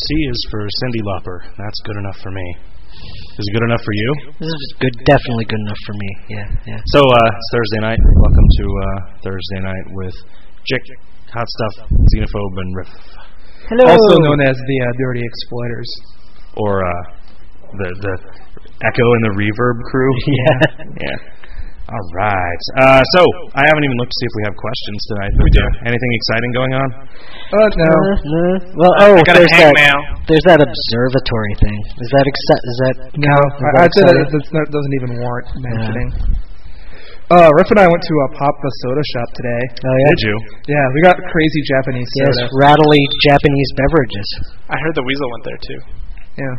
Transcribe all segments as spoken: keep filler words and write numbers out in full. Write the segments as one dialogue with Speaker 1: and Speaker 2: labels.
Speaker 1: C is for Cyndi Lauper. That's good enough for me. Is it good enough for you?
Speaker 2: This is good, definitely good enough for me. Yeah, yeah.
Speaker 1: So uh, it's Thursday night. Welcome to uh, Thursday night with Jick, Hot Stuff, Xenophobe, and Riff.
Speaker 2: Hello.
Speaker 3: Also known as the uh, Dirty Exploiters,
Speaker 1: or uh, the the Echo and the Reverb crew.
Speaker 2: Yeah,
Speaker 1: yeah. All right. Uh, so I haven't even looked to see if we have questions tonight.
Speaker 3: We do.
Speaker 1: Anything exciting going on?
Speaker 3: Uh, no.
Speaker 2: Uh, no. Well,
Speaker 4: I
Speaker 2: oh,
Speaker 4: got
Speaker 2: there's
Speaker 4: a hang
Speaker 2: that.
Speaker 4: mail.
Speaker 2: There's that observatory thing. Is that exce- Is that
Speaker 3: No,
Speaker 2: Is
Speaker 3: I, I'd say that
Speaker 2: exciting?
Speaker 3: that's not, doesn't even warrant mentioning. Uh, Riff and I went to a Papa Soda shop today.
Speaker 2: Oh yeah.
Speaker 1: Did you?
Speaker 3: Yeah, we got crazy Japanese
Speaker 2: Yes,
Speaker 3: soda.
Speaker 2: rattly Japanese beverages.
Speaker 4: I heard the Weasel went there too.
Speaker 3: Yeah.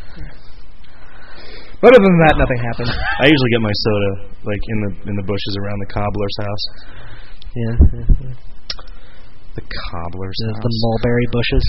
Speaker 3: But other than that, nothing happened.
Speaker 1: I usually get my soda like in the in the bushes around the cobbler's house.
Speaker 2: Yeah. yeah, yeah.
Speaker 1: The cobbler's
Speaker 2: The,
Speaker 1: house.
Speaker 2: the mulberry bushes.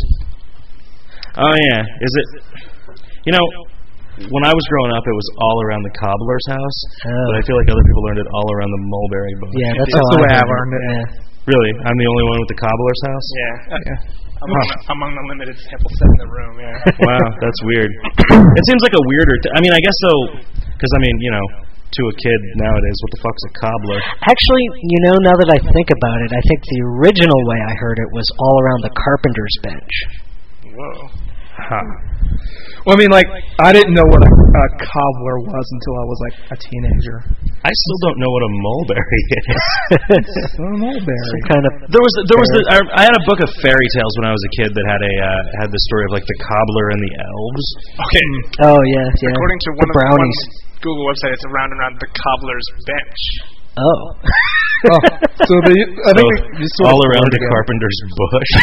Speaker 1: Oh yeah. Is it? You know, when I was growing up, it was all around the cobbler's house.
Speaker 2: Oh.
Speaker 1: But I feel like other people learned it all around the mulberry bush.
Speaker 2: Yeah, that's,
Speaker 3: That's
Speaker 2: how
Speaker 3: the way
Speaker 2: I
Speaker 3: I've learned it.
Speaker 2: Yeah.
Speaker 1: Really? I'm the only one with the cobbler's house?
Speaker 4: Yeah.
Speaker 3: Yeah.
Speaker 4: Among,
Speaker 1: Huh.
Speaker 4: among the limited sample set in the room, yeah.
Speaker 1: Wow, that's weird. It seems like a weirder... T- I mean, I guess though, because I mean, you know, to a kid nowadays, what the fuck's a cobbler?
Speaker 2: Actually, you know, now that I think about it, I think the original way I heard it was all around the carpenter's bench.
Speaker 4: Whoa.
Speaker 1: Huh.
Speaker 3: Well, I mean, like, I didn't know what a, a cobbler was until I was, like, a teenager.
Speaker 1: I still don't know what a mulberry is.
Speaker 3: So mulberry.
Speaker 2: Some kind of
Speaker 1: There was there was the, I, I had a book of fairy tales when I was a kid that had a uh, had the story of like the cobbler and the elves.
Speaker 4: Okay.
Speaker 2: Oh yeah, yeah.
Speaker 4: According to
Speaker 2: the
Speaker 4: one of the
Speaker 2: brownies.
Speaker 4: one Google website, it's around and around the cobbler's bench.
Speaker 2: Oh.
Speaker 3: Oh, so they, I think
Speaker 1: So
Speaker 3: they, you sort
Speaker 1: all
Speaker 3: of
Speaker 1: around
Speaker 3: blur
Speaker 1: the
Speaker 3: together.
Speaker 1: carpenter's bush.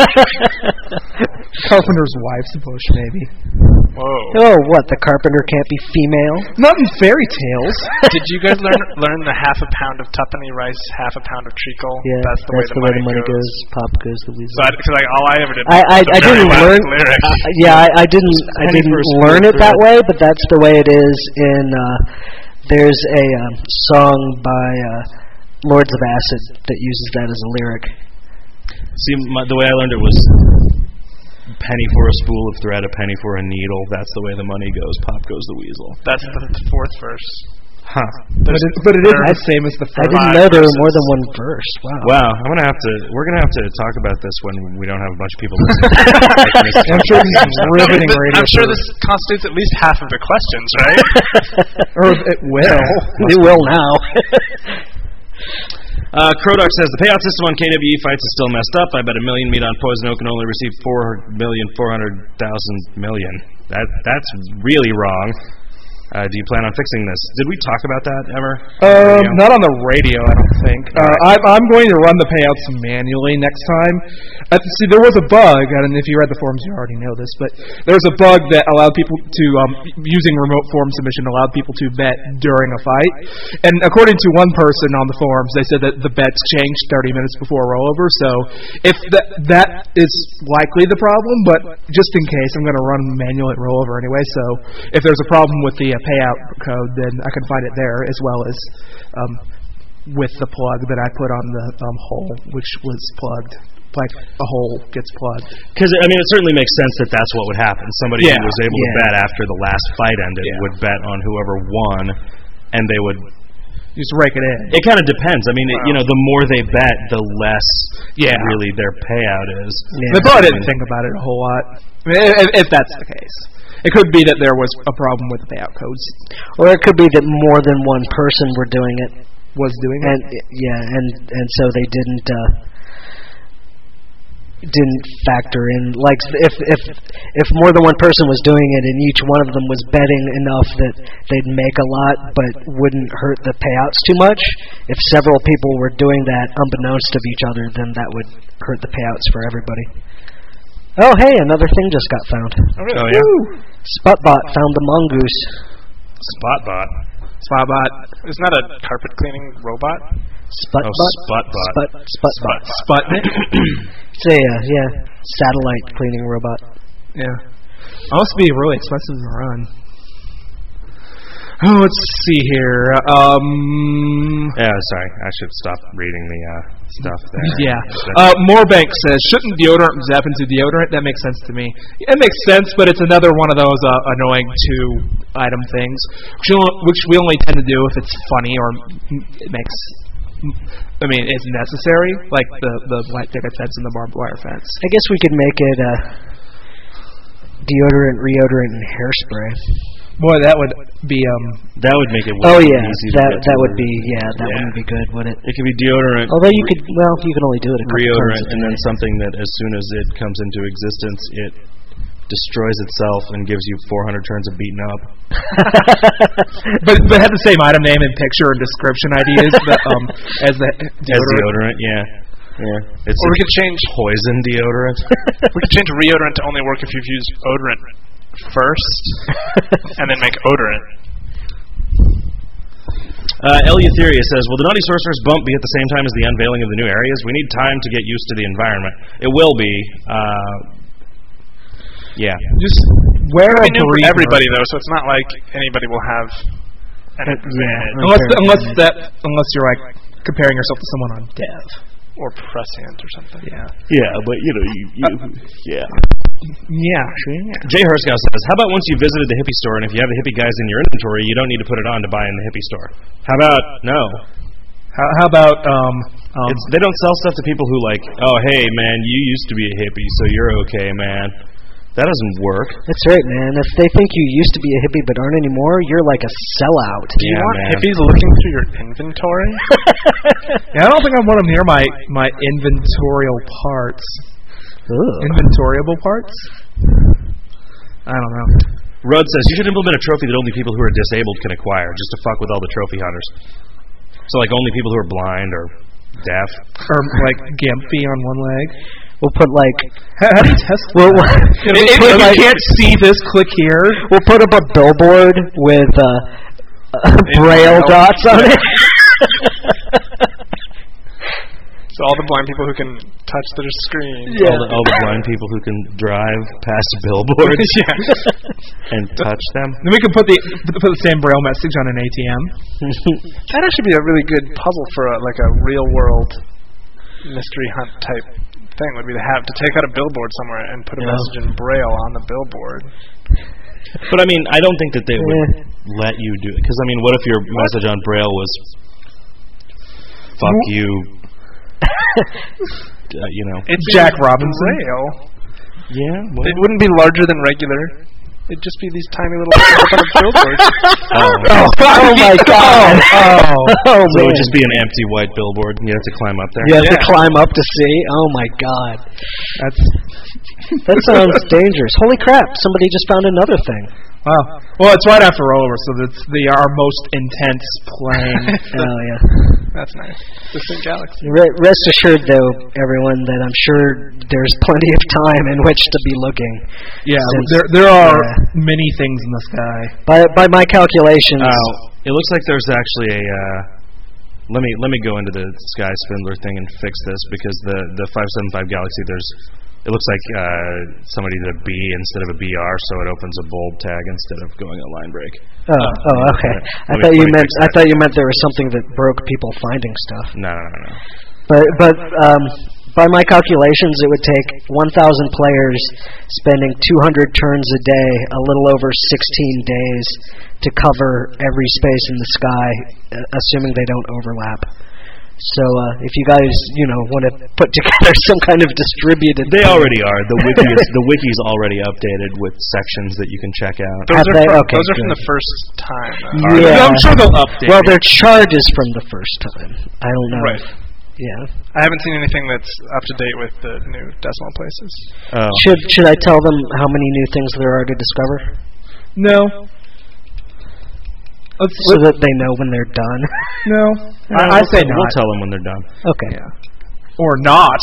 Speaker 3: Carpenter's wife's bush, maybe.
Speaker 4: Whoa.
Speaker 2: Oh, what? The carpenter can't be female?
Speaker 3: Not in fairy tales.
Speaker 4: Did you guys learn learn the half a pound of tuppenny rice, half a pound of treacle?
Speaker 2: Yeah,
Speaker 4: that's the way the,
Speaker 2: way
Speaker 4: money,
Speaker 2: the money
Speaker 4: goes.
Speaker 2: goes. Pop goes the weasel.
Speaker 4: So, I, cause like all I ever did.
Speaker 2: I I,
Speaker 4: was the
Speaker 2: I
Speaker 4: very
Speaker 2: didn't
Speaker 4: last
Speaker 2: learn.
Speaker 4: lyric.
Speaker 2: Uh, yeah, I, I didn't I
Speaker 1: penny
Speaker 2: didn't
Speaker 1: for a
Speaker 2: learn
Speaker 1: spoon
Speaker 2: it that
Speaker 1: for-
Speaker 2: way, but that's the way it is in. Uh, there's a um, song by uh, Lords of Acid that uses that as a lyric.
Speaker 1: See, my, the way I learned it was penny for a spool of thread, a penny for a needle. That's the way the money goes. Pop goes the weasel.
Speaker 4: That's the, the fourth verse.
Speaker 1: Huh.
Speaker 3: But it, but it is the same as the
Speaker 2: I
Speaker 3: first.
Speaker 2: didn't
Speaker 4: Five
Speaker 2: know there were
Speaker 4: verses.
Speaker 2: more than one verse. Wow.
Speaker 1: Wow, I'm gonna have to. We're gonna have to talk about this when we don't have a bunch of people listening.
Speaker 3: I'm sure this is riveting
Speaker 4: But
Speaker 3: radio.
Speaker 4: I'm sure
Speaker 3: for-
Speaker 4: this constitutes at least half of the questions, right?
Speaker 3: or it will.
Speaker 2: It will now.
Speaker 1: Uh, Crodock says the payout system on K W E fights is still messed up. I bet a million meat on Poison Oak can only receive four million four hundred thousand million. That that's really wrong. Uh, do you plan on fixing this? Did we talk about that ever?
Speaker 3: Um,
Speaker 1: Radio?
Speaker 3: not on the radio, I don't think. Uh, I'm, I'm going to run the payouts manually next time. Uh, see, there was a bug, and if you read the forums, you already know this, but there was a bug that allowed people to, um, using remote form submission, allowed people to bet during a fight. And according to one person on the forums, they said that the bets changed thirty minutes before rollover. So if that that is likely the problem, but just in case, I'm going to run manual at rollover anyway. So if there's a problem with the uh, payout code, then I can find it there, as well as um, with the plug that I put on the um, hole, which was plugged. Like a hole gets plugged.
Speaker 1: Because I mean, it certainly makes sense that that's what would happen. Somebody
Speaker 3: Yeah,
Speaker 1: who was able
Speaker 2: yeah.
Speaker 1: to bet after the last fight ended
Speaker 3: Yeah.
Speaker 1: would bet on whoever won, and they would.
Speaker 3: You just rake it in.
Speaker 1: It kind of depends. I mean, it, you know, the more they bet, the less
Speaker 3: Yeah.
Speaker 1: really their payout is.
Speaker 2: Yeah.
Speaker 3: They probably didn't think about it a whole lot. I mean, if, if that's the case. It could be that there was a problem with the payout codes.
Speaker 2: Or it could be that more than one person were doing it.
Speaker 3: Was doing
Speaker 2: And
Speaker 3: it.
Speaker 2: yeah, and and so they didn't uh, didn't factor in, like, if if if more than one person was doing it and each one of them was betting enough that they'd make a lot but wouldn't hurt the payouts too much. If several people were doing that unbeknownst of each other, then that would hurt the payouts for everybody. Oh, hey, another thing just got found.
Speaker 1: Oh yeah.
Speaker 2: Spotbot found the mongoose.
Speaker 1: Spotbot.
Speaker 3: Spotbot.
Speaker 4: Isn't that a carpet cleaning robot?
Speaker 2: Spotbot.
Speaker 1: Oh, Spotbot.
Speaker 2: Spot, Spotbot.
Speaker 3: Sputnik.
Speaker 2: It's a uh, yeah, satellite cleaning robot.
Speaker 3: Yeah. It must be really expensive to run. Oh, let's see here. Um.
Speaker 1: Yeah, sorry. I should stop reading the uh, stuff there.
Speaker 3: Yeah. Uh, Morebank says, shouldn't deodorant zap into deodorant? That makes sense to me. It makes sense, but it's another one of those uh, annoying two-item things, which, you don't, which we only tend to do if it's funny or it makes... I mean, it's necessary, like the, the white picket fence and the barbed wire fence.
Speaker 2: I guess we could make it uh, deodorant, reodorant, and hairspray.
Speaker 3: Boy, that would be um.
Speaker 1: That would make it.
Speaker 2: Oh yeah,
Speaker 1: easy
Speaker 2: that
Speaker 1: to
Speaker 2: that would
Speaker 1: order.
Speaker 2: be yeah, that
Speaker 1: Yeah.
Speaker 2: wouldn't be good, would it?
Speaker 1: It could be deodorant.
Speaker 2: Although you could, well, you can only do it a couple
Speaker 1: Reodorant,
Speaker 2: times a
Speaker 1: and then
Speaker 2: day.
Speaker 1: something that as soon as it comes into existence, it destroys itself and gives you four hundred turns of beaten up.
Speaker 3: but but have the same item name and picture and description ideas that, um as the deodorant.
Speaker 1: As deodorant, yeah, yeah. It's
Speaker 4: Or we could change
Speaker 1: poison deodorant.
Speaker 4: we could change reodorant to only work if you've used odorant first, and then make odorant.
Speaker 1: Uh, Eleutheria says, will the Naughty Sorcerer's bump be at the same time as the unveiling of the new areas? We need time to get used to the environment. It will be. Uh, yeah.
Speaker 3: Just wear a
Speaker 4: It'll be new for
Speaker 3: breather.
Speaker 4: everybody though, so it's not like anybody will have an advantage.
Speaker 3: Unless unless that unless you're like comparing yourself to someone on dev.
Speaker 4: Or prescient or something.
Speaker 3: Yeah.
Speaker 1: Yeah, but you know, you, you yeah.
Speaker 3: Yeah.
Speaker 1: Jay Herskow says, how about once you visited the hippie store and if you have the hippie guys in your inventory, you don't need to put it on to buy in the hippie store? How about no?
Speaker 3: How, how about um, um
Speaker 1: It's, they don't sell stuff to people who like, oh hey man, you used to be a hippie, so you're okay, man. That doesn't work.
Speaker 2: That's right, man. If they think you used to be a hippie but aren't anymore, you're like a sellout.
Speaker 4: Do you
Speaker 1: Yeah,
Speaker 4: want
Speaker 1: man.
Speaker 4: hippies looking through your inventory?
Speaker 3: yeah, I don't think I want them near my my inventorial parts.
Speaker 2: Ugh.
Speaker 3: Inventoriable parts? I don't know.
Speaker 1: Rudd says, you should implement a trophy that only people who are disabled can acquire, just to fuck with all the trophy hunters. So like only people who are blind or deaf.
Speaker 3: Or like Gimpy on one leg.
Speaker 2: We'll put like
Speaker 3: How, how do you test
Speaker 2: we'll,
Speaker 3: that?
Speaker 2: we'll,
Speaker 3: If, if
Speaker 2: put
Speaker 3: you
Speaker 2: like,
Speaker 3: can't see this, click here.
Speaker 2: we'll put up a billboard with uh, uh, braille dots on it.
Speaker 4: So all the blind people who can touch their screen.
Speaker 2: Yeah.
Speaker 1: All, the, all the blind people who can drive past billboards
Speaker 4: Yeah.
Speaker 1: and touch them.
Speaker 3: Then we can put the put the same braille message on an A T M.
Speaker 4: That'd actually be a really good puzzle for a, like a real world mystery hunt type thing. Would be to have to take out a billboard somewhere and put a
Speaker 2: Yeah.
Speaker 4: message in braille on the billboard.
Speaker 1: But I mean, I don't think that they would
Speaker 2: Eh.
Speaker 1: let you do it. Because I mean, what if your message on braille was "fuck you"? uh, you know.
Speaker 3: It's Jack Robinson.
Speaker 4: Braille.
Speaker 1: Yeah. Well,
Speaker 4: It wouldn't be larger than regular. It'd just be these tiny little things up on a billboard.
Speaker 1: oh.
Speaker 2: Oh, oh my god!
Speaker 3: Oh.
Speaker 2: Oh
Speaker 1: So it
Speaker 2: man!
Speaker 1: would just be an empty white billboard. You have to climb up there.
Speaker 2: You have to
Speaker 4: Yeah.
Speaker 2: climb up to see. Oh my god!
Speaker 3: That's
Speaker 2: That sounds dangerous. Holy crap! Somebody just found another thing.
Speaker 3: wow. Well, it's right after Rollover, so that's the our most intense playing.
Speaker 2: Oh yeah.
Speaker 4: That's nice. Distant Galaxy.
Speaker 2: Re- rest assured, though, everyone, that I'm sure there's plenty of time in which to be looking.
Speaker 3: Yeah,
Speaker 2: Since-
Speaker 3: there there are
Speaker 2: yeah.
Speaker 3: many things in the sky.
Speaker 2: By by my calculations,
Speaker 1: Oh, it looks like there's actually a. Uh, let me let me go into the Sky Spindler thing and fix this because the the five seventy-five Galaxy there's. It looks like uh, somebody did a B instead of a B R, so it opens a bold tag instead of going a line break.
Speaker 2: oh, oh, okay.
Speaker 1: Let
Speaker 2: I
Speaker 1: me-
Speaker 2: thought you
Speaker 1: let me
Speaker 2: meant
Speaker 1: fix
Speaker 2: I
Speaker 1: that.
Speaker 2: thought you meant there was something that broke people finding stuff.
Speaker 1: No, no, no, no.
Speaker 2: But but um, by my calculations, it would take one thousand players spending two hundred turns a day, a little over sixteen days, to cover every space in the sky, uh, assuming they don't overlap. So uh, if you guys, you know, want to put together some kind of distributed,
Speaker 1: They already are. The wiki is the wiki's already updated with sections that you can check out.
Speaker 4: Those
Speaker 2: Have
Speaker 4: are
Speaker 2: they?
Speaker 4: from,
Speaker 2: Okay,
Speaker 4: those are from
Speaker 2: good.
Speaker 4: the first time. though.
Speaker 2: Yeah.
Speaker 3: I'm sure they'll update.
Speaker 2: well,
Speaker 3: it.
Speaker 2: their charge is from the first time. I don't know.
Speaker 4: Right.
Speaker 2: if- yeah.
Speaker 4: I haven't seen anything that's up to date with the new decimal places.
Speaker 1: Oh.
Speaker 2: Should should I tell them how many new things there are to discover,
Speaker 3: no. Let's,
Speaker 2: so that they know when they're done?
Speaker 3: no.
Speaker 1: Uh,
Speaker 3: I, I
Speaker 1: we'll
Speaker 3: say
Speaker 1: tell-
Speaker 3: not.
Speaker 1: We'll tell them when they're done.
Speaker 2: Okay.
Speaker 3: Yeah. Or not.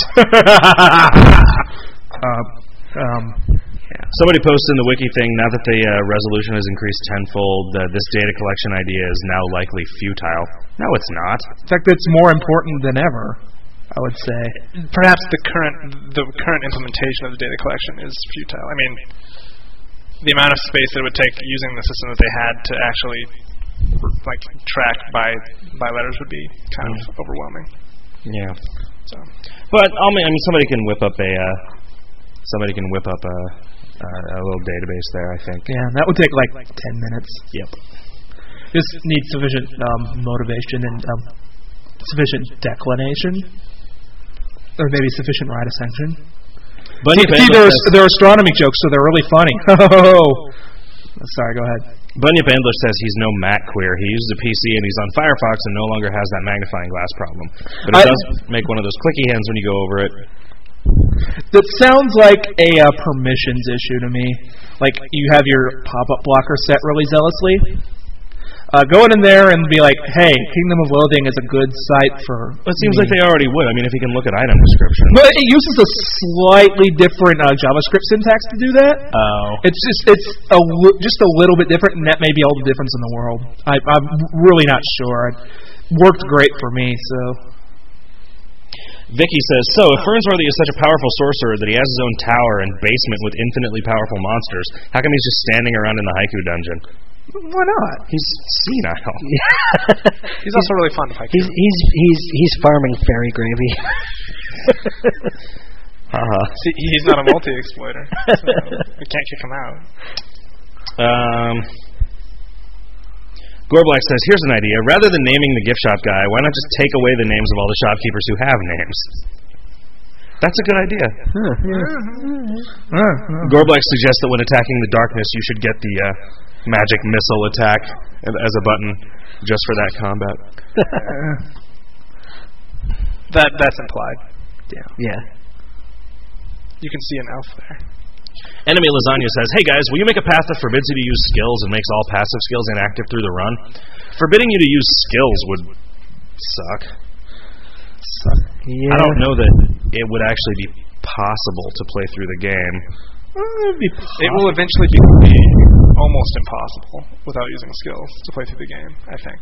Speaker 3: uh, um,
Speaker 1: Somebody posted in the wiki thing, now that the uh, resolution has increased tenfold, uh, this data collection idea is now likely futile. No, it's not.
Speaker 3: in fact, it's more important than ever, I would say.
Speaker 4: Perhaps the current the current implementation of the data collection is futile. I mean, the amount of space that it would take using the system that they had to actually like track by by letters would be kind of overwhelming.
Speaker 1: Yeah.
Speaker 4: So,
Speaker 1: but I mean, I mean, somebody can whip up a uh, somebody can whip up a, uh, a little database there. I think.
Speaker 3: Yeah, that would take like ten minutes.
Speaker 1: Yep.
Speaker 3: Just need sufficient um, motivation and um, sufficient declination, or maybe sufficient right ascension.
Speaker 1: Bunny
Speaker 3: See, they're, they're astronomy jokes, so they're really funny. Oh, sorry, go ahead.
Speaker 1: Bunyip Bandler says he's no Mac queer. He uses a P C and he's on Firefox and no longer has that magnifying glass problem. But it I, does make one of those clicky hands when you go over it.
Speaker 3: That sounds like a uh, permissions issue to me. Like you have your pop-up blocker set really zealously. Uh, go in there and be like, hey, Kingdom of Loathing is a good site for...
Speaker 1: Well, it seems me. like they already would. I mean, if you can look at item description.
Speaker 3: But it uses a slightly different uh, JavaScript syntax to do that.
Speaker 1: Oh.
Speaker 3: It's just it's a li- just a little bit different, and that may be all the difference in the world. I, I'm really not sure. It worked great for me, so...
Speaker 1: Vicky says, so, if Fernsworthy is such a powerful sorcerer that he has his own tower and basement with infinitely powerful monsters, how come he's just standing around in the Haiku dungeon?
Speaker 3: Why not?
Speaker 1: He's senile.
Speaker 4: He's also really fun to fight.
Speaker 2: He's he's he's he's farming fairy gravy.
Speaker 1: uh-huh.
Speaker 4: See, he's not a multi-exploiter, so we can't kick him out.
Speaker 1: Um, Gorblack says, here's an idea. Rather than naming the gift shop guy, why not just take away the names of all the shopkeepers who have names? That's a good idea.
Speaker 2: Huh.
Speaker 3: Uh, uh.
Speaker 1: Gorblack suggests that when attacking the darkness, you should get the uh, magic missile attack as a button just for that combat.
Speaker 4: that That's implied.
Speaker 2: Yeah. Yeah.
Speaker 4: You can see an elf there.
Speaker 1: Enemy Lasagna says, hey guys, will you make a path that forbids you to use skills and makes all passive skills inactive through the run? Forbidding you to use skills would suck.
Speaker 2: Yeah.
Speaker 1: I don't know that it would actually be possible to play through the game.
Speaker 3: Well, be
Speaker 4: it will eventually be, be almost impossible without using skills to play through the game, I think.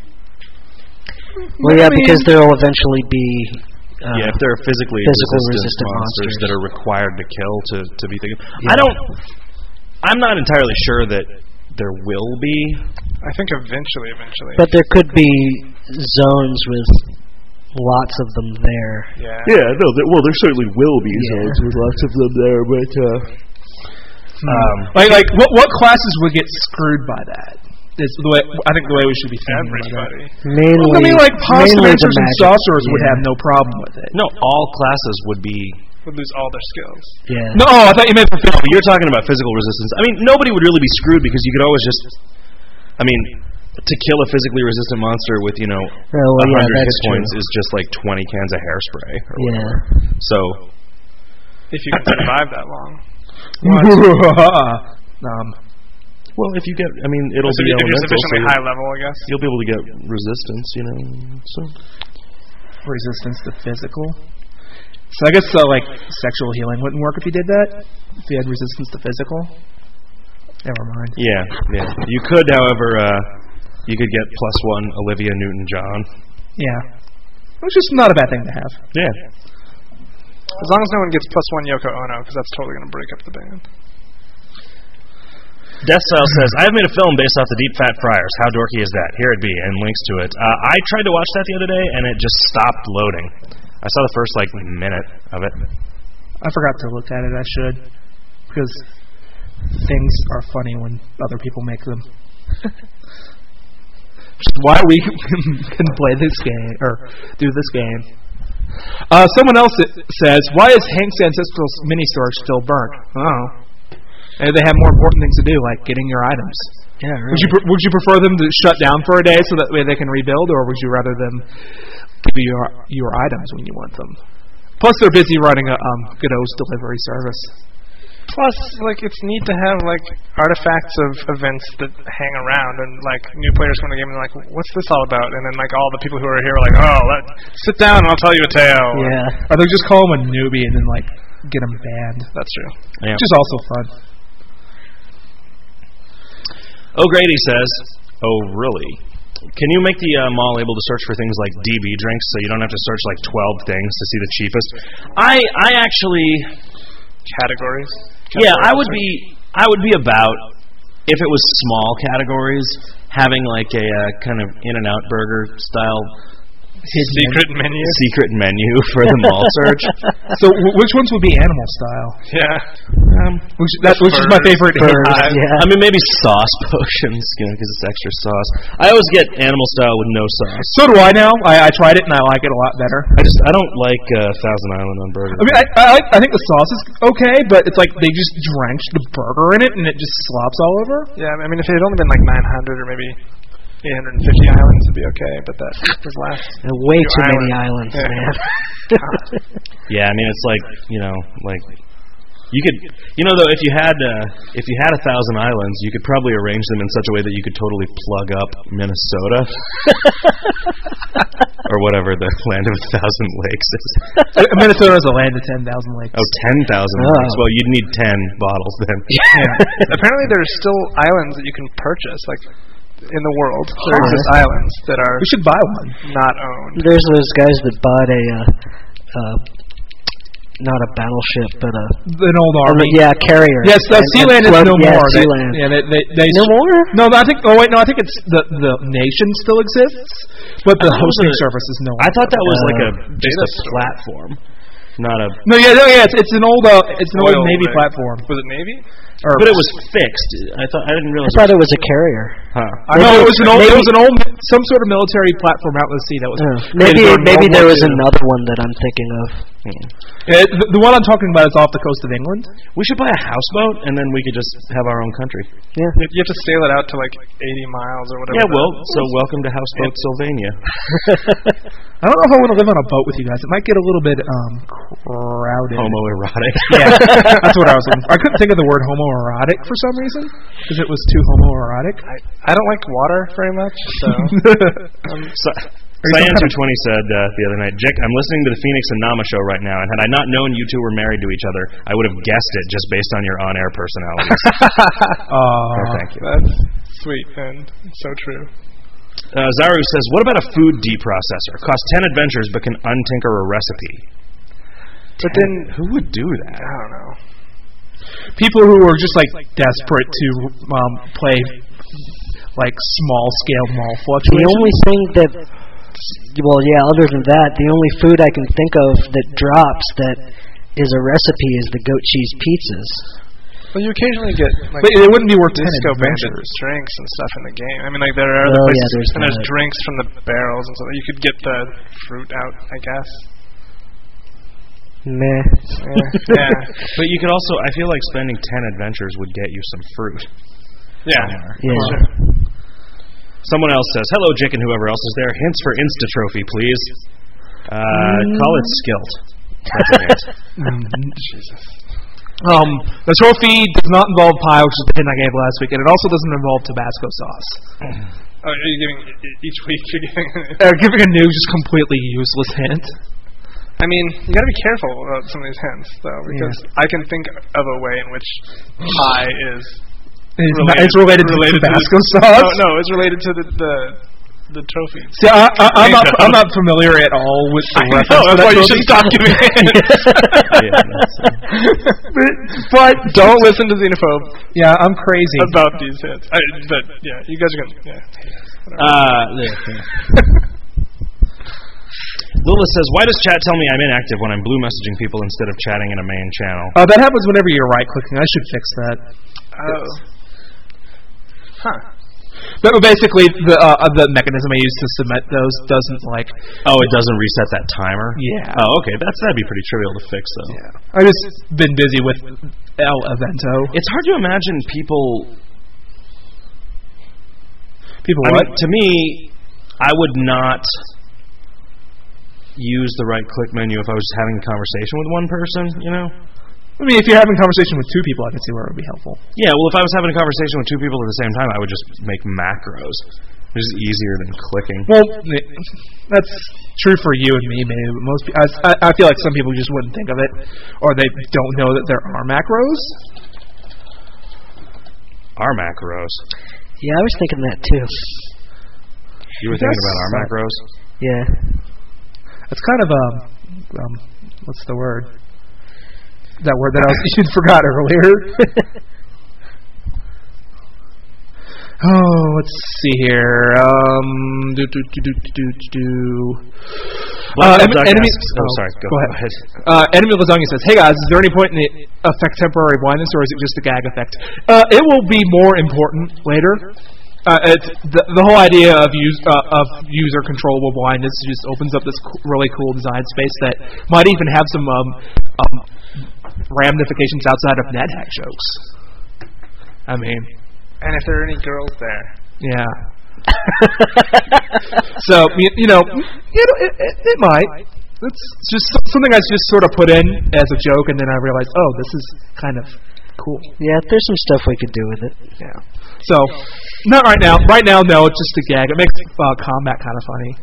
Speaker 2: Well, yeah, I mean, because there will eventually be... Uh,
Speaker 1: yeah, if there are physically
Speaker 2: physical
Speaker 1: resistant,
Speaker 2: resistant
Speaker 1: monsters,
Speaker 2: monsters
Speaker 1: that are required to kill to, to beat the game.
Speaker 2: Yeah.
Speaker 1: I don't... I'm not entirely sure that there will be.
Speaker 4: I think eventually, eventually.
Speaker 2: But there could be zones with... lots of them there.
Speaker 4: Yeah.
Speaker 1: Yeah, no, there, well, there certainly will be
Speaker 2: yeah.
Speaker 1: zones with lots of them there, but uh,
Speaker 3: um, like, like what what classes would get screwed by that? Is the way I think the way we should be thinking
Speaker 4: Everybody.
Speaker 3: about that.
Speaker 2: Mainly,
Speaker 3: well, I mean, like Postmasters and sorcerers
Speaker 2: yeah.
Speaker 3: would have no problem with it.
Speaker 1: no, all classes would be.
Speaker 4: Would lose all their skills.
Speaker 2: Yeah.
Speaker 3: No, I thought you meant for physical.
Speaker 1: You're talking about physical resistance. I mean, nobody would really be screwed because you could always just. I mean. To kill a physically resistant monster with, you know,
Speaker 2: oh, well,
Speaker 1: one hundred
Speaker 2: yeah,
Speaker 1: hit points
Speaker 2: true.
Speaker 1: is just like twenty cans of hairspray or
Speaker 2: yeah.
Speaker 1: whatever. So,
Speaker 4: if you can survive that long.
Speaker 3: um,
Speaker 1: well, if you get, I mean, it'll
Speaker 4: so
Speaker 1: be
Speaker 4: if you're
Speaker 1: elemental,
Speaker 4: sufficiently
Speaker 1: so
Speaker 4: high level, I guess.
Speaker 1: You'll be able to get resistance, you know. So,
Speaker 3: resistance to physical. So I guess uh, like sexual healing wouldn't work if you did that. If you had resistance to physical. Never mind.
Speaker 1: Yeah, yeah. You could, however. Uh, You could get plus one Olivia Newton-John.
Speaker 3: Yeah. Which is not a bad thing to have.
Speaker 1: Yeah.
Speaker 4: As long as no one gets plus one Yoko Ono, because that's totally going to break up the band.
Speaker 1: Deathstyle says, I have made a film based off the Deep Fat Friars. How dorky is that? Here it be, and links to it. Uh, I tried to watch that the other day, and it just stopped loading. I saw the first, like, minute of it.
Speaker 3: I forgot to look at it. I should. Because things are funny when other people make them. Why we can play this game or do this game. Uh, someone else says, "Why is Hank's Ancestral mini storage still burnt?" Oh, maybe they have more important things to do, like getting your items.
Speaker 2: Yeah, really.
Speaker 3: Would you pre- would you prefer them to shut down for a day so that way they can rebuild, or would you rather them give you your your items when you want them? Plus, they're busy running a um, Godot's delivery service.
Speaker 4: Plus, like, it's neat to have, like, artifacts of events that hang around, and, like, new players come to the game and they're like, what's this all about? And then, like, all the people who are here are like, oh, let, sit down and I'll tell you a tale.
Speaker 2: Yeah.
Speaker 3: Or they just call them a newbie and then, like, get them banned.
Speaker 4: That's true.
Speaker 1: Yeah.
Speaker 3: Which is also fun.
Speaker 1: O'Grady says, oh, really? Can you make the uh, mall able to search for things like D B drinks so you don't have to search, like, twelve things to see the cheapest? I I actually...
Speaker 4: Categories?
Speaker 1: Yeah, I would be I would be about, if it was small categories, having like a uh, kind of In-N-Out burger style
Speaker 4: Secret menu.
Speaker 1: Secret menu for the mall search.
Speaker 3: So w- which ones would be animal style?
Speaker 4: Yeah.
Speaker 1: Um,
Speaker 3: Which, that, which is my favorite.
Speaker 2: Bird,
Speaker 3: Uh,
Speaker 2: yeah.
Speaker 1: I mean, maybe sauce potions, you know, because it's extra sauce. I always get animal style with no sauce.
Speaker 3: So do I now. I, I tried it and I like it a lot better.
Speaker 1: I just I don't like uh, Thousand Island on burgers.
Speaker 3: I mean, I, I I think the sauce is okay, but it's like they just drenched the burger in it and it just slops all over.
Speaker 4: Yeah, I mean, if it had only been like nine hundred or maybe eight hundred fifty islands, it'd be okay, but that was last.
Speaker 2: And way
Speaker 4: few
Speaker 2: too many
Speaker 4: islands.
Speaker 2: islands,
Speaker 4: Yeah.
Speaker 2: man.
Speaker 1: Yeah, I mean, it's like, you know, like you could, you know, though, if you had uh, if you had a thousand islands, you could probably arrange them in such a way that you could totally plug up Minnesota or whatever the land of a thousand lakes is.
Speaker 3: Uh, Minnesota is a land of ten thousand lakes.
Speaker 1: Oh, ten thousand
Speaker 2: Oh.
Speaker 1: lakes. Well, you'd need ten bottles then.
Speaker 3: Yeah.
Speaker 4: Apparently, there's still islands that you can purchase, like in the world. There
Speaker 2: Huh.
Speaker 4: exist islands that are
Speaker 3: We should buy one.
Speaker 4: not owned.
Speaker 2: There's those guys that bought a, uh, uh, not a battleship, but a
Speaker 3: An old army.
Speaker 2: yeah carrier.
Speaker 3: Yes, the
Speaker 2: And-
Speaker 3: Sealand
Speaker 2: and
Speaker 3: is
Speaker 2: float-
Speaker 3: no
Speaker 2: yeah,
Speaker 3: more. They,
Speaker 2: Sealand.
Speaker 3: yeah, they, they, they
Speaker 2: No more?
Speaker 3: No, I think. Oh wait, no, I think it's the the nation still exists, but the
Speaker 1: I thought it was
Speaker 3: hosting
Speaker 1: a-
Speaker 3: service is no.
Speaker 1: I thought that was
Speaker 2: Uh,
Speaker 1: like a just
Speaker 4: data
Speaker 1: a
Speaker 4: store.
Speaker 1: platform, not a.
Speaker 3: No, yeah, no, yeah. It's, it's an old, uh, it's an old
Speaker 4: Oil
Speaker 3: Navy
Speaker 4: rig.
Speaker 3: platform.
Speaker 4: Was it Navy?
Speaker 3: Or,
Speaker 1: But it was fixed. I thought I didn't
Speaker 2: I
Speaker 1: realize.
Speaker 2: thought it was a carrier.
Speaker 1: Huh.
Speaker 3: no, it was an old. It
Speaker 2: maybe-
Speaker 3: was an old, some sort of military platform out in the sea that was.
Speaker 2: Uh,
Speaker 3: created
Speaker 2: maybe
Speaker 3: during
Speaker 2: maybe
Speaker 3: World
Speaker 2: there
Speaker 3: War
Speaker 2: was
Speaker 3: Two.
Speaker 2: another one that I'm thinking of.
Speaker 1: Hmm.
Speaker 3: Yeah, the, the one I'm talking about is off the coast of England.
Speaker 1: We should buy a houseboat and then we could just have our own country.
Speaker 2: Yeah.
Speaker 4: You have to sail it out to like eighty miles or whatever.
Speaker 1: Yeah,
Speaker 4: the-
Speaker 1: well, so welcome to Houseboat Sylvania.
Speaker 3: I don't know if I want to live on a boat with you guys. It might get a little bit um crowded.
Speaker 1: Homoerotic.
Speaker 3: Yeah, that's what I was looking for. I couldn't think of the word homoerotic for some reason because it was too homoerotic.
Speaker 4: I, I don't like water very much, so um,
Speaker 1: So, Cyan two twenty said uh, the other night, Jick, I'm listening to the Phoenix and Nama show right now, and had I not known you two were married to each other, I would have guessed it just based on your on-air personalities.
Speaker 3: Uh,
Speaker 1: Oh, thank you.
Speaker 4: that's sweet and so true.
Speaker 1: Uh, Zaru says, what about a food deprocessor? Costs ten adventures but can untinker a recipe.
Speaker 4: But then,
Speaker 1: Who would do that?
Speaker 4: I don't know.
Speaker 3: people who are just like desperate to um, play like small scale mall
Speaker 2: The
Speaker 3: fluctuations.
Speaker 2: only thing that, well, yeah, other than that, the only food I can think of that drops that is a recipe is the goat cheese pizzas.
Speaker 4: Well, you occasionally get like
Speaker 3: But it wouldn't be worth ten
Speaker 4: disco banded
Speaker 3: adventures.
Speaker 4: drinks and stuff in the game. I mean, like there are other
Speaker 2: Well,
Speaker 4: places,
Speaker 2: yeah, there's
Speaker 4: and there's
Speaker 2: that.
Speaker 4: drinks from the barrels and stuff. You could get the fruit out, I guess.
Speaker 2: Meh.
Speaker 4: Yeah, yeah.
Speaker 1: But you could also, I feel like spending ten adventures would get you some fruit.
Speaker 4: yeah.
Speaker 2: Yeah.
Speaker 4: Sure.
Speaker 1: Someone else says, hello, Jick and whoever else is there. Hints for Insta Trophy, please. Uh, Call it Skilt. That's a hint.
Speaker 4: Jesus.
Speaker 3: Um, the trophy does not involve pie, which is the hint I gave last week, and it also doesn't involve Tabasco sauce.
Speaker 4: Oh, are you giving e- each week? You're giving.
Speaker 3: Uh, giving a new, just completely useless hint.
Speaker 4: I mean, you got to be careful about some of these hints, though, because I can think of a way in which pie is
Speaker 3: It's
Speaker 4: related,
Speaker 3: it's related,
Speaker 4: related
Speaker 3: to Tabasco
Speaker 4: to the,
Speaker 3: sauce.
Speaker 4: No, no, it's related to the the, the trophy.
Speaker 3: See, I, I, I'm not.
Speaker 4: I know.
Speaker 3: I'm not familiar at all with the
Speaker 4: I know,
Speaker 3: reference. to
Speaker 4: that's
Speaker 3: that
Speaker 4: why you
Speaker 3: trophy.
Speaker 4: should stop giving hints.
Speaker 1: Yeah, that's,
Speaker 3: but, but
Speaker 4: Don't listen to Xenophobe
Speaker 3: yeah, I'm crazy.
Speaker 4: about these hits. I, but yeah, you guys are gonna. Yeah.
Speaker 1: uh, Lula says, why does chat tell me I'm inactive when I'm blue messaging people instead of chatting in a main channel?
Speaker 3: Uh, that happens whenever you're right clicking. I should fix that.
Speaker 4: Oh. Huh.
Speaker 3: But basically, the uh, the mechanism I use to submit those doesn't like.
Speaker 1: Oh, it doesn't reset that timer?
Speaker 3: Yeah.
Speaker 1: Oh, okay. That's That'd be pretty trivial to fix, though.
Speaker 3: Yeah. I've just been busy with El Evento.
Speaker 1: It's hard to imagine people...
Speaker 3: People
Speaker 1: I
Speaker 3: what?
Speaker 1: mean, to me, I would not use the right-click menu if I was having a conversation with one person, you know?
Speaker 3: I mean, if you're having a conversation with two people, I can see where it would be helpful.
Speaker 1: Yeah, well, if I was having a conversation with two people at the same time, I would just make macros. Which is easier than clicking.
Speaker 3: Well, that's true for you and me, maybe. But most, pe- I, I feel like some people just wouldn't think of it, or they don't know that there are macros.
Speaker 1: Our macros.
Speaker 2: Yeah, I was thinking that too.
Speaker 1: You were thinking
Speaker 3: Yes.
Speaker 1: about our macros?
Speaker 2: Yeah.
Speaker 3: It's kind of um, um, what's the word? That word that I was, you'd forgot earlier. Oh, let's see here. Um, do do do do do do. Uh, en- enemy.
Speaker 1: Oh, oh, sorry. Go,
Speaker 3: go ahead.
Speaker 1: Go ahead.
Speaker 3: Uh, enemy Lasagna says, "Hey guys, is there any point in it affect temporary blindness, or is it just a gag effect? Uh, it will be more important later. Uh, it's the, the whole idea of use uh, of user controllable blindness just opens up this co- really cool design space that might even have some um, um, ramifications outside of NetHack jokes. I mean."
Speaker 4: And if there are any girls there.
Speaker 3: Yeah. So, you, you know, you know it, it, it might. It's just something I just sort of put in as a joke, and then I realized, oh, this is kind of cool.
Speaker 2: Yeah, there's some stuff we could do with it.
Speaker 3: Yeah. So, not right now. Right now, no, it's just a gag. It makes uh, combat kind of funny.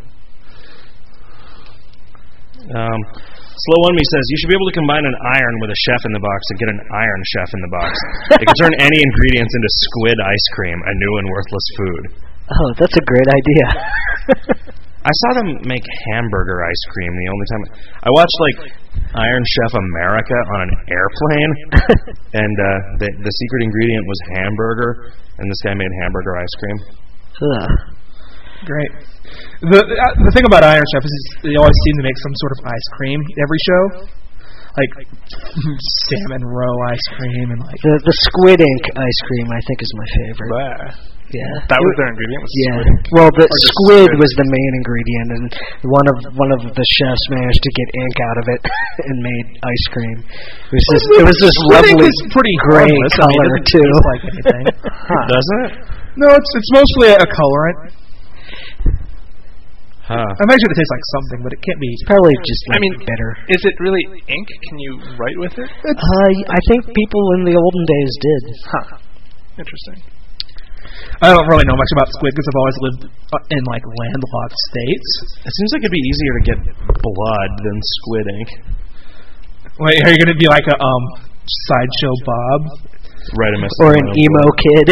Speaker 1: Um... Slow One Me says, you should be able to combine an iron with a chef in the box and get an iron chef in the box. It can turn any ingredients into squid ice cream, a new and worthless food.
Speaker 2: Oh, that's a great idea.
Speaker 1: I saw them make hamburger ice cream the only time. I watched, like, Iron Chef America on an airplane, and uh, the, the secret ingredient was hamburger, and this guy made hamburger ice cream.
Speaker 2: Ugh.
Speaker 3: Great. The uh, the thing about Iron Chef is they always seem to make some sort of ice cream every show, like salmon roe ice cream and like
Speaker 2: the the squid ink ice cream. I think is my favorite.
Speaker 4: Blah.
Speaker 2: Yeah,
Speaker 4: that was their ingredient. Was
Speaker 2: yeah.
Speaker 4: squid ink?
Speaker 2: Well, the
Speaker 4: Or
Speaker 2: squid
Speaker 4: squid.
Speaker 2: was the main ingredient, and one of one of the chefs managed to get ink out of it and made ice cream. It was just, it was this
Speaker 3: Squid ink
Speaker 2: lovely
Speaker 3: is pretty
Speaker 2: gray
Speaker 3: harmless. I mean,
Speaker 2: color
Speaker 3: it doesn't
Speaker 2: too.
Speaker 3: taste like anything. Huh.
Speaker 1: Doesn't it?
Speaker 3: No, it's it's mostly a colorant.
Speaker 1: Huh.
Speaker 3: I imagine it tastes like something, but it can't be.
Speaker 2: It's probably just like
Speaker 4: I mean,
Speaker 2: bitter.
Speaker 4: Is it really ink? Can you write with it?
Speaker 2: Uh, I think people in the olden days did.
Speaker 4: Huh. Interesting.
Speaker 3: I don't really know much about squid because I've always lived uh, in like landlocked states.
Speaker 1: It seems like it'd be easier to get blood than squid ink.
Speaker 3: Wait, are you going to be like a um sideshow Bob?
Speaker 1: Right, I missed
Speaker 2: Or
Speaker 1: it.
Speaker 2: an emo kid.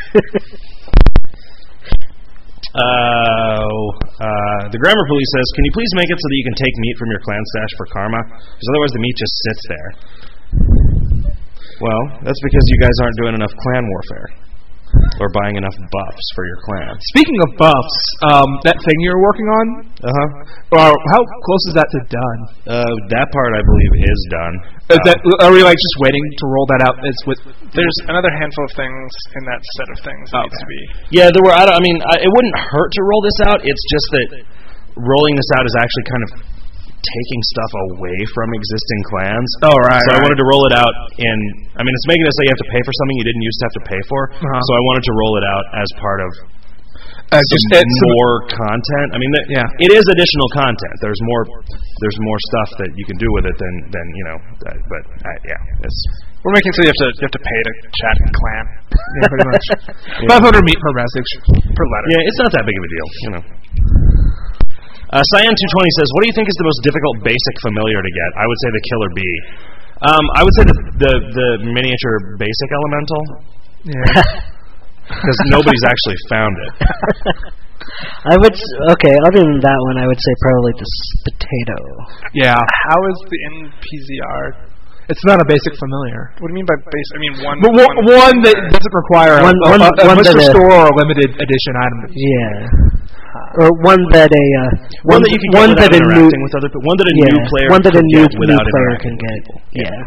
Speaker 1: Uh, uh, the Grammar Police says, can you please make it so that you can take meat from your clan stash for karma? Because otherwise the meat just sits there. Well, that's because you guys aren't doing enough clan warfare. Or buying enough buffs for your clan.
Speaker 3: Speaking of buffs, um, that thing you were working on,
Speaker 1: Uh-huh.
Speaker 3: well, how close is that to done?
Speaker 1: Uh, that part, I believe, is done.
Speaker 3: Is
Speaker 1: Uh,
Speaker 3: that, are we like just waiting to roll that out? As with
Speaker 4: There's another handful of things in that set of things that
Speaker 3: Okay.
Speaker 4: needs to be.
Speaker 1: Yeah, there were. I, don't, I mean, I, it wouldn't hurt to roll this out. It's just that rolling this out is actually kind of taking stuff away from existing clans.
Speaker 3: Oh, right,
Speaker 1: So I
Speaker 3: right.
Speaker 1: wanted to roll it out in. I mean, it's making it so you have to pay for something you didn't used to have to pay for.
Speaker 3: Uh-huh.
Speaker 1: So I wanted to roll it out as part of
Speaker 3: uh, just
Speaker 1: some
Speaker 3: it's some-
Speaker 1: more content. I mean, th-
Speaker 3: Yeah.
Speaker 1: it is additional content. There's more. There's more stuff that you can do with it than than you know. That, but uh, yeah, it's.
Speaker 4: We're making so you have to you have to pay to chat in clan
Speaker 3: yeah, pretty much. Five hundred meat per message.
Speaker 4: per letter.
Speaker 1: Yeah, it's not that big of a deal, you know. Uh, Cyan two twenty says, what do you think is the most difficult basic familiar to get? I would say the Killer Bee. Um, I would say the, the, the miniature basic elemental,
Speaker 3: Yeah.
Speaker 1: because nobody's actually found it.
Speaker 2: I would s- okay. Other than that one, I would say probably the s- potato.
Speaker 3: Yeah.
Speaker 4: How is the N P Z R?
Speaker 3: It's not a basic familiar.
Speaker 4: What do you mean by base? I mean one.
Speaker 3: But one, one that doesn't require
Speaker 2: One-
Speaker 3: a,
Speaker 2: one-
Speaker 3: a, a
Speaker 2: one
Speaker 3: Mister
Speaker 2: that, uh,
Speaker 3: Store or a limited edition item.
Speaker 2: Yeah. Or one that a uh,
Speaker 1: One, that you can get
Speaker 2: one
Speaker 1: without
Speaker 2: that a new
Speaker 1: interacting with other people. One that a
Speaker 2: yeah
Speaker 1: new player
Speaker 2: one that a
Speaker 1: could
Speaker 2: new,
Speaker 1: get
Speaker 2: new
Speaker 1: without
Speaker 2: player
Speaker 1: interacting
Speaker 2: can
Speaker 1: with
Speaker 2: get.
Speaker 1: people.
Speaker 2: Yeah.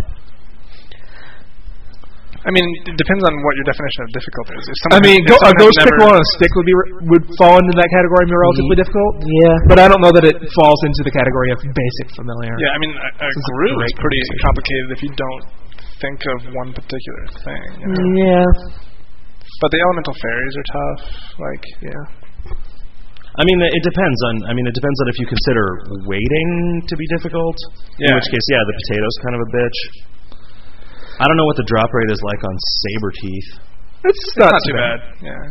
Speaker 4: I mean, it depends on what your definition of difficult is. If
Speaker 3: I
Speaker 4: someone
Speaker 3: mean,
Speaker 4: has-
Speaker 3: go,
Speaker 4: if
Speaker 3: a
Speaker 4: someone
Speaker 3: ghost
Speaker 4: has
Speaker 3: pickle
Speaker 4: never-
Speaker 3: on a stick would be re- would fall into that category and be relatively difficult.
Speaker 2: Yeah.
Speaker 3: But I don't know that it falls into the category of basic familiar.
Speaker 4: Yeah, I mean, a, a
Speaker 3: This is a
Speaker 4: groove is
Speaker 3: great
Speaker 4: pretty
Speaker 3: conversation.
Speaker 4: complicated if you don't think of one particular thing. You know?
Speaker 2: Yeah.
Speaker 4: But the elemental fairies are tough. Like, yeah.
Speaker 1: I mean, it depends on. I mean, it depends on if you consider waiting to be difficult. In
Speaker 4: Yeah.
Speaker 1: which case, yeah, the potato's kind of a bitch. I don't know what the drop rate is like on saber teeth.
Speaker 3: It's not,
Speaker 4: Not too bad. Yeah.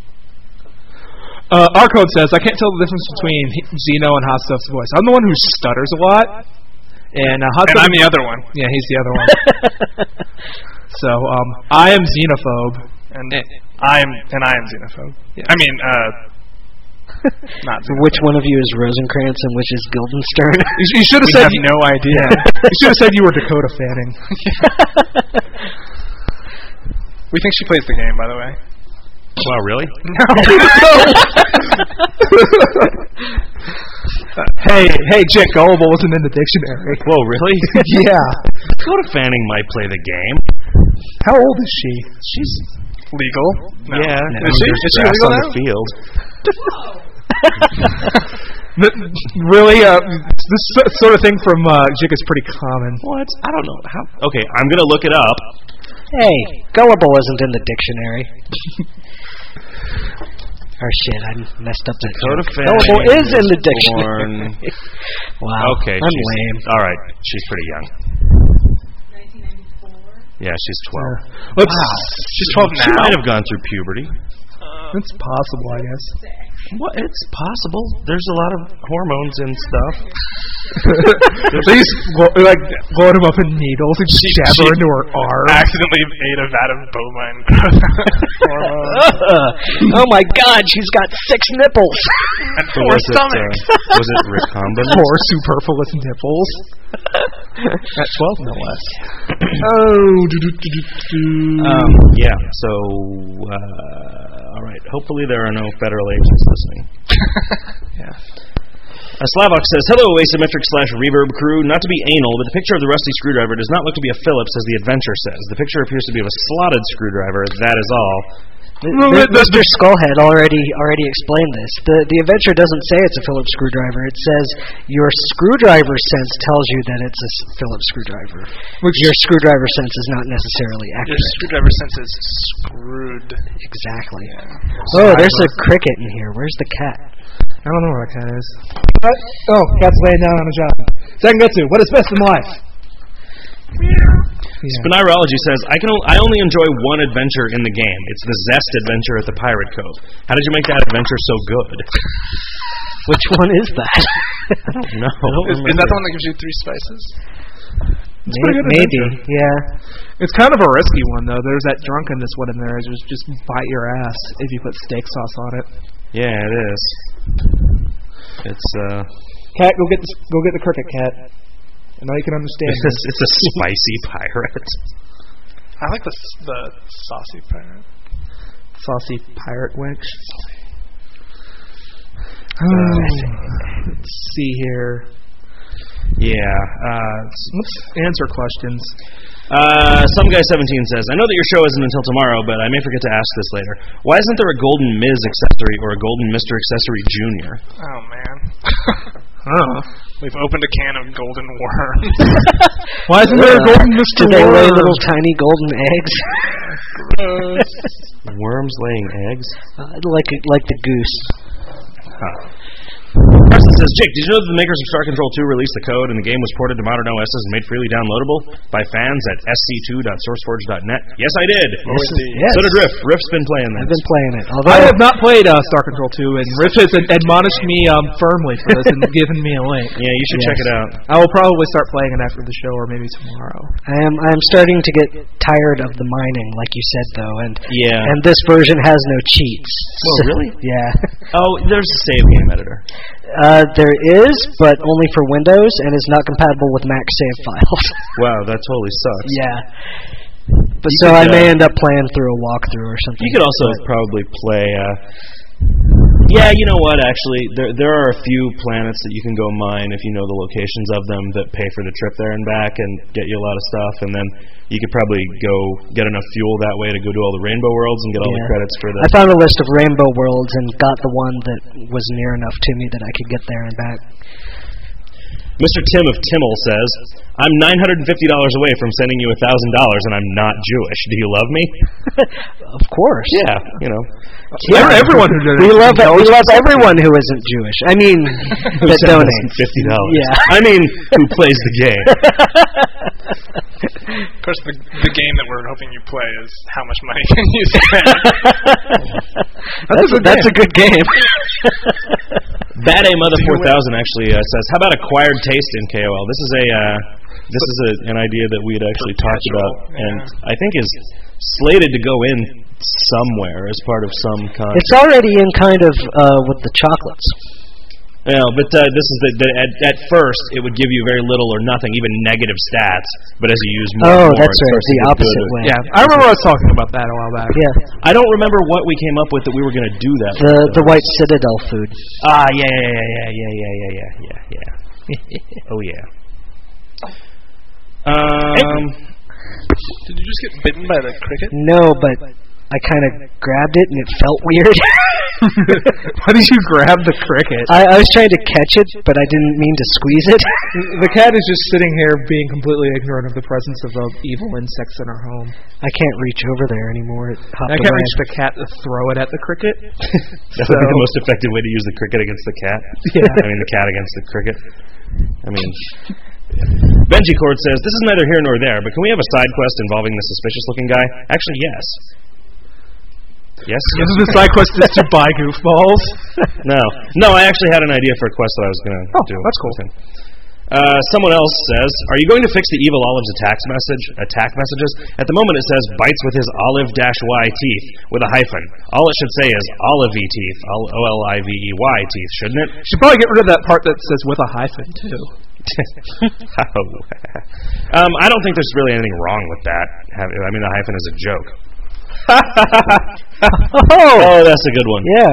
Speaker 3: Uh, our code says, I can't tell the difference between he- Zeno and Hot Stuff's voice. I'm the one who stutters a lot. And, uh, Hot
Speaker 4: And
Speaker 3: Stuff-
Speaker 4: I'm the other one.
Speaker 3: Yeah, he's the other one. So, um, I am xenophobe.
Speaker 4: And I am and I am xenophobe. I mean, uh, not xenophobe.
Speaker 2: Which one of you is Rosencrantz and which is Guildenstern?
Speaker 3: You, sh- you should have
Speaker 4: We
Speaker 3: said
Speaker 4: have no idea.
Speaker 3: you should have said you were Dakota Fanning.
Speaker 4: We think she plays the game, by the way.
Speaker 1: Wow, really?
Speaker 3: hey, hey, Jake, gullible wasn't in the dictionary.
Speaker 1: Whoa, really?
Speaker 3: Yeah.
Speaker 1: Dakota Fanning might play the game.
Speaker 3: How old is she?
Speaker 1: She's
Speaker 4: legal. No.
Speaker 1: Yeah.
Speaker 4: No. Is she, is she legal
Speaker 1: on
Speaker 4: now?
Speaker 1: the field.
Speaker 3: Really, uh, this sort of thing from uh, Jig is pretty common.
Speaker 1: What? I don't know. How? Okay, I'm going to look it up.
Speaker 2: Hey, gullible isn't in the dictionary. Oh shit, I messed up that
Speaker 1: Dakota
Speaker 2: joke.
Speaker 1: Fanning
Speaker 2: Gullible is in the
Speaker 1: born-
Speaker 2: dictionary. Wow,
Speaker 1: Okay,
Speaker 2: I'm
Speaker 1: she's,
Speaker 2: lame.
Speaker 1: all right, she's pretty young.
Speaker 5: nineteen ninety-four.
Speaker 1: Yeah, she's twelve.
Speaker 3: Uh, let's,
Speaker 1: Wow.
Speaker 4: She's twelve
Speaker 1: She
Speaker 4: now.
Speaker 1: might have gone through puberty.
Speaker 3: It's possible, I guess.
Speaker 1: What? It's possible. There's a lot of hormones and stuff.
Speaker 3: They just lo- like load him up in needles and
Speaker 4: She-
Speaker 3: jab
Speaker 4: she
Speaker 3: her into her arm.
Speaker 4: Accidentally ate a vat of bovine hormone
Speaker 2: Oh my god, she's got six nipples.
Speaker 4: and
Speaker 1: So
Speaker 4: four
Speaker 1: was it,
Speaker 4: stomachs.
Speaker 1: uh, was it recombinant?
Speaker 3: Four superfluous nipples. At twelve, no less. Oh, do-do-do-do-do.
Speaker 1: Um, yeah, so, uh, all right. Hopefully there are no federal agents listening.
Speaker 3: Yeah.
Speaker 1: Uh, Slavok says, hello, asymmetric slash reverb crew. Not to be anal, but the picture of the rusty screwdriver does not look to be a Phillips, as the adventure says. The picture appears to be of a slotted screwdriver. That is all.
Speaker 3: Well,
Speaker 2: M-
Speaker 3: the-
Speaker 2: Mister Skullhead already already explained this. The the adventure doesn't say it's a Phillips screwdriver. It says your screwdriver sense tells you that it's a s- Phillips screwdriver.
Speaker 3: Which
Speaker 2: Your screwdriver sense is not necessarily
Speaker 4: Your
Speaker 2: accurate.
Speaker 4: screwdriver sense is screwed.
Speaker 2: Exactly. Oh, there's a cricket in here. Where's the cat?
Speaker 3: I don't know where that cat is. What? Oh, cat's laying down on a job. Sengetsu, what is best in life? Yeah.
Speaker 1: Spinirology says, I can o- I only enjoy one adventure in the game. It's the Zest adventure at the Pirate Cove. How did you make that adventure so good?
Speaker 2: Which one is that?
Speaker 1: I don't know.
Speaker 4: Is, is that the one that gives you three spices?
Speaker 3: It's a pretty good
Speaker 2: Maybe,
Speaker 3: adventure.
Speaker 2: yeah.
Speaker 3: It's kind of a risky one, though. There's that drunkenness one in there. It's just, just bite your ass if you put steak sauce on it.
Speaker 1: Yeah, it is. It's, uh...
Speaker 3: Cat, go get the, go get the cricket, cat. And now you can understand.
Speaker 1: It's a, it's a spicy pirate.
Speaker 4: I like the s- the saucy pirate.
Speaker 3: Saucy pirate wench.
Speaker 2: Uh,
Speaker 3: Let's see here.
Speaker 1: Yeah. Uh,
Speaker 3: Let's answer questions.
Speaker 1: uh, some guy seventeen says, I know that your show isn't until tomorrow, but I may forget to ask this later. Why isn't there a Golden Miz accessory or a Golden Mister accessory Junior?
Speaker 4: Oh man.
Speaker 3: Huh.
Speaker 4: We've opened a can of golden worms.
Speaker 3: Why isn't there a golden Mister
Speaker 2: Do they lay
Speaker 3: Worm?
Speaker 2: little tiny golden eggs?
Speaker 1: Worms laying eggs?
Speaker 2: Uh, like a, like the goose.
Speaker 1: Huh. Carson says, Jake, did you know that the makers of Star Control two released the code and the game was ported to modern O Ss and made freely downloadable by fans at s c two dot sourceforge dot net? Yes, I did.
Speaker 2: Yes, yes.
Speaker 1: So did Riff. Riff's been playing that.
Speaker 2: I've been playing it. Although
Speaker 3: I have not played uh, Star Control two, and Riff has ad- admonished me um, firmly for this and given me a link.
Speaker 1: Yeah, you should
Speaker 2: Yes.
Speaker 1: check it out.
Speaker 3: I will probably start playing it after the show, or maybe tomorrow.
Speaker 2: I am I am starting to get tired of the mining, like you said, though, and
Speaker 1: Yeah.
Speaker 2: and this version has no cheats.
Speaker 1: Well,
Speaker 2: So-
Speaker 1: really?
Speaker 2: Yeah.
Speaker 1: Oh, there's a save game editor.
Speaker 2: Uh, there is, but only for Windows, and is not compatible with Mac save files.
Speaker 1: Wow, that totally sucks.
Speaker 2: Yeah. But
Speaker 1: You
Speaker 2: so
Speaker 1: could,
Speaker 2: I may
Speaker 1: uh,
Speaker 2: end up playing through a walkthrough or something.
Speaker 1: You could also
Speaker 2: But-
Speaker 1: probably play. Uh, yeah, you know what? Actually, there there are a few planets that you can go mine if you know the locations of them that pay for the trip there and back and get you a lot of stuff. And then you could probably go get enough fuel that way to go do all the Rainbow Worlds and get all the
Speaker 2: Yeah.
Speaker 1: credits for the.
Speaker 2: I found a list of Rainbow Worlds and got the one that was near enough to me that I could get there and back.
Speaker 1: Mister Tim of Timmel says, "I'm nine hundred and fifty dollars away from sending you a thousand dollars, and I'm not Jewish. Do you love me?"
Speaker 2: Of course.
Speaker 1: Yeah, you know.
Speaker 2: Yeah.
Speaker 3: Everyone who donates
Speaker 2: We love we
Speaker 3: intelligence-
Speaker 2: love everyone who isn't Jewish. I mean, that
Speaker 1: Send us
Speaker 2: donates.
Speaker 1: fifty dollars.
Speaker 2: Yeah.
Speaker 1: I mean, who plays the game?
Speaker 4: Of course, the the game that we're hoping you play is how much money can you spend.
Speaker 2: that's, a, that's a good game.
Speaker 1: Bad A Mother four thousand actually uh, says, "How about acquired taste in K O L?" This is a uh, this is a, an idea that we had actually talked about, and I think is slated to go in somewhere as part of some concept.
Speaker 2: It's already in kind of uh, with the chocolates.
Speaker 1: Yeah, but uh, this is the, the at, at first it would give you very little or nothing, even negative stats. But as you use more,
Speaker 2: Oh,
Speaker 1: and more,
Speaker 2: that's
Speaker 1: it
Speaker 2: right.
Speaker 1: starts to
Speaker 2: The
Speaker 1: get
Speaker 2: opposite
Speaker 1: good.
Speaker 2: way.
Speaker 3: Yeah, I remember us talking about that a while back.
Speaker 2: Yeah.
Speaker 1: I don't remember what we came up with that we were going to do that.
Speaker 2: The
Speaker 1: with,
Speaker 2: the
Speaker 1: though.
Speaker 2: White Citadel food.
Speaker 1: Ah, yeah, yeah, yeah, yeah, yeah, yeah, yeah, yeah, yeah. Oh yeah. Um.
Speaker 4: Did you just get bitten by the cricket?
Speaker 2: No, but I kind of grabbed it and it felt weird.
Speaker 3: Why did you grab the cricket?
Speaker 2: I, I was trying to catch it, but I didn't mean to squeeze it.
Speaker 3: The cat is just sitting here being completely ignorant of the presence of uh, evil insects in our home.
Speaker 2: I can't reach over there anymore. It hopped
Speaker 3: I can't
Speaker 2: away.
Speaker 3: reach the cat to throw it at the cricket.
Speaker 1: That would be the most effective way to use the cricket against the cat.
Speaker 3: Yeah.
Speaker 1: I mean, the cat against the cricket. I mean, Benji Cord says, this is neither here nor there, but can we have a side quest involving the suspicious-looking guy? Actually, yes. Yes?
Speaker 3: This is the side quest is to buy goofballs.
Speaker 1: No. No, I actually had an idea for a quest that I was going to
Speaker 3: Oh,
Speaker 1: do.
Speaker 3: that's cool.
Speaker 1: Okay. Uh, someone else says, are you going to fix the Evil Olive's attacks message, attack messages? At the moment it says, bites with his olive-y teeth, with a hyphen. All it should say is olive-y teeth, O L I V E Y teeth, shouldn't it?
Speaker 3: Should probably get rid of that part that says with a hyphen, too.
Speaker 1: um, I don't think there's really anything wrong with that. I mean, the hyphen is a joke. Oh, that's a good one.
Speaker 2: Yeah.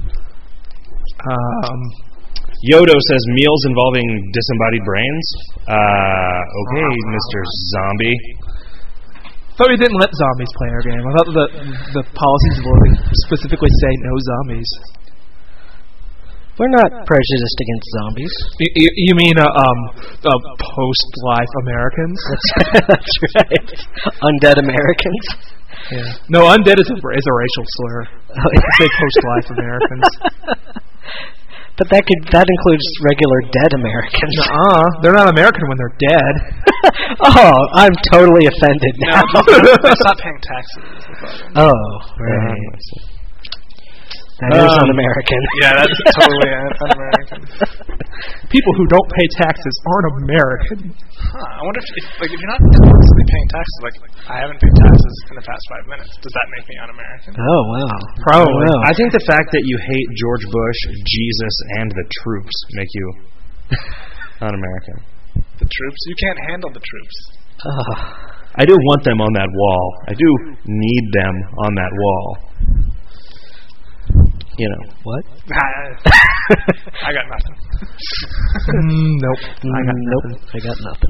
Speaker 3: Um,
Speaker 1: Yodo says meals involving disembodied brains. Uh, okay, Mister Zombie.
Speaker 3: thought we didn't let zombies play our game. I thought the the policies would specifically say no zombies.
Speaker 2: We're not prejudiced against zombies.
Speaker 3: You, you, you mean uh, um uh, post-life Americans?
Speaker 2: That's, that's right. Undead Americans.
Speaker 3: Yeah. No, undead is a is a racial slur.
Speaker 2: Oh,
Speaker 3: I say post-life Americans.
Speaker 2: But that could that includes regular dead Americans.
Speaker 3: Nuh-uh. They're not American when they're dead.
Speaker 2: Oh, I'm totally offended
Speaker 4: No,
Speaker 2: now.
Speaker 4: they stop paying taxes.
Speaker 2: Oh, right. That is
Speaker 1: Um,
Speaker 2: un-American.
Speaker 4: Yeah, that's totally un- un-American.
Speaker 3: People who don't pay taxes aren't American.
Speaker 4: Huh, I wonder if, if like if you're not constantly paying taxes, like I haven't paid taxes in the past five minutes, does that make me un-American?
Speaker 2: Oh, wow.
Speaker 3: Probably.
Speaker 2: I don't know.
Speaker 1: I think the fact that you hate George Bush, Jesus, and the troops make you un-American.
Speaker 4: The troops? You can't handle the troops.
Speaker 2: Oh.
Speaker 1: I do want them on that wall. I do need them on that wall. You know.
Speaker 2: What?
Speaker 4: I got nothing.
Speaker 3: Mm, nope. I got
Speaker 2: Mm, nope. I got nothing.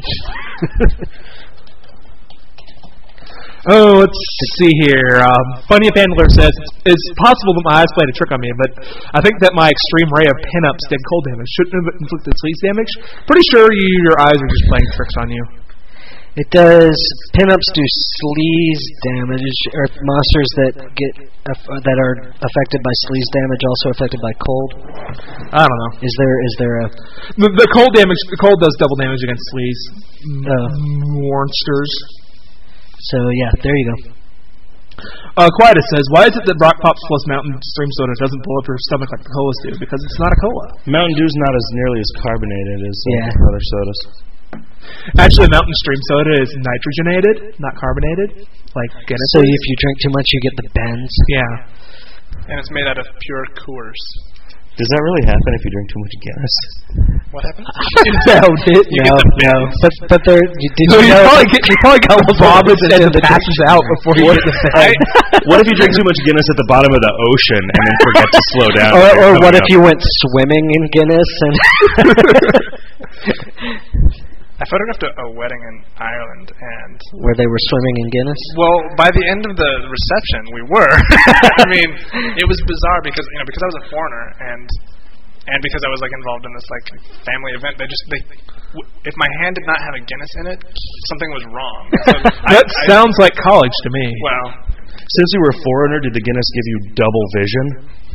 Speaker 3: Oh, let's see here. Um, Funny Handler says, it's possible that my eyes played a trick on me, but I think that my extreme ray of pinups did cold damage. Shouldn't have inflicted sleaze damage. Pretty sure you, your eyes are just playing tricks on you.
Speaker 2: It does. Pinups do sleaze damage, or monsters that get uh, that are affected by sleaze damage also affected by cold.
Speaker 3: I don't know.
Speaker 2: Is there is there a
Speaker 3: The, the cold damage, the cold does double damage against sleaze.
Speaker 2: Oh.
Speaker 3: Monsters.
Speaker 2: so yeah, there you go.
Speaker 3: Uh, Quietus says, why is it that Rock Pops plus Mountain Stream Soda doesn't blow up your stomach like the colas do? Because it's not a cola.
Speaker 1: Mountain Dew's not as nearly as carbonated as uh,
Speaker 2: Yeah.
Speaker 1: other sodas.
Speaker 3: Actually, Mountain Stream Soda is nitrogenated, not carbonated, like Guinness.
Speaker 2: So
Speaker 3: is.
Speaker 2: if you drink too much, you get the bends.
Speaker 3: Yeah.
Speaker 4: And it's made out of pure Coors.
Speaker 1: Does that really happen if you drink too much Guinness?
Speaker 4: What happened?
Speaker 3: No, did,
Speaker 2: No, no. But but there, you, did
Speaker 3: No,
Speaker 2: you
Speaker 3: you
Speaker 2: know?
Speaker 3: probably get you probably got vomits and then
Speaker 2: the
Speaker 3: passes out before you get to bed.
Speaker 1: What if you drink too much Guinness at the bottom of the ocean and then forget to slow down?
Speaker 2: Or,
Speaker 1: when
Speaker 2: or
Speaker 1: you're
Speaker 2: what
Speaker 1: coming
Speaker 2: if
Speaker 1: up?
Speaker 2: you went swimming in Guinness and?
Speaker 4: I photographed a, a wedding in Ireland, and
Speaker 2: Where they were swimming in Guinness?
Speaker 4: well, by the end of the reception, we were. I mean, it was bizarre because you know because I was a foreigner and and because I was like involved in this like family event. They just they w- if my hand did not have a Guinness in it, something was wrong. So I,
Speaker 3: That
Speaker 4: I,
Speaker 3: sounds like college to me.
Speaker 4: well.
Speaker 1: Since you were a foreigner, did the Guinness give you double vision?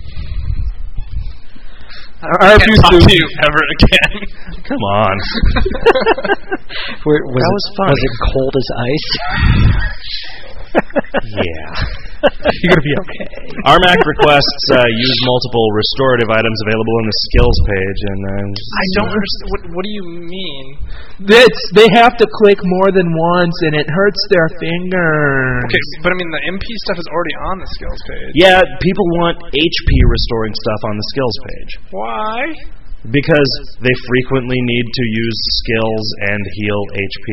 Speaker 4: I,
Speaker 3: I
Speaker 4: can't
Speaker 3: refuse
Speaker 4: talk
Speaker 3: to-
Speaker 4: to you ever again.
Speaker 1: Come on.
Speaker 2: Where, was
Speaker 1: That
Speaker 2: it,
Speaker 1: was funny.
Speaker 2: Was it cold as ice?
Speaker 1: Yeah.
Speaker 3: You're gonna be okay.
Speaker 1: Armac requests uh, use multiple restorative items available in the skills page, and uh,
Speaker 4: I don't understand. What, what do you mean?
Speaker 3: It's, they have to click more than once, and it hurts their fingers.
Speaker 4: Okay, but I mean the M P stuff is already on the skills page.
Speaker 1: yeah, people want H P restoring stuff on the skills page.
Speaker 4: Why?
Speaker 1: Because they frequently need to use skills and heal H P.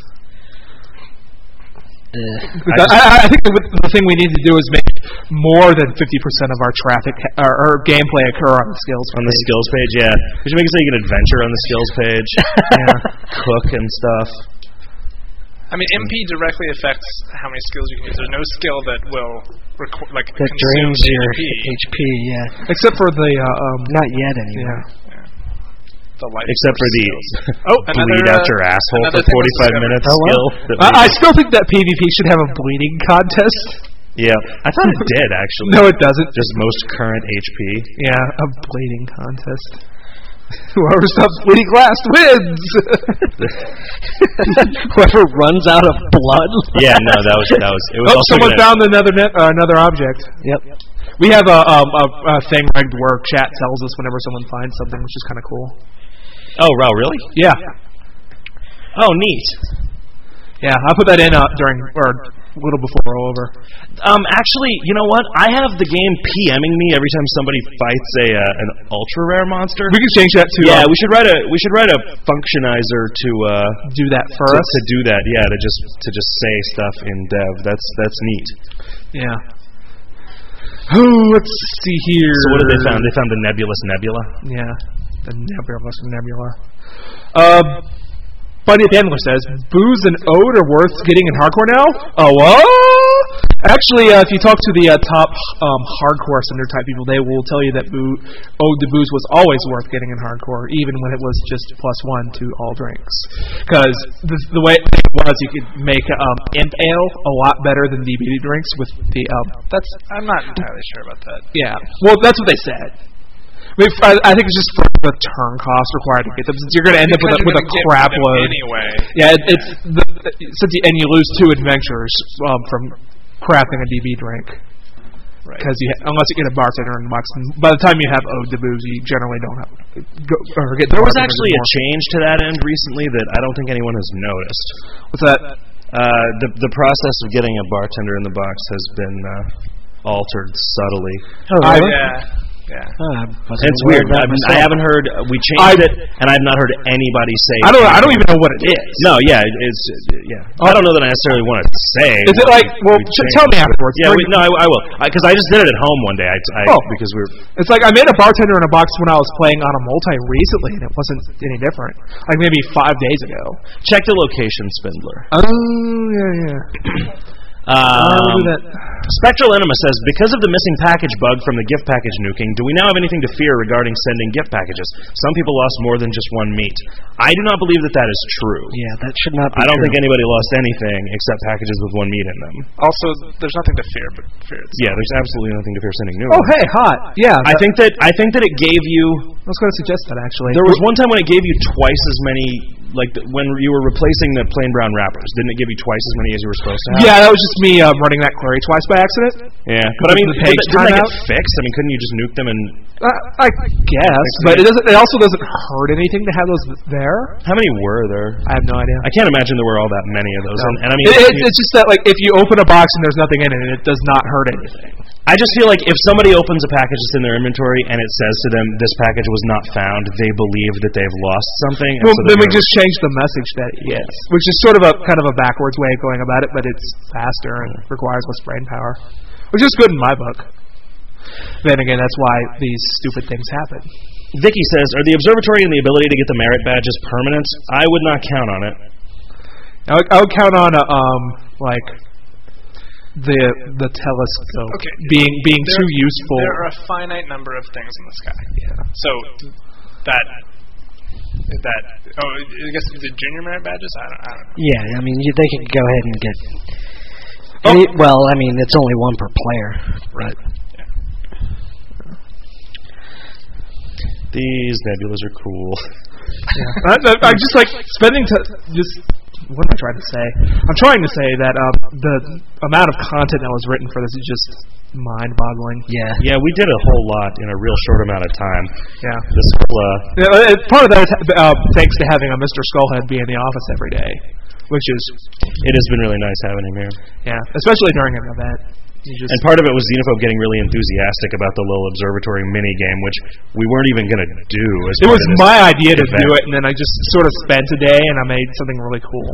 Speaker 2: Uh,
Speaker 3: I, I, I think the, the thing we need to do is make more than fifty percent of our traffic or, or gameplay occur on the skills page.
Speaker 1: On the skills page, yeah. We should make it so you can adventure on the skills page. Yeah. Cook and stuff.
Speaker 4: I mean, M P directly affects how many skills you can use. There's no skill that will requ- like
Speaker 2: that
Speaker 4: consume
Speaker 2: drains your
Speaker 4: H P.
Speaker 2: H P, yeah.
Speaker 3: Except for the uh, um,
Speaker 2: Not yet, anyway.
Speaker 3: yeah.
Speaker 4: The life
Speaker 1: Except for the
Speaker 4: oh,
Speaker 1: bleed out your asshole for forty-five minutes
Speaker 2: oh,
Speaker 1: skill.
Speaker 3: I, I still think that PvP should have a bleeding contest.
Speaker 1: Yeah, I thought it did actually.
Speaker 3: No, it doesn't.
Speaker 1: Just most current H P.
Speaker 3: Yeah, a bleeding contest. Whoever stops bleeding last wins.
Speaker 2: Whoever runs out of blood.
Speaker 1: Yeah, no, that was that was. It was
Speaker 3: Oh,
Speaker 1: also
Speaker 3: someone
Speaker 1: gonna,
Speaker 3: found another net, uh, another object.
Speaker 2: Yep.
Speaker 3: We have a, um, a, a thing rigged where chat tells us whenever someone finds something, which is kind of cool.
Speaker 1: Oh, wow, really?
Speaker 3: Yeah.
Speaker 1: Oh, neat.
Speaker 3: Yeah, I put that in uh, during or a little before roll over.
Speaker 1: Um, actually, you know what? I have the game PMing me every time somebody fights a uh, an ultra rare monster.
Speaker 3: We can change that to
Speaker 1: Yeah,
Speaker 3: uh,
Speaker 1: we should write a we should write a functionizer to uh
Speaker 3: do that for
Speaker 1: to,
Speaker 3: us.
Speaker 1: to do that. Yeah, to just to just say stuff in dev. That's that's neat.
Speaker 3: Yeah. Oh, let's see here.
Speaker 1: So what did they found? They found the nebulous nebula.
Speaker 3: Yeah, the nebulous nebula. Um, Buddy Dandler says, booze and ode are worth getting in hardcore now? Oh, what? Actually, uh, if you talk to the uh, top um, hardcore Cinder type people, they will tell you that boo- ode to booze was always worth getting in hardcore, even when it was just plus one to all drinks. Because the, the way it was, you could make um, Imp Ale a lot better than D B D drinks with the... Um,
Speaker 4: That's. I'm not entirely sure about that.
Speaker 3: yeah, well, that's what they said. I, mean, I, I think it's just for the turn cost required to get them. Since you're going to end up with a, with a crap load.
Speaker 4: Anyway.
Speaker 3: Yeah, it, it's the, since you, and you lose two adventures um, from crafting a D B drink.
Speaker 4: Right.
Speaker 3: Because you ha- unless you get a bartender in the box, and by the time you have ode to booze, you generally don't have go or get.
Speaker 1: There was
Speaker 3: bartenders
Speaker 1: actually a
Speaker 3: anymore.
Speaker 1: change to that end recently that I don't think anyone has noticed.
Speaker 3: What's that?
Speaker 1: Uh, the the process of getting a bartender in the box has been uh, altered subtly.
Speaker 2: Oh,
Speaker 3: I-
Speaker 2: really?
Speaker 4: Yeah. Yeah.
Speaker 2: Oh, I wasn't
Speaker 1: It's
Speaker 2: aware
Speaker 1: weird.
Speaker 2: of that
Speaker 1: I, I
Speaker 2: myself.
Speaker 1: haven't heard. Uh, we changed
Speaker 3: I-
Speaker 1: it, and I've not heard anybody say.
Speaker 3: I don't. I don't even know what it is.
Speaker 1: No, yeah, it- it's uh, yeah. I don't know that I necessarily want to say.
Speaker 3: Is it
Speaker 1: what
Speaker 3: like?
Speaker 1: we-
Speaker 3: Well,
Speaker 1: we
Speaker 3: t-
Speaker 1: changed.
Speaker 3: tell me afterwards.
Speaker 1: Yeah,
Speaker 3: During-
Speaker 1: we, no, I, I will, because I, just did it at home one day. I, I
Speaker 3: Oh.
Speaker 1: because we were.
Speaker 3: It's like I made a bartender in a box when I was playing on a multi recently, and it wasn't any different. Like maybe five days ago.
Speaker 1: Check the location, Spindler.
Speaker 3: Oh yeah, yeah.
Speaker 1: Um,
Speaker 3: I'll do that.
Speaker 1: Spectral Enema says, because of the missing package bug from the gift package nuking, do we now have anything to fear regarding sending gift packages? Some people lost more than just one meat. I do not believe that that is true.
Speaker 2: Yeah, that should not be
Speaker 1: I don't
Speaker 2: true.
Speaker 1: think anybody lost anything except packages with one meat in them.
Speaker 4: Also, there's nothing to fear, but fear itself.
Speaker 1: Yeah, there's absolutely nothing to fear sending new
Speaker 3: Oh
Speaker 1: ones.
Speaker 3: hey, hot. Yeah.
Speaker 1: I
Speaker 3: that-
Speaker 1: think that I think that it gave you.
Speaker 3: I was going to suggest that actually.
Speaker 1: There was one time when it gave you twice as many, like the, when you were replacing the plain brown wrappers. Didn't it give you twice as many as you were supposed to have?
Speaker 3: Yeah, that was just me um, running that query twice by accident.
Speaker 1: Yeah, but I mean,
Speaker 3: The
Speaker 1: did
Speaker 3: page
Speaker 1: that, didn't that get
Speaker 3: timeout?
Speaker 1: fixed? I mean, couldn't you just nuke them and?
Speaker 3: Uh, I guess, but it doesn't. It also doesn't hurt anything to have those there.
Speaker 1: How many were there?
Speaker 3: I have no idea.
Speaker 1: I can't imagine there were all that many of those.
Speaker 3: No.
Speaker 1: And, and I mean,
Speaker 3: It, it, it's just that like if you open a box and there's nothing in it, it does not hurt anything.
Speaker 1: I just feel like if somebody opens a package that's in their inventory and it says to them this package was not found, they believe that they've lost something. And
Speaker 3: Well,
Speaker 1: so
Speaker 3: then
Speaker 1: they're
Speaker 3: we
Speaker 1: gonna-
Speaker 3: just change the message that yes, which is sort of a kind of a backwards way of going about it, but it's faster and requires less brain power, which is good in my book. Then again, that's why these stupid things happen.
Speaker 1: Vicky says, "Are the observatory and the ability to get the merit badges permanent? I would not count on it."
Speaker 3: I would, I would count on a, um like the the telescope
Speaker 4: Okay.
Speaker 3: being being
Speaker 4: There-
Speaker 3: too useful.
Speaker 4: There are a finite number of things in the sky.
Speaker 3: Yeah.
Speaker 4: So that that oh, I guess the junior merit badges. I don't. I don't know.
Speaker 2: Yeah, I mean, you, they could go ahead and get.
Speaker 1: Oh.
Speaker 2: Any, well, I mean, it's only one per player.
Speaker 4: Right. Yeah.
Speaker 1: These nebulas are cool.
Speaker 3: Yeah. I, I, I just like spending to just. What am I trying to say? I'm trying to say that um, the amount of content that was written for this is just mind-boggling.
Speaker 2: Yeah.
Speaker 1: Yeah, we did a whole lot in a real short amount of time.
Speaker 3: Yeah.
Speaker 1: This whole, uh,
Speaker 3: Yeah, it, part of that is uh, thanks to having a Mister Skullhead be in the office every day, which is
Speaker 1: it has been really nice having him here.
Speaker 3: yeah, especially during an event. You just
Speaker 1: And part of it was Xenophobe getting really enthusiastic about the little observatory mini game, which we weren't even going to do. As
Speaker 3: it
Speaker 1: part
Speaker 3: was
Speaker 1: of this
Speaker 3: my idea to
Speaker 1: event.
Speaker 3: do it, and then I just sort of spent a day, and I made something really cool.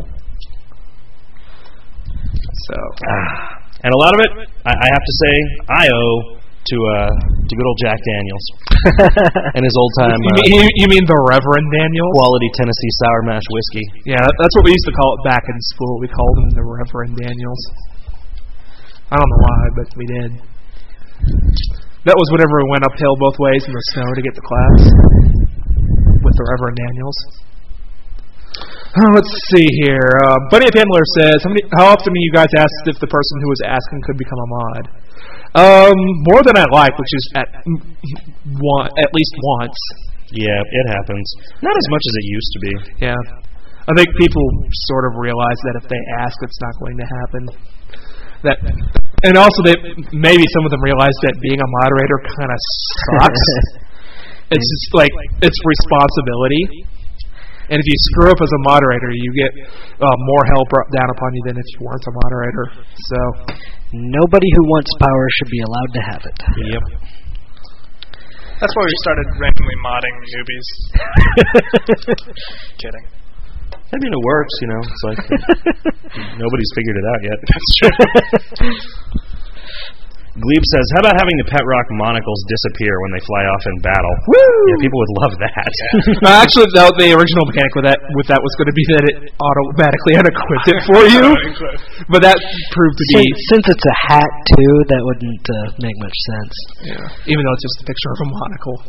Speaker 3: So,
Speaker 1: Ah. And a lot of it, I, I have to say, I owe to uh, to good old Jack Daniels and his old time
Speaker 3: you,
Speaker 1: uh,
Speaker 3: mean, you mean the Reverend Daniels?
Speaker 1: quality Tennessee Sour Mash whiskey.
Speaker 3: Yeah, that, that's what we used to call it back in school. We called him the Reverend Daniels. I don't know why, but we did. That was whenever we went uphill both ways in the snow to get to class with the Reverend Daniels. Oh, let's see here. Uh, Bunny Up Handler says, how, many, how often are you guys asked if the person who was asking could become a mod? Um, more than I like, which is at one, at least once.
Speaker 1: Yeah, it happens. Not as much as it used to be.
Speaker 3: Yeah. I think people sort of realize that if they ask, it's not going to happen. That, and also they maybe some of them realize that being a moderator kind of sucks. It's just like it's responsibility, and if you screw up as a moderator, you get uh, more hell brought down upon you than if you weren't a moderator. So
Speaker 2: Nobody who wants power should be allowed to have it.
Speaker 1: Yep.
Speaker 4: That's why we started randomly modding newbies. Kidding.
Speaker 1: I mean, it works, you know. It's like nobody's figured it out yet.
Speaker 4: That's true.
Speaker 1: Glebe says, how about having the Pet Rock monocles disappear when they fly off in battle?
Speaker 3: Woo!
Speaker 1: Yeah, people would love that.
Speaker 3: uh, actually, the, the original mechanic with that with that was going to be that it automatically unequipped it for you, but that proved to be
Speaker 2: Since, since it's a hat too, that wouldn't uh, make much sense.
Speaker 3: yeah, even though it's just a picture of a monocle.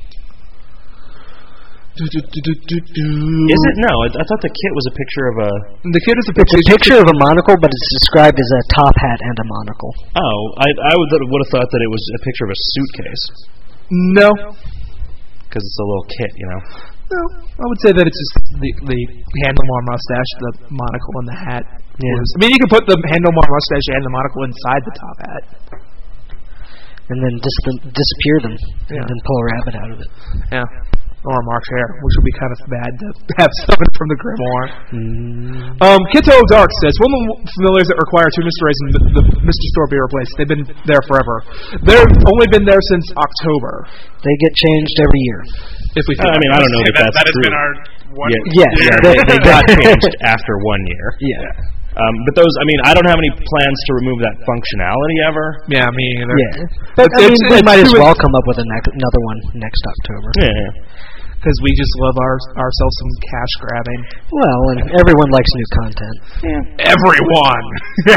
Speaker 3: Do, do, do, do, do, do.
Speaker 1: Is it? No, I, I thought the kit was a picture of a...
Speaker 3: The kid is a
Speaker 2: It's
Speaker 3: picture.
Speaker 2: a picture of a monocle, but it's described as a top hat and a monocle.
Speaker 1: Oh, I, I would, would have thought that it was a picture of a suitcase.
Speaker 3: No,
Speaker 1: Because it's a little kit, you know.
Speaker 3: no. I would say that it's just the the handlebar mustache, the monocle, and the hat.
Speaker 2: Yeah.
Speaker 3: I mean, you can put the handlebar mustache and the monocle inside the top hat.
Speaker 2: And then dis- disappear them,
Speaker 3: Yeah.
Speaker 2: and then pull a rabbit out of it.
Speaker 3: Yeah. Or Mark's hair, which would be kind of bad to have something from the grimoire.
Speaker 2: Mm.
Speaker 3: Um, Kito Dark says, one of the familiars that require two Mister Rays and the, the Mister Store be replaced. They've been there forever. They've only been there since October.
Speaker 2: They get changed every year.
Speaker 3: If we,
Speaker 1: I mean, I don't know
Speaker 4: Okay,
Speaker 1: that,
Speaker 4: that,
Speaker 1: that's
Speaker 4: that has
Speaker 1: true.
Speaker 4: been our one
Speaker 1: Yeah,
Speaker 2: Yes.
Speaker 1: yeah, they, they got changed after one year.
Speaker 2: Yeah.
Speaker 1: Um, but those, I mean, I don't have any plans to remove that functionality ever.
Speaker 3: yeah, me either.
Speaker 2: Yeah. But I
Speaker 3: It's-
Speaker 2: mean, we
Speaker 3: it's
Speaker 2: might as
Speaker 3: too-
Speaker 2: well come up with a ne- another one next October.
Speaker 1: Yeah.
Speaker 3: Because we just love our ourselves some cash grabbing.
Speaker 2: Well, and everyone likes new content.
Speaker 3: Everyone.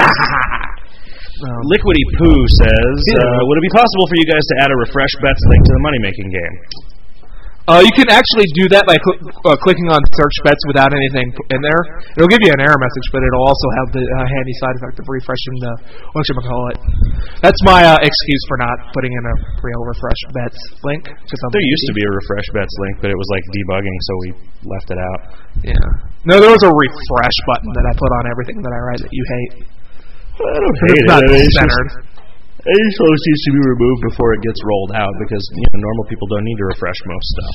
Speaker 3: um,
Speaker 1: Liquidy Poo says, uh, would it be possible for you guys to add a refresh bets link to the money making game?
Speaker 3: Uh, you can actually do that by cl- uh, clicking on search bets without anything p- in there. It'll give you an error message, but it'll also have the uh, handy side effect of refreshing the whatchamacallit. That's my uh, excuse for not putting in a real refresh bets link. Cause I'm
Speaker 1: There used to be a refresh bets link, but it was like debugging, so we left it out.
Speaker 3: Yeah. No, there was a refresh button that I put on everything that I write that you hate.
Speaker 1: I don't
Speaker 3: It's not
Speaker 1: I mean, it's just-
Speaker 3: centered.
Speaker 1: It always needs to be removed before it gets rolled out because you know, normal people don't need to refresh most stuff.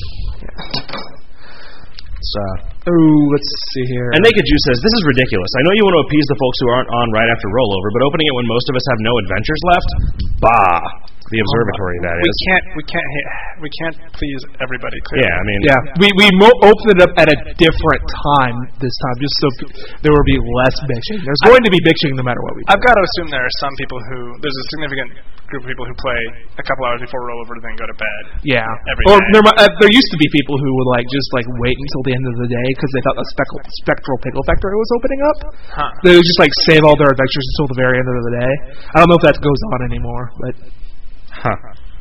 Speaker 1: So,
Speaker 3: Oh, let's see here.
Speaker 1: and Naked Juice says, this is ridiculous. I know you want to appease the folks who aren't on right after rollover, but opening it when most of us have no adventures left? Bah. The observatory, that
Speaker 4: We
Speaker 1: is.
Speaker 4: can't, we can't, hit, we can't please everybody. Clearly.
Speaker 1: Yeah, I mean,
Speaker 3: Yeah, we we mo- opened it up at a different time this time, just so p- there would be less bitching. There's going to be bitching no matter what we do.
Speaker 4: I've got to assume there are some people who there's a significant group of people who play a couple hours before rollover and then go to bed.
Speaker 3: Yeah.
Speaker 4: Every
Speaker 3: or
Speaker 4: day.
Speaker 3: there, mi- uh, there used to be people who would like just like wait until the end of the day because they thought the spec- Spectral Pickle Factory was opening up.
Speaker 4: Huh.
Speaker 3: They would just like save all their adventures until the very end of the day. I don't know if that goes on anymore, but
Speaker 1: Huh.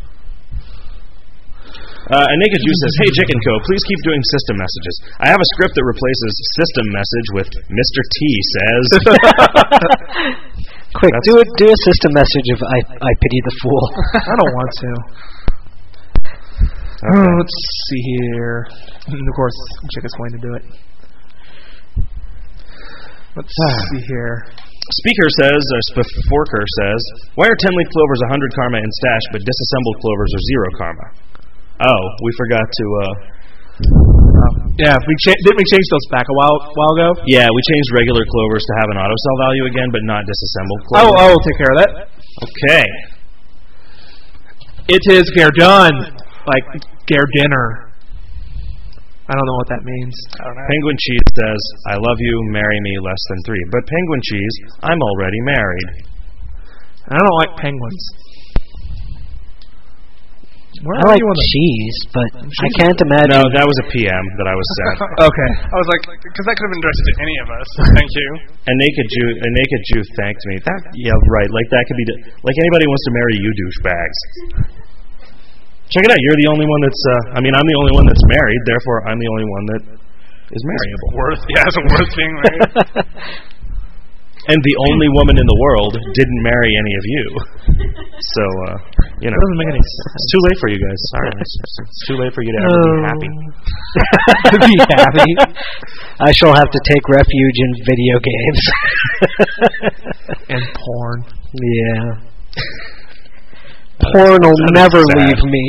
Speaker 1: Uh, and Naked Juice says, hey, Jick and Co., please keep doing system messages. I have a script that replaces system message with Mister T says.
Speaker 2: Quick,
Speaker 1: That's-
Speaker 2: do it. Do a system message of I, I pity the fool.
Speaker 3: I don't want to.
Speaker 1: Okay.
Speaker 3: Oh, let's see here. And of course, Chick is going to do it. Let's see here.
Speaker 1: Speaker says, or Sporker says, why are ten-leaf clovers one hundred karma in stash, but disassembled clovers are zero karma? Oh, we forgot to, uh...
Speaker 3: Oh, yeah, we cha- didn't we change those back a while while ago?
Speaker 1: Yeah, we changed regular clovers to have an auto-sell value again, but not disassembled
Speaker 3: I will,
Speaker 1: clovers.
Speaker 3: I will take care of that.
Speaker 1: Okay.
Speaker 3: It is Gerdun, like Gerdinner. I don't know what that means.
Speaker 4: I don't know.
Speaker 1: Penguin Cheese says, I love you, marry me, less than three. But Penguin Cheese, I'm already married.
Speaker 3: I don't like penguins. Where
Speaker 2: I
Speaker 3: are
Speaker 2: like
Speaker 3: you on the
Speaker 2: cheese, but I can't imagine.
Speaker 1: No, that was a P M that I was sent.
Speaker 3: Okay.
Speaker 4: I was like, because that could have been directed to any of us. Thank you.
Speaker 1: A naked Jew, a naked Jew thanked me. That, yeah, right. Like that could be, di- like anybody wants to marry you, douchebags. Check it out. You're the only one that's. Uh, I mean, I'm the only one that's married. Therefore, I'm the only one that is marryable.
Speaker 4: Worth, yeah, it's worth being married.
Speaker 1: And the only woman in the world didn't marry any of you. So, uh, you know.
Speaker 3: It doesn't make any sense.
Speaker 1: It's too late for you guys. Sorry. It's, it's too late for you to ever be happy.
Speaker 3: To be happy.
Speaker 2: I shall have to take refuge in video games.
Speaker 3: And porn.
Speaker 2: Yeah. Porn will never
Speaker 1: sad.
Speaker 2: leave me.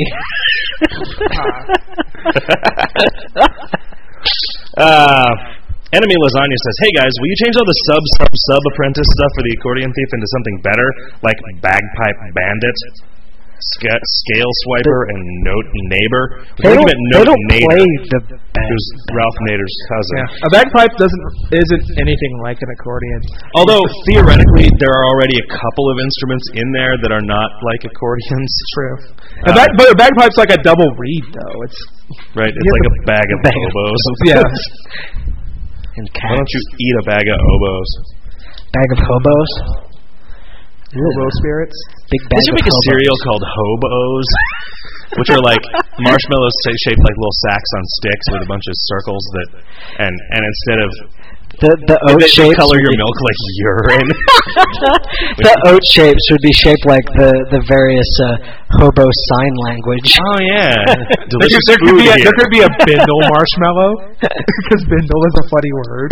Speaker 1: uh, Enemy Lasagna says, hey guys, will you change all the sub, sub, sub apprentice stuff for the accordion thief into something better, like Bagpipe Bandit, Sca- Scale Swiper, and Note Neighbor?
Speaker 2: They don't,
Speaker 1: Note
Speaker 2: they don't
Speaker 1: Nader,
Speaker 2: play the
Speaker 1: who's Ralph Nader's cousin.
Speaker 3: Yeah. A bagpipe doesn't isn't anything like an accordion.
Speaker 1: Although, theoretically, there are already a couple of instruments in there that are not like accordions.
Speaker 3: True.
Speaker 1: Uh,
Speaker 3: a bag, but a bagpipe's like a double reed, though. It's
Speaker 1: Right, it's
Speaker 3: You
Speaker 1: like
Speaker 3: have
Speaker 1: a bag of
Speaker 2: bag of-
Speaker 1: oboes.
Speaker 3: yeah.
Speaker 2: And
Speaker 1: Why
Speaker 2: cats.
Speaker 1: don't you eat a bag of oboes?
Speaker 2: Bag of hobos.
Speaker 3: Hobo spirits.
Speaker 2: Big
Speaker 1: They
Speaker 2: bag
Speaker 1: should
Speaker 2: of
Speaker 1: make a
Speaker 2: hobos.
Speaker 1: cereal called Hobos, which are like marshmallows sa- shaped like little sacks on sticks with a bunch of circles that, and and instead of
Speaker 2: The the oat
Speaker 1: they
Speaker 2: shapes
Speaker 1: color
Speaker 2: would
Speaker 1: your
Speaker 2: be-
Speaker 1: milk like urine.
Speaker 2: the oat shapes would be shaped like the the various uh, hobo sign language.
Speaker 1: Oh yeah,
Speaker 3: There
Speaker 1: delicious
Speaker 3: could, there, could
Speaker 1: food
Speaker 3: be a,
Speaker 1: here.
Speaker 3: there could be a bindle marshmallow because bindle is a funny word.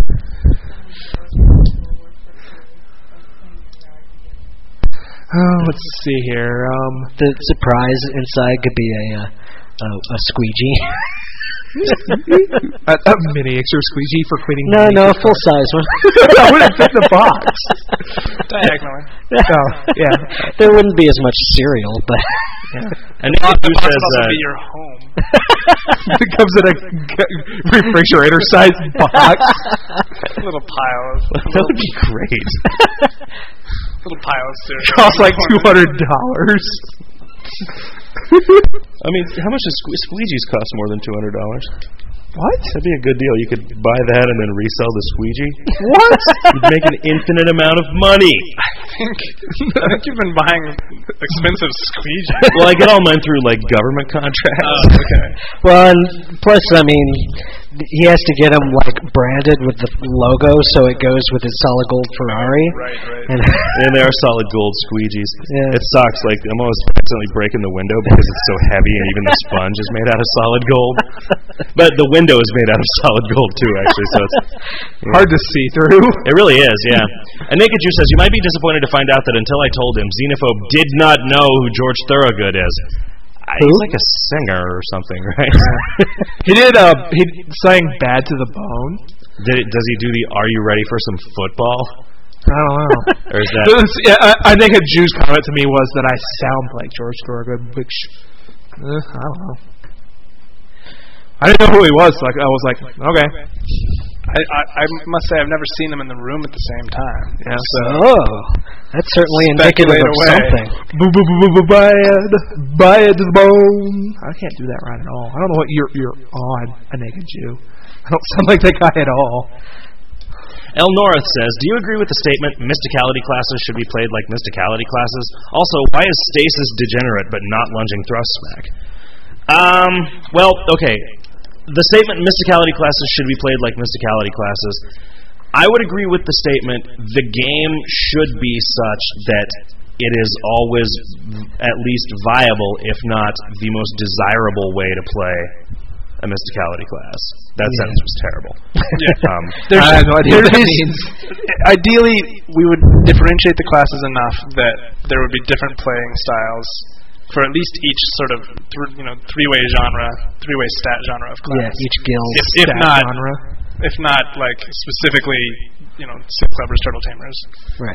Speaker 3: Oh, let's see here. Um,
Speaker 2: The surprise inside could be a uh, a, a squeegee.
Speaker 3: a, a miniature squeegee for cleaning.
Speaker 2: No, no, a
Speaker 3: miniature
Speaker 2: full size one.
Speaker 3: That wouldn't fit the box.
Speaker 4: Diagonally.
Speaker 3: Oh, yeah.
Speaker 2: There wouldn't be as much cereal, but
Speaker 1: And
Speaker 4: The
Speaker 1: Nick
Speaker 4: box
Speaker 1: Who
Speaker 4: would
Speaker 1: says,
Speaker 4: also
Speaker 1: uh,
Speaker 4: be your home.
Speaker 3: It comes in a g- refrigerator-sized box.
Speaker 4: Little pile of
Speaker 1: that would be great.
Speaker 4: little pile of cereal.
Speaker 3: Costs like two hundred dollars.
Speaker 1: I mean, how much does sque- squeegees cost more than two hundred dollars?
Speaker 3: What?
Speaker 1: That'd be a good deal. You could buy that and then resell the squeegee.
Speaker 3: What?
Speaker 1: You'd make an infinite amount of money.
Speaker 4: I think, I think you've been buying expensive squeegees.
Speaker 1: Well, I get all mine through like government contracts.
Speaker 4: Oh, okay.
Speaker 2: well, and plus, I mean, he has to get them like branded with the logo, so it goes with his solid gold Ferrari.
Speaker 4: Right, right.
Speaker 2: And
Speaker 1: And they are solid gold squeegees.
Speaker 2: Yeah.
Speaker 1: It sucks. Like I'm always constantly breaking the window because it's so heavy, and even the sponge is made out of solid gold. But the window is made out of solid gold too, actually. So it's yeah.
Speaker 3: Hard to see through.
Speaker 1: It really is, yeah. And Naked Jew says, you might be disappointed to find out that until I told him, Xenophobe did not know who George Thorogood is. Uh, He's like a singer or something, right?
Speaker 3: He did. Uh, he sang "Bad to the Bone."
Speaker 1: Did it, does he do the Are You Ready for Some Football?
Speaker 3: I don't know.
Speaker 1: Or is that...
Speaker 3: This- yeah, I, I think a Jew's comment to me was that I sound like George Thorogood, which uh, I don't know. I didn't know who he was. Like I was like, okay.
Speaker 4: I, I, I must say I've never seen them in the room at the same time.
Speaker 3: Yeah.
Speaker 4: So
Speaker 2: oh, that's certainly indicative
Speaker 4: Speculate
Speaker 2: of
Speaker 4: away.
Speaker 2: something.
Speaker 3: Boo boo boo boo boo bad, bad to the bone. I can't do that right at all. I don't know what you're you're on, a naked Jew. I don't sound like that guy at all.
Speaker 1: El North says, do you agree with the statement, mysticality classes should be played like mysticality classes? Also, why is stasis degenerate but not lunging thrust smack? Um, well, okay. The statement, mysticality classes should be played like mysticality classes. I would agree with the statement, the game should be such that it is always at least viable, if not the most desirable way to play a mysticality class. That
Speaker 2: Yeah.
Speaker 1: sentence was terrible.
Speaker 4: yeah.
Speaker 1: Um,
Speaker 3: I have no idea what that
Speaker 4: There is-
Speaker 3: means.
Speaker 4: Ideally, we would differentiate the classes enough that there would be different playing styles for at least each sort of th- you know three-way genre, three-way stat genre of class.
Speaker 2: Yeah, each guild.
Speaker 4: If, if
Speaker 3: Stat
Speaker 4: not,
Speaker 3: genre.
Speaker 4: if not like specifically, you know, Sith Clubbers, Turtle Tamers.
Speaker 2: Right.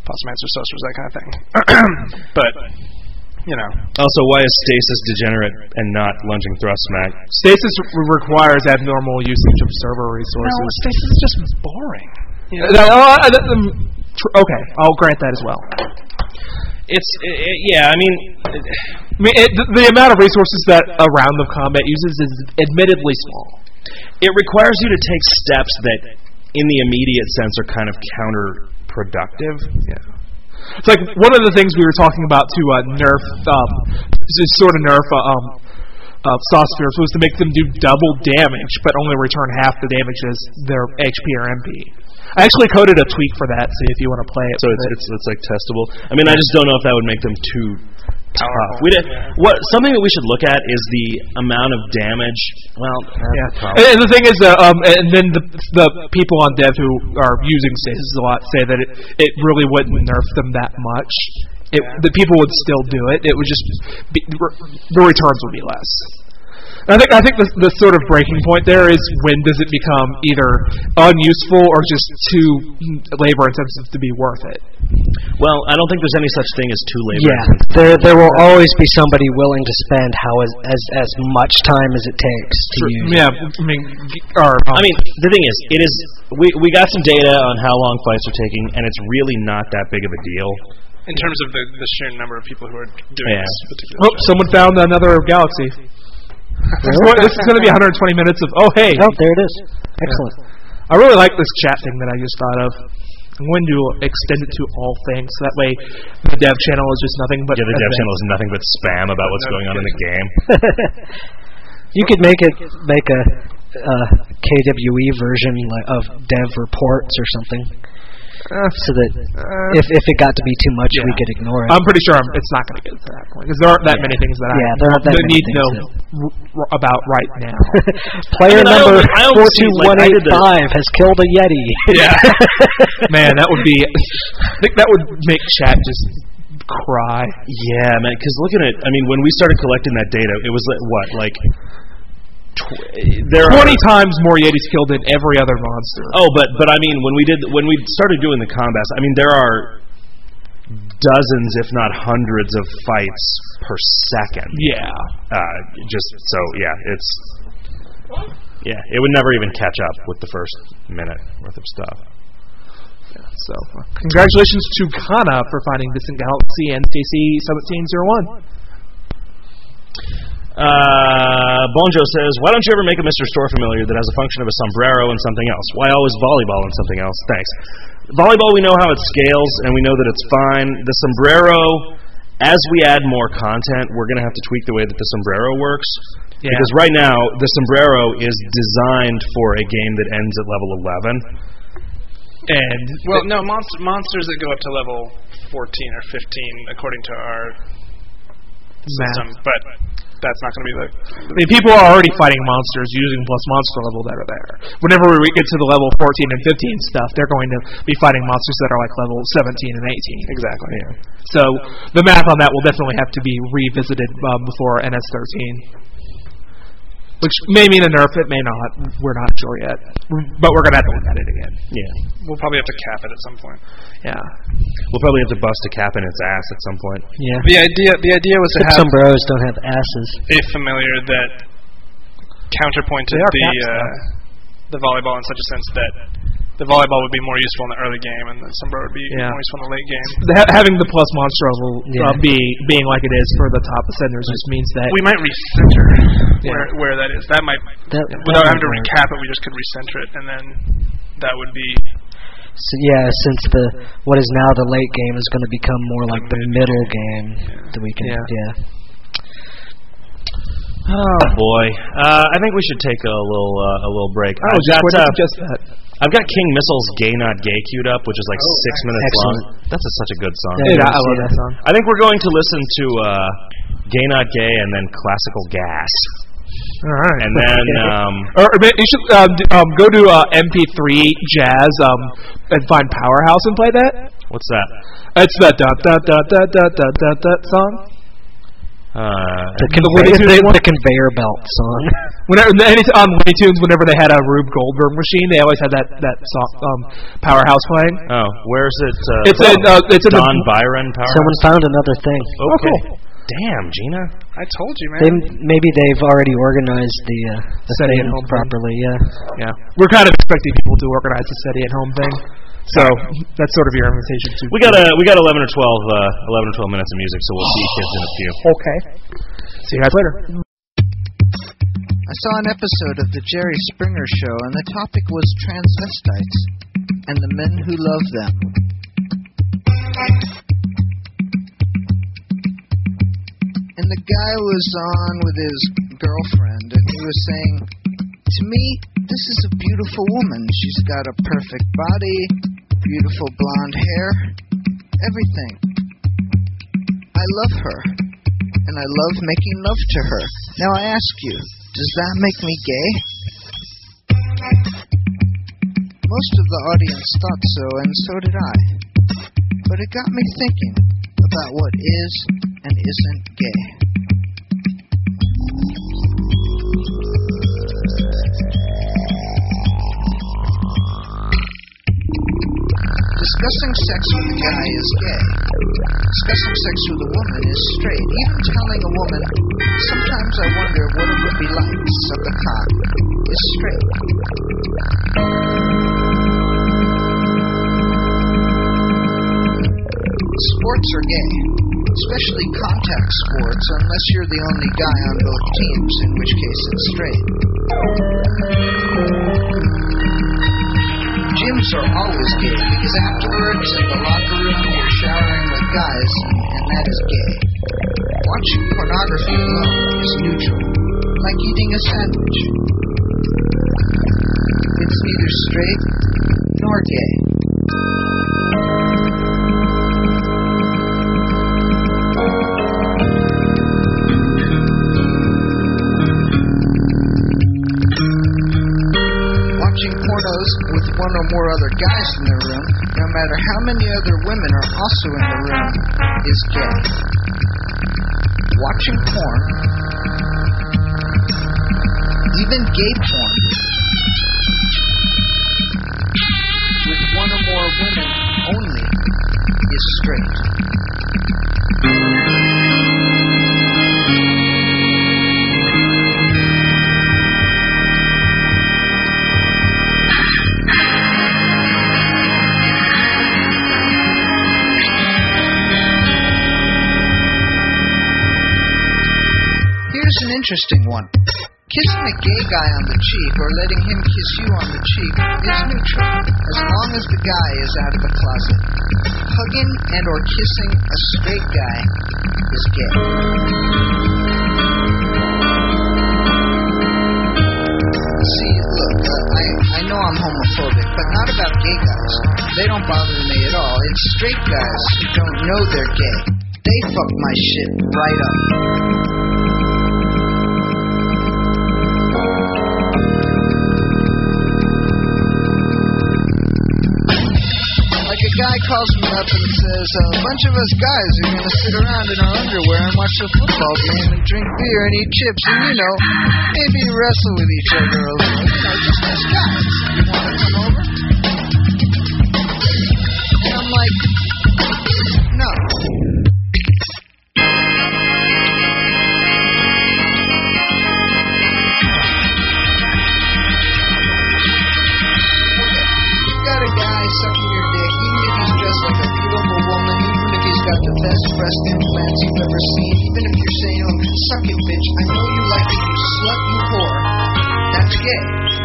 Speaker 4: Postmaster Sorcerers, that kind of thing. But, you know.
Speaker 1: Also, why is stasis degenerate and not lunging thrust smack?
Speaker 3: Stasis re- requires abnormal usage of server resources.
Speaker 4: No, stasis is just boring. You know?
Speaker 3: Uh, uh, uh, um, tr- okay, I'll grant that as well.
Speaker 1: It's it, it, yeah. I mean, it,
Speaker 3: I mean it, the, the amount of resources that a round of combat uses is admittedly small.
Speaker 1: it requires you to take steps that, in the immediate sense, are kind of counterproductive.
Speaker 3: Yeah. It's like one of the things we were talking about to uh, nerf, um, just sort of nerf uh, um, uh, Sauce Spheres was to make them do double damage, but only return half the damage as their H P or M P. I actually coded a tweak for that, so if you want to play it.
Speaker 1: So it's, it's it's like testable. I mean, I just don't know if that would make them too tough. We did what something that we should look at is the amount of damage. Well,
Speaker 3: yeah. And, and the thing is, uh, um, and then the the people on dev who are using stasis a lot say that it it really wouldn't nerf them that much. It, the people would still do it. It would just be, the returns would be less. And I think I think the the sort of breaking point there is when does it become either unuseful or just too labor intensive to be worth it.
Speaker 1: Well, I don't think there's any such thing as too labor
Speaker 2: Yeah,
Speaker 1: intensive.
Speaker 2: there there will always be somebody willing to spend how as as, as much time as it takes to use.
Speaker 3: Yeah, I mean, or um,
Speaker 1: I mean, the thing is, it is we we got some data on how long fights are taking, and it's really not that big of a deal.
Speaker 4: In terms of the, the sheer number of people who are doing
Speaker 1: Yeah.
Speaker 4: this particular
Speaker 3: oh,
Speaker 4: show.
Speaker 3: someone found another galaxy. This is what- this is going to be one hundred twenty minutes of oh hey.
Speaker 2: Oh, there it is. Excellent.
Speaker 3: I really like this chat thing that I just thought of. I'm going to extend it to all things. That way, the dev channel is just nothing but.
Speaker 1: Yeah, the dev
Speaker 3: events.
Speaker 1: channel is nothing but spam about what's going on in the game.
Speaker 2: You could make it make a uh, K W E version like, of dev reports or something,
Speaker 3: Uh,
Speaker 2: so that
Speaker 3: uh,
Speaker 2: if if it got to be too much, we
Speaker 3: yeah.
Speaker 2: could ignore it.
Speaker 3: I'm pretty sure I'm, it's not going to get to that point because there aren't that
Speaker 2: Yeah.
Speaker 3: many things that I
Speaker 2: Yeah, there aren't that many
Speaker 3: need to know
Speaker 2: things
Speaker 3: r- r- about right now.
Speaker 2: Player
Speaker 1: I mean, I
Speaker 2: number
Speaker 1: almost- I
Speaker 2: four
Speaker 1: almost
Speaker 2: two
Speaker 1: see, like,
Speaker 2: one
Speaker 1: I
Speaker 2: eight
Speaker 1: did the-
Speaker 2: five has killed a Yeti.
Speaker 3: Yeah. Man, that would be. I think that would make chat just cry.
Speaker 1: Yeah, man. Because looking at, I mean, when we started collecting that data, it was like what, like tw- there
Speaker 3: Twenty
Speaker 1: are,
Speaker 3: times more Yetis killed than every other monster.
Speaker 1: Oh, but but I mean, when we did when we started doing the combats, I mean, there are dozens, if not hundreds, of fights per second.
Speaker 3: Yeah.
Speaker 1: Uh, just so yeah, it's yeah, it would never even catch up with the first minute worth of stuff.
Speaker 3: So, uh, congratulations to Kana for finding Distant Galaxy and K C seventeen oh one.
Speaker 1: Uh, Bonjo says, why don't you ever make a Mister Store familiar that has a function of a sombrero and something else? Why always volleyball and something else? Thanks. Volleyball, we know how it scales, and we know that it's fine. The sombrero, as we add more content, we're going to have to tweak the way that the sombrero works.
Speaker 3: Yeah.
Speaker 1: Because right now, the sombrero is designed for a game that ends at level eleven.
Speaker 3: And
Speaker 4: Well, no, monster, monsters that go up to level fourteen or fifteen, according to our system, but that's not going to be the...
Speaker 3: I mean, people are already fighting monsters using plus monster level that are there. Whenever we get to the level fourteen and fifteen stuff, they're going to be fighting monsters that are like level seventeen and eighteen.
Speaker 4: Exactly.
Speaker 3: Yeah. So the math on that will definitely have to be revisited um, before N S thirteen. Which may mean a nerf, it may not. We're not sure yet. But we're going to have to look at it again.
Speaker 1: Yeah.
Speaker 4: We'll probably have to cap it at some point.
Speaker 3: Yeah.
Speaker 1: We'll probably have to bust a cap in its ass at some point.
Speaker 2: Yeah.
Speaker 4: The idea, the idea was to
Speaker 2: Except
Speaker 4: have
Speaker 2: sombreros don't have asses.
Speaker 4: a familiar that counterpointed
Speaker 3: They are
Speaker 4: the
Speaker 3: caps,
Speaker 4: uh, the volleyball in such a sense that the volleyball would be more useful in the early game, and the sombrero would be
Speaker 3: Yeah.
Speaker 4: more useful in the late game.
Speaker 3: Ha- having the plus monster level
Speaker 2: Yeah.
Speaker 3: uh, be being like it is for the top ascenders just means that
Speaker 4: We might recenter
Speaker 3: Yeah.
Speaker 4: where where that is. That might,
Speaker 2: That,
Speaker 4: without
Speaker 2: that
Speaker 4: having to
Speaker 2: would work.
Speaker 4: recap it, we just could recenter it, and then that would be.
Speaker 2: So, yeah, since the what is now the late game is going to become more like the middle game, that we can
Speaker 3: Yeah.
Speaker 2: yeah.
Speaker 1: Oh boy, uh, I think we should take a little uh, a little break.
Speaker 3: Oh,
Speaker 1: I've
Speaker 3: just
Speaker 1: got
Speaker 3: what
Speaker 1: uh,
Speaker 3: just that.
Speaker 1: I've got King Missile's "Gay Not Gay" queued up, which is like six minutes
Speaker 2: Excellent.
Speaker 1: long. That's a, such a good song.
Speaker 2: Yeah.
Speaker 3: Yeah, I love
Speaker 2: yeah.
Speaker 3: that song.
Speaker 1: I think we're going to listen to uh, "Gay Not Gay" and then "Classical Gas,"
Speaker 3: All right.
Speaker 1: and then um,
Speaker 3: Or, or maybe you should um, d- um, go to uh, M P three Jazz um, and find Powerhouse and play that.
Speaker 1: what's that?
Speaker 3: It's the da da da da da da da da song.
Speaker 1: Uh,
Speaker 2: The, conveyor, the, the conveyor belt song.
Speaker 3: Whenever any on Looney Tunes, whenever they had a Rube Goldberg machine, they always had that that song, um, Powerhouse playing.
Speaker 1: oh, where's it? Uh,
Speaker 3: It's in uh, it's in
Speaker 1: Don
Speaker 3: the,
Speaker 1: Byron Powerhouse.
Speaker 2: Someone found another thing.
Speaker 1: Okay.
Speaker 3: cool.
Speaker 1: Damn, Gina.
Speaker 4: I told you,
Speaker 2: They,
Speaker 4: man.
Speaker 2: maybe they've already organized the, uh, the
Speaker 3: SETI
Speaker 2: thing
Speaker 3: at home thing.
Speaker 2: properly. Yeah.
Speaker 3: Yeah, we're kind of expecting people to organize the SETI at home thing. So that's sort of your invitation to.
Speaker 1: We got a we got eleven or twelve uh, eleven or twelve minutes of music, so we'll see you kids in a few.
Speaker 3: Okay. See you guys later.
Speaker 6: I saw an episode of the Jerry Springer Show, and the topic was transvestites and the men who love them. And the guy was on with his girlfriend, and he was saying, to me, this is a beautiful woman. She's got a perfect body, beautiful blonde hair, everything. I love her, and I love making love to her. Now I ask you, does that make me gay? Most of the audience thought so, and so did I. But it got me thinking about what is and isn't gay. Discussing sex with a guy is gay. Discussing sex with a woman is straight. Even telling a woman, sometimes I wonder what it would be like to suck a cock, is straight. Sports are gay, especially contact sports, unless you're the only guy on both teams, in which case it's straight. Gyms are always gay, because afterwards in the locker room you're showering with guys, and, and that is gay. Watching pornography alone is neutral, like eating a sandwich. It's neither straight nor gay. Watching pornos with one or more other guys in the room, no matter how many other women are also in the room, is gay. Watching porn, even gay porn, with one or more women only, is straight. Here's an interesting one. Kissing a gay guy on the cheek or letting him kiss you on the cheek is neutral, as long as the guy is out of the closet. Hugging and or kissing a straight guy is gay. See, look, uh, I, I know I'm homophobic, but not about gay guys. They don't bother me at all. It's straight guys who don't know they're gay. They fuck my shit right up. Like a guy calls me up and says, uh, a bunch of us guys are going to sit around in our underwear and watch a football game and drink beer and eat chips and, you know, maybe wrestle with each other a little, you know, just as guys. You want to come over? And I'm like, no. Sucking your dick, even if he's dressed like a beautiful woman, even if he's got the best breast implants you've ever seen, even if you're saying, oh, suck it, bitch, I know you like it, you slut, you whore, that's gay.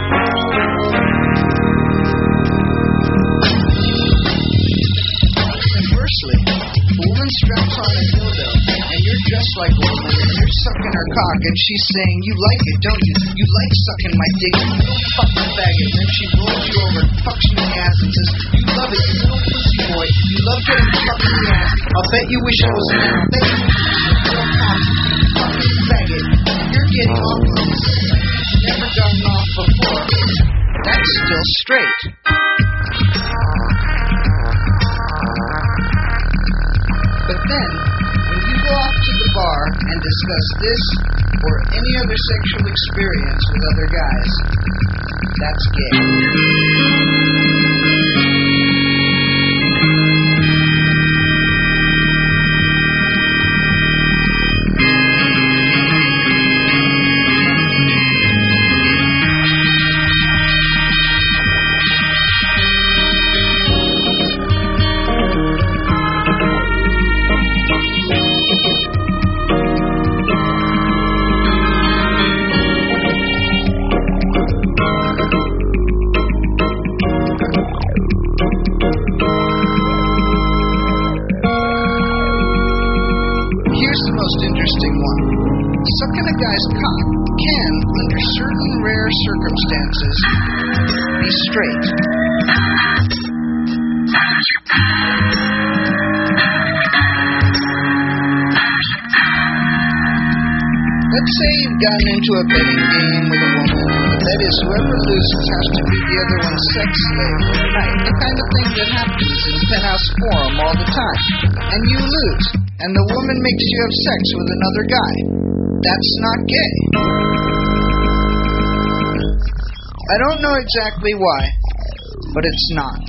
Speaker 6: Conversely, if a woman straps on a dildo, and you're dressed like a woman, and you're sucking her cock, and she's saying, you like it, don't you? You like sucking my dick, you little fucking faggot, and then she rolls you over, fucks you in the ass, and says, you love it, you little pussy boy, you love getting fucked in the ass, I'll bet you wish I was a man, I'll bet you wish I was a real cock, you fucking faggot, you're getting off on this, you've never gotten off before, that's still straight. But then, when you go off to the bar and discuss this or any other sexual experience with other guys. That's gay. Sucking a guy's cock can, under certain rare circumstances, be straight. Let's say you've gotten into a betting game with a woman. The bet is whoever loses has to be the other one's sex slave for the night. The kind of thing that happens in Penthouse Forum all the time. And you lose. And the woman makes you have sex with another guy. That's not gay. I don't know exactly why, but it's not.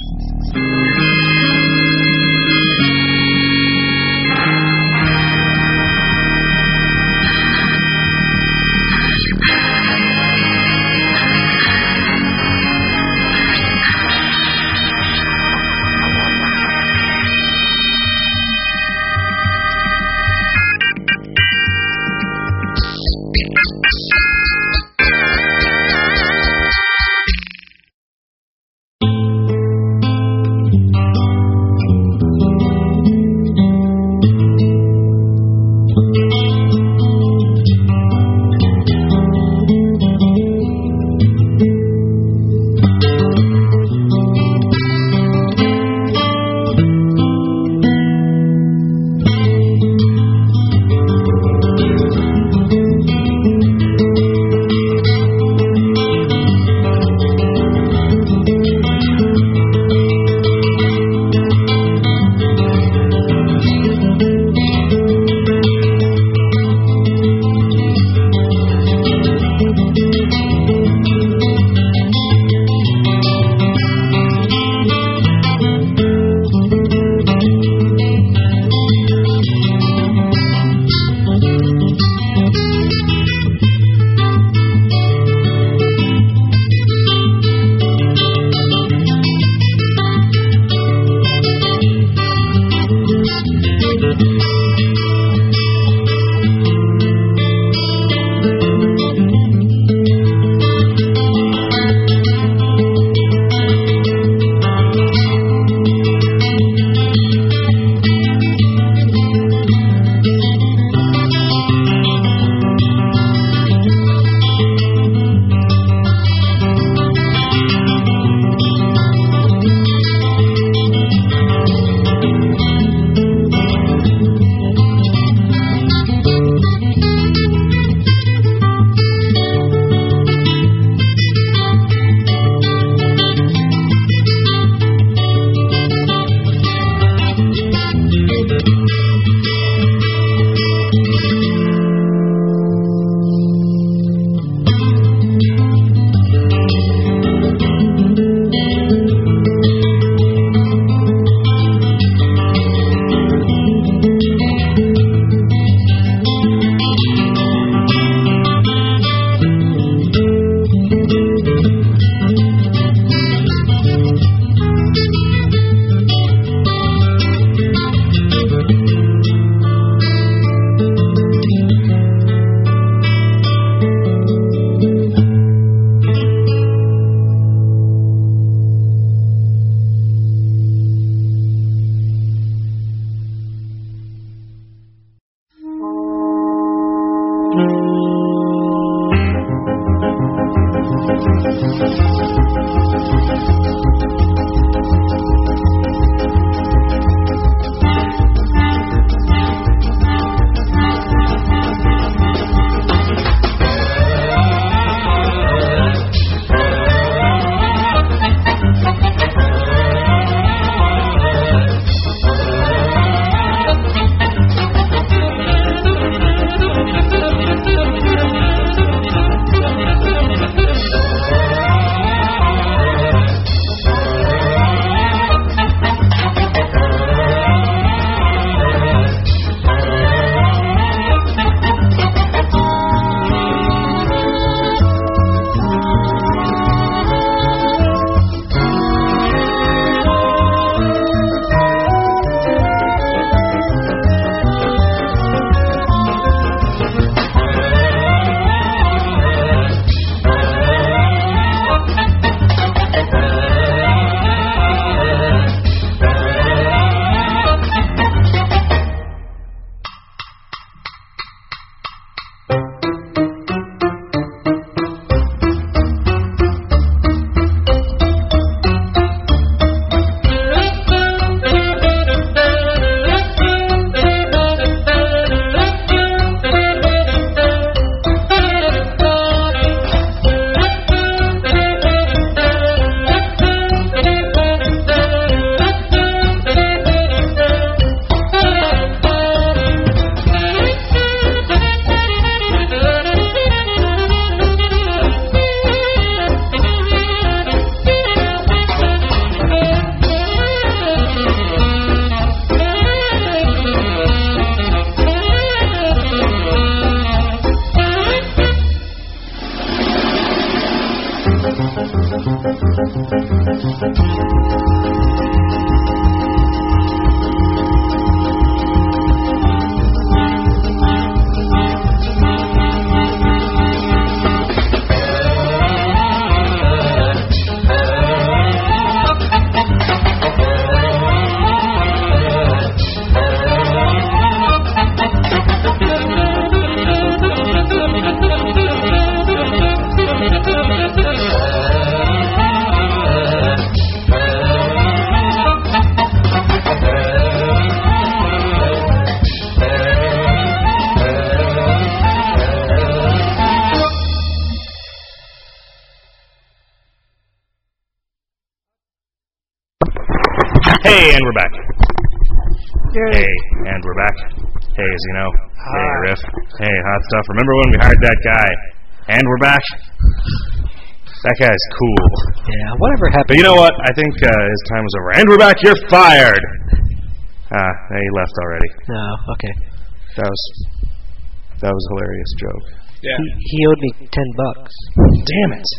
Speaker 1: Hey, and we're back. Hey, and we're back. Hey, as you know. Hey, Riff. Hey, hot stuff. Remember when we hired that guy? And we're back. That guy's cool.
Speaker 2: Yeah, whatever happened.
Speaker 1: But you know what? I think uh, his time was over. And we're back. You're fired. Ah, he left already.
Speaker 2: No, okay.
Speaker 1: That was that was a hilarious joke.
Speaker 4: Yeah.
Speaker 2: He, he owed me ten bucks.
Speaker 1: Damn it.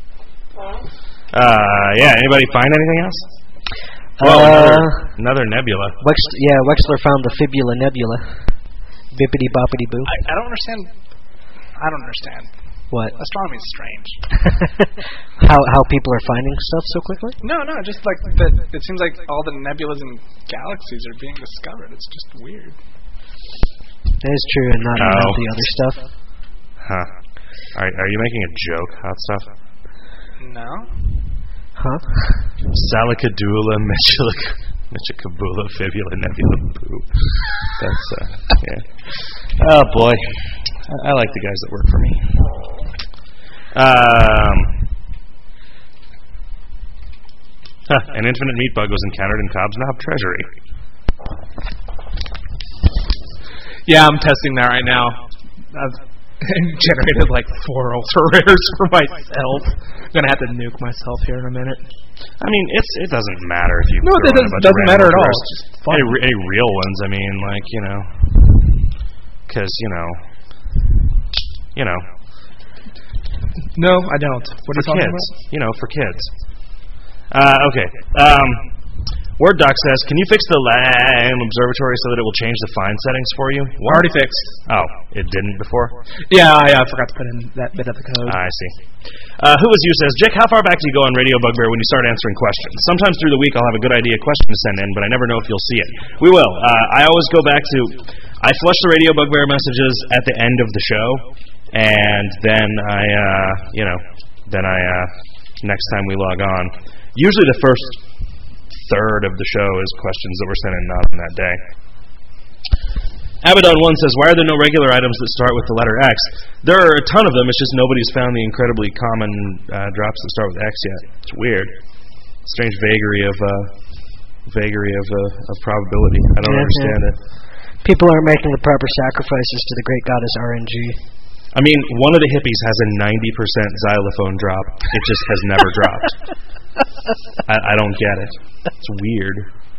Speaker 1: Uh, yeah. Anybody find anything else? Oh,
Speaker 2: uh,
Speaker 1: another, another nebula.
Speaker 2: Wex, yeah, Wexler found the Fibula Nebula. Bippity boppity boo.
Speaker 4: I, I don't understand. I don't understand.
Speaker 2: What?
Speaker 4: Astronomy is strange.
Speaker 2: how how people are finding stuff so quickly?
Speaker 4: No, no, just like that. It seems like all the nebulas and galaxies are being discovered. It's just weird.
Speaker 2: That is true, and not
Speaker 1: Oh.
Speaker 2: about the other stuff.
Speaker 1: Huh. Are, are you making a joke, hot stuff?
Speaker 4: No.
Speaker 2: Huh?
Speaker 1: Salicadula, Michicabula, Fibula, Nebula, Boo. That's, uh, yeah. Oh, boy. I, I like the guys that work for me. Um, huh, an infinite meat bug was encountered in Cobb's Knob Treasury.
Speaker 3: Yeah, I'm testing that right now. I've generated like four ultra rares for myself. I'm gonna have to nuke myself here in a minute.
Speaker 1: I mean, it's it doesn't matter if you.
Speaker 3: No,
Speaker 1: throw
Speaker 3: it
Speaker 1: in a
Speaker 3: doesn't,
Speaker 1: bunch of
Speaker 3: doesn't
Speaker 1: random
Speaker 3: matter at all.
Speaker 1: numbers.
Speaker 3: It's just fun.
Speaker 1: Any, any real ones, I mean, like, you know, because, you know, you know,
Speaker 3: No, I don't. What are
Speaker 1: for
Speaker 3: you talking
Speaker 1: kids,
Speaker 3: about?
Speaker 1: you know, for kids. Uh, okay. Um, Word doc says, can you fix the Lamb Observatory so that it will change the fine settings for you? What?
Speaker 3: Already fixed.
Speaker 1: Oh, it didn't before?
Speaker 3: Yeah, I uh, forgot to put in that bit of the code.
Speaker 1: Ah, I see. Uh, who was you says, Jake, how far back do you go on Radio Bugbear when you start answering questions? Sometimes through the week I'll have a good idea question to send in, but I never know if you'll see it. We will. Uh, I always go back to, I flush the Radio Bugbear messages at the end of the show, and then I, uh, you know, then I, uh, next time we log on, usually the first third of the show is questions that were sent in not on that day. Abaddon one says, why are there no regular items that start with the letter X? There are a ton of them, it's just nobody's found the incredibly common uh, drops that start with X yet. It's weird. Strange vagary of uh, vagary of, uh, of probability. I don't
Speaker 2: Yeah,
Speaker 1: understand
Speaker 2: yeah.
Speaker 1: it.
Speaker 2: People aren't making the proper sacrifices to the great goddess R N G.
Speaker 1: I mean, one of the hippies has a ninety percent xylophone drop. It just has never dropped. I, I don't get it. It's weird.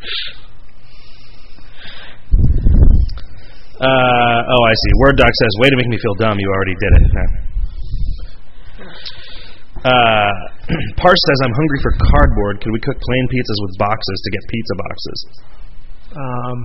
Speaker 1: Uh, oh, I see. Word doc says, way to make me feel dumb. You already did it. No. Uh, Parse says, I'm hungry for cardboard. Could we cook plain pizzas with boxes to get pizza boxes?
Speaker 3: Um.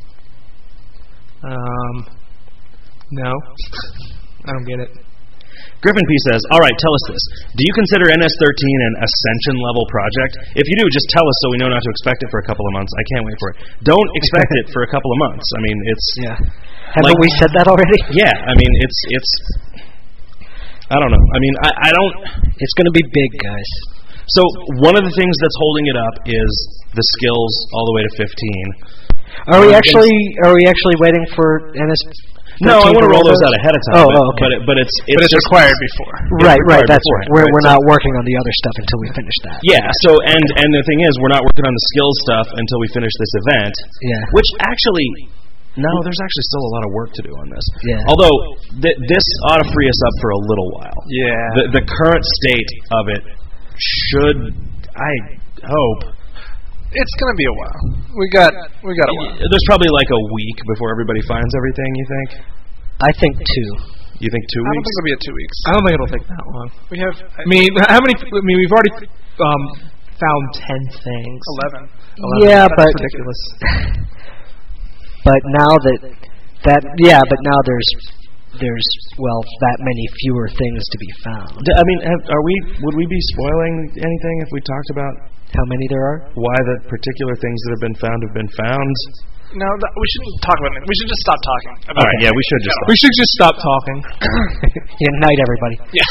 Speaker 3: Um. No. I don't get it.
Speaker 1: Griffin P says, all right, tell us this. Do you consider N S thirteen an Ascension-level project? If you do, just tell us so we know not to expect it for a couple of months. I can't wait for it. Don't expect it for a couple of months. I mean, it's...
Speaker 2: Yeah. Haven't
Speaker 1: like,
Speaker 2: we said that already?
Speaker 1: Yeah, I mean, it's... it's. I don't know. I mean, I, I don't...
Speaker 2: It's going to be big, guys.
Speaker 1: So, one of the things that's holding it up is the skills all the way to fifteen.
Speaker 2: Are we
Speaker 1: One of the
Speaker 2: actually Are we actually waiting for N S?
Speaker 1: No, I want to roll those out ahead of time.
Speaker 2: Oh,
Speaker 1: but,
Speaker 2: oh, okay.
Speaker 1: But, it, but it's it's,
Speaker 4: But it's
Speaker 1: just,
Speaker 4: required before.
Speaker 2: Right,
Speaker 1: it's
Speaker 2: right.
Speaker 1: required
Speaker 2: That's
Speaker 1: beforehand,
Speaker 2: right. We're
Speaker 1: right,
Speaker 2: we're
Speaker 1: so-
Speaker 2: not working on the other stuff until we finish that.
Speaker 1: Yeah. So and and the thing is, we're not working on the skills stuff until we finish this event.
Speaker 2: Yeah.
Speaker 1: Which actually, no, there's actually still a lot of work to do on this.
Speaker 2: Yeah.
Speaker 1: Although th- this ought to free us up for a little while.
Speaker 4: Yeah.
Speaker 1: The the current state of it should, I hope.
Speaker 4: It's gonna be a while. We got we got a while.
Speaker 1: There's probably like a week before everybody finds everything. You think?
Speaker 2: I think two.
Speaker 1: You think two
Speaker 4: I don't
Speaker 1: weeks?
Speaker 4: think it'll be a two weeks.
Speaker 3: I don't think it'll take that long.
Speaker 4: We have.
Speaker 3: I mean, how many? I mean, we've already um, found ten things.
Speaker 4: Eleven.
Speaker 3: Eleven.
Speaker 2: Yeah,
Speaker 3: That's
Speaker 2: but
Speaker 3: ridiculous.
Speaker 2: but now that that yeah, but now there's there's well that many fewer things to be found.
Speaker 1: D- I mean, have, are we? Would we be spoiling anything if we talked about
Speaker 2: How many there are?
Speaker 1: why the particular things that have been found have been found?
Speaker 4: No, th- we shouldn't talk about it. We should just stop talking. About
Speaker 1: All right, yeah, we should just.
Speaker 3: We should just stop talking.
Speaker 2: Good night, everybody.
Speaker 4: Yeah.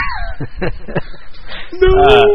Speaker 1: No. Uh,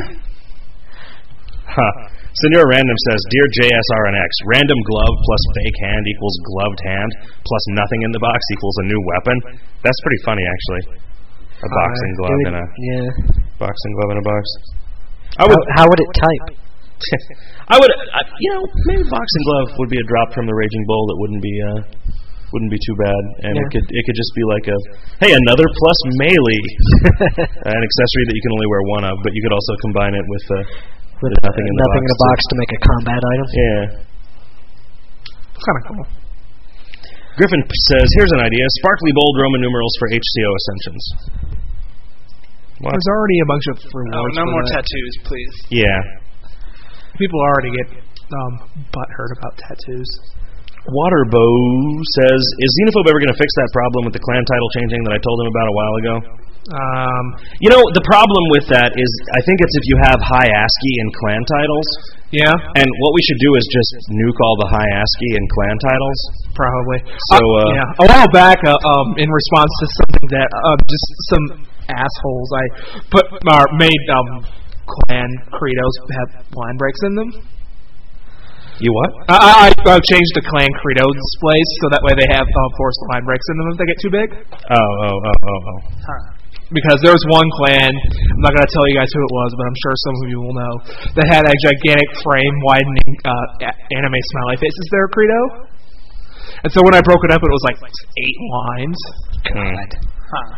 Speaker 1: huh. Senor Random says, Dear J S R N X, random glove plus fake hand equals gloved hand plus nothing in the box equals a new weapon. That's pretty funny, actually. A boxing
Speaker 2: Uh,
Speaker 1: glove
Speaker 2: it would-
Speaker 1: in a
Speaker 2: yeah.
Speaker 1: boxing glove in a box. I
Speaker 2: How,
Speaker 1: would.
Speaker 2: how would it type?
Speaker 1: I would. Uh, you know, maybe boxing glove would be a drop from the Raging Bull that wouldn't be. Uh, wouldn't be too bad, and
Speaker 2: Yeah.
Speaker 1: it could it could just be like a hey another plus melee, an accessory that you can only wear one of, but you could also combine it with. Uh,
Speaker 2: With
Speaker 1: There's nothing in the
Speaker 2: nothing
Speaker 1: box
Speaker 2: in a box to make a combat item?
Speaker 1: Yeah.
Speaker 3: Kind of cool.
Speaker 1: Griffin p- says, here's an idea. Sparkly bold Roman numerals for H C O Ascensions. What?
Speaker 3: There's already a bunch of
Speaker 4: Oh,
Speaker 3: rewards.
Speaker 4: no
Speaker 3: for
Speaker 4: more
Speaker 3: that.
Speaker 4: tattoos, please.
Speaker 1: Yeah.
Speaker 3: People already get um, butthurt about tattoos.
Speaker 1: Waterbow says, is Xenophobe ever going to fix that problem with the clan title changing that I told him about a while ago?
Speaker 3: Um,
Speaker 1: You know, the problem with that is I think it's if you have high ASCII and clan titles.
Speaker 3: yeah,
Speaker 1: And what we should do is just nuke all the high ASCII and clan titles.
Speaker 3: probably.
Speaker 1: So,
Speaker 3: Uh,
Speaker 1: uh,
Speaker 3: yeah, a while back, uh, um, in response to something that um, just some assholes I put or made um, clan credos have line breaks in them.
Speaker 1: You what?
Speaker 3: I, I, I've changed the clan credo displays so that way they have uh, forced line breaks in them if they get too big.
Speaker 1: Oh, oh, oh, oh, oh.
Speaker 3: Because there was one clan, I'm not going to tell you guys who it was, but I'm sure some of you will know, that had a gigantic frame widening uh, a- anime smiley faces their credo. And so when I broke it up, it was like eight lines.
Speaker 1: God.
Speaker 4: Huh.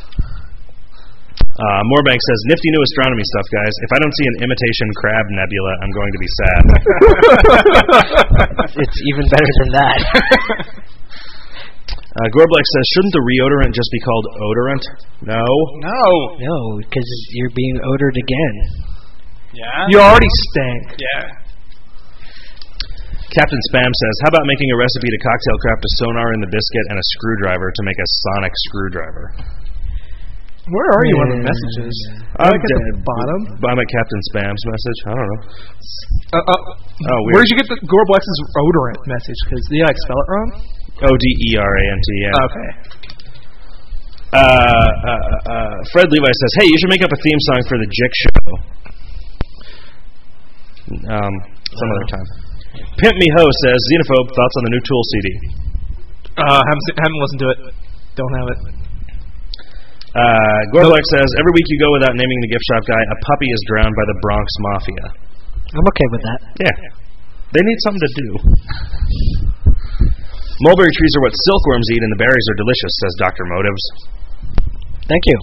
Speaker 1: Uh, Moorbank says, nifty new astronomy stuff, guys. If I don't see an imitation crab nebula, I'm going to be sad.
Speaker 2: It's even better than that.
Speaker 1: uh, Gorblex says, shouldn't the reodorant just be called odorant? No.
Speaker 4: No.
Speaker 2: No, because you're being odored again.
Speaker 4: Yeah?
Speaker 3: You already stank.
Speaker 4: Yeah.
Speaker 1: Captain Spam says, how about making a recipe to cocktail craft a sonar in the biscuit and a screwdriver to make a sonic screwdriver?
Speaker 3: Where are you on the messages?
Speaker 1: I'm
Speaker 3: Like at the
Speaker 1: dead.
Speaker 3: bottom?
Speaker 1: I'm at Captain Spam's message. I don't know.
Speaker 3: Uh, uh,
Speaker 1: Oh, weird.
Speaker 3: where did you get the Gorblex's odorant message? Because did you like spell it wrong?
Speaker 1: O D E R A N T, yeah.
Speaker 3: Okay.
Speaker 1: Uh, uh, uh, Fred Levi says, hey, you should make up a theme song for the Jick Show. Um, some other time. Pimp Me Ho says, Xenophobe, thoughts on the new Tool C D?
Speaker 3: Uh, haven't, se- haven't listened to it. Don't have it.
Speaker 1: Uh, Gorblex says, every week you go without naming the gift shop guy, a puppy is drowned by the Bronx Mafia.
Speaker 2: I'm okay with that.
Speaker 1: Yeah. They need something to do. Mulberry trees are what silkworms eat, and the berries are delicious, says Doctor Motives.
Speaker 2: Thank you.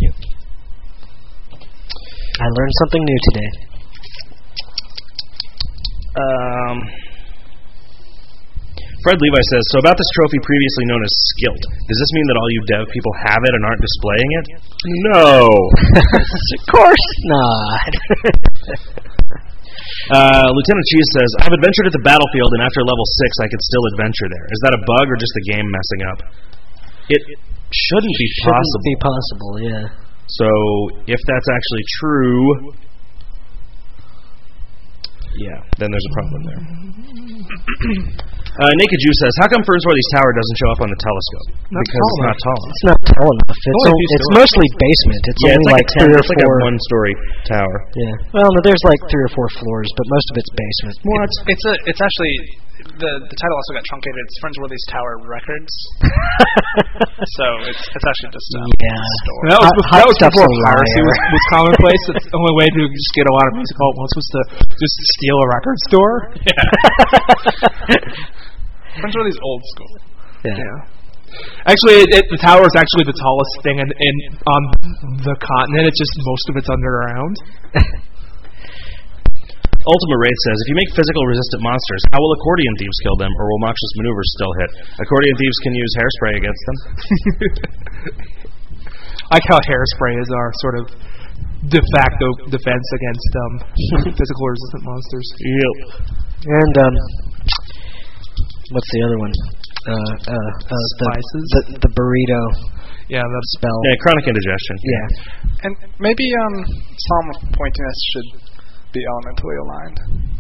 Speaker 2: I learned something new today.
Speaker 1: Um, Fred Levi says, so about this trophy previously known as Skilt, does this mean that all you dev people have it and aren't displaying it? No.
Speaker 2: Of course not.
Speaker 1: uh, Lieutenant Cheese says, I've adventured at the battlefield, and after level six I could still adventure there. Is that a bug or just the game messing up? It shouldn't be
Speaker 2: Shouldn't
Speaker 1: possible.
Speaker 2: be possible, yeah.
Speaker 1: So, if that's actually true, yeah, then there's a problem there. uh, Naked Jew says, how come Fernsworthy's tower doesn't show up on the telescope?
Speaker 3: Not
Speaker 1: because
Speaker 3: tall
Speaker 1: it's not
Speaker 3: enough.
Speaker 1: tall.
Speaker 2: It's not tall enough. It's,
Speaker 3: Only a
Speaker 2: o-
Speaker 3: few
Speaker 2: it's
Speaker 3: stories.
Speaker 2: mostly basement. It's
Speaker 1: Yeah,
Speaker 2: only
Speaker 1: it's like,
Speaker 2: like,
Speaker 1: a ten,
Speaker 2: three or
Speaker 1: it's like
Speaker 2: four.
Speaker 1: a one-story tower.
Speaker 2: Yeah. Well, no, there's like three or four floors, but most of it's basement.
Speaker 1: What?
Speaker 4: It's a. It's actually the the title also got truncated. It's Friendsworthy's Tower Records. So it's it's actually just a
Speaker 2: Yeah.
Speaker 4: store.
Speaker 3: That was,
Speaker 2: Hot-
Speaker 3: before,
Speaker 2: hot
Speaker 3: that was
Speaker 2: stuff's
Speaker 3: before
Speaker 2: a
Speaker 3: piracy
Speaker 2: liar.
Speaker 3: was, was commonplace. It's the only way to just get a lot of music all at once was to just steal a record store.
Speaker 4: Friendsworthy's old school.
Speaker 2: Yeah.
Speaker 3: Yeah. Actually, it, it, the tower is actually the tallest thing in, in on the continent. It's just most of it's underground.
Speaker 1: Ultima Wraith says, if you make physical resistant monsters, how will accordion thieves kill them, or will Mox's maneuvers still hit? Accordion thieves can use hairspray against them.
Speaker 3: I like how hairspray is our sort of de facto defense against um, physical resistant monsters.
Speaker 1: Yep.
Speaker 2: And um, what's the other one? Uh, uh, uh,
Speaker 3: Spices?
Speaker 2: The, the, the burrito
Speaker 3: Yeah, the
Speaker 2: spell.
Speaker 1: Yeah, chronic indigestion.
Speaker 2: Yeah.
Speaker 4: And maybe um, Psalm of Pointiness should be elementally aligned.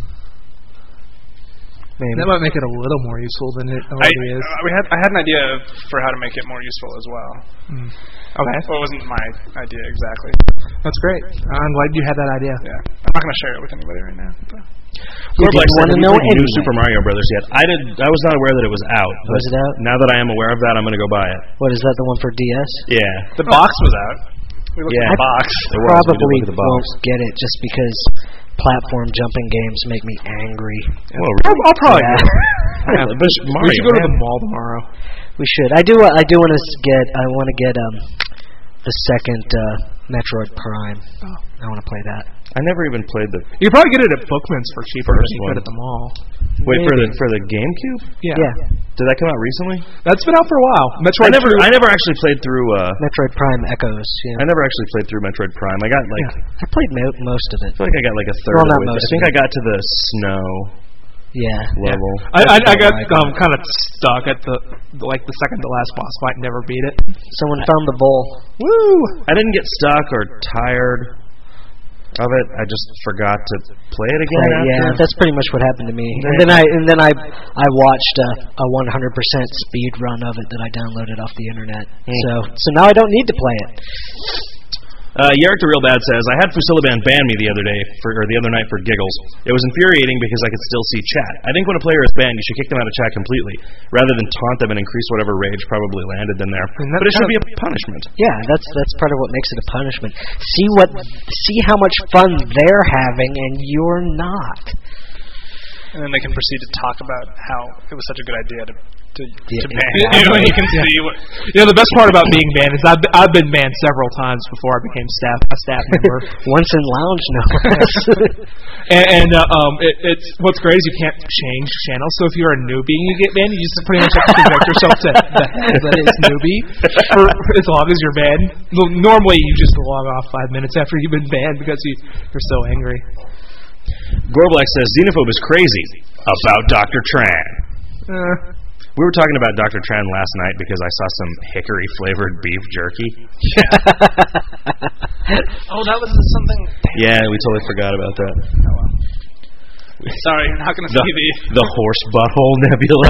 Speaker 2: Maybe.
Speaker 3: That might make it a little more useful than it
Speaker 4: I,
Speaker 3: already is.
Speaker 4: uh, we had I had an idea for how to make it more useful as well.
Speaker 3: Mm. Okay,
Speaker 4: Well, it wasn't my idea exactly.
Speaker 3: that's great. I'm glad you had that idea.
Speaker 4: Yeah, I'm not going to share it with anybody right now. But.
Speaker 2: We
Speaker 1: Gorblack
Speaker 2: didn't
Speaker 1: said,
Speaker 2: want to
Speaker 1: "Have you
Speaker 2: know
Speaker 1: played New
Speaker 2: anyway."
Speaker 1: Super Mario Brothers yet?" I did. I was not aware that it was out. but
Speaker 2: Was it out?
Speaker 1: Now that I am aware of that, I'm going to go buy it.
Speaker 2: What is that? The one for D S?
Speaker 1: Yeah.
Speaker 4: The box was out. We looked
Speaker 1: Yeah.
Speaker 4: at the box.
Speaker 1: It was. We did
Speaker 2: Probably
Speaker 1: look at the box.
Speaker 2: won't get it just because platform jumping games make me angry.
Speaker 1: Well,
Speaker 3: I'll, I'll probably
Speaker 4: Oh,
Speaker 3: get it.
Speaker 1: yeah. But
Speaker 3: We
Speaker 1: Mario,
Speaker 3: should go to
Speaker 1: man.
Speaker 3: the mall tomorrow.
Speaker 2: We should. I do. uh, I do want to get. I want to get um the second uh, Metroid Prime.
Speaker 3: Oh.
Speaker 2: I want to play that.
Speaker 1: I never even played the.
Speaker 3: You could probably get it at Bookman's for cheaper
Speaker 1: First
Speaker 3: than you
Speaker 1: one.
Speaker 3: could at the mall.
Speaker 1: Wait for the
Speaker 2: Maybe.
Speaker 1: for the GameCube.
Speaker 3: Yeah.
Speaker 2: Yeah.
Speaker 1: Did that come out recently?
Speaker 3: That's been out for a while.
Speaker 1: I
Speaker 3: Metroid
Speaker 1: never.
Speaker 3: two-
Speaker 1: I never actually played through. Uh,
Speaker 2: Metroid Prime Echoes. Yeah.
Speaker 1: I never actually played through Metroid Prime. I got like.
Speaker 2: I played mo- most of it.
Speaker 1: I feel like I got like a third.
Speaker 2: Well,
Speaker 1: of
Speaker 2: not
Speaker 1: the way.
Speaker 2: most
Speaker 1: I think
Speaker 2: of
Speaker 1: I got to the snow
Speaker 2: Yeah.
Speaker 1: level.
Speaker 3: I, I, I got
Speaker 2: Right.
Speaker 3: um, kind of stuck at the, the like the second to last boss fight and never beat it.
Speaker 2: Someone found the bowl.
Speaker 3: Woo!
Speaker 1: I didn't get stuck or tired of it. I just forgot to play it again.
Speaker 2: Right, yeah,
Speaker 1: after.
Speaker 2: that's pretty much what happened to me. And then I and then I I watched a, a one hundred percent speed run of it that I downloaded off the internet. So so now I don't need to play it.
Speaker 1: Uh, Yarrick the Real Bad says, I had Fusilaban ban me the other day, for, or the other night for giggles. It was infuriating because I could still see chat. I think when a player is banned, you should kick them out of chat completely, rather than taunt them and increase whatever rage probably landed them there.
Speaker 3: And that
Speaker 1: But it should
Speaker 3: kind
Speaker 1: be a punishment.
Speaker 2: Yeah, that's that's part of what makes it a punishment. See what see how much fun they're having and you're not.
Speaker 4: And then they can proceed to talk about how it was such a good idea to to,
Speaker 2: Yeah,
Speaker 4: to ban.
Speaker 2: exactly.
Speaker 4: You know, you can see what.
Speaker 3: You know, the best part about being banned is I've, I've been banned several times before I became staff a staff member.
Speaker 2: Once in lounge, no less.
Speaker 3: and and uh, um, it, it's what's great is you can't change channels. So if you're a newbie and you get banned, you just pretty much have to convert yourself to that, that is newbie for as long as you're banned. Well, normally you just log off five minutes after you've been banned because you you're so angry.
Speaker 1: Gorblack says, Xenophobe is crazy about Doctor Tran.
Speaker 3: Uh,
Speaker 1: We were talking about Doctor Tran last night because I saw some hickory-flavored beef jerky.
Speaker 4: Oh, that was something.
Speaker 1: Yeah, we totally forgot about that.
Speaker 4: Oh, well. Sorry, you're not going to
Speaker 1: The,
Speaker 4: see the.
Speaker 1: the horse butthole nebula.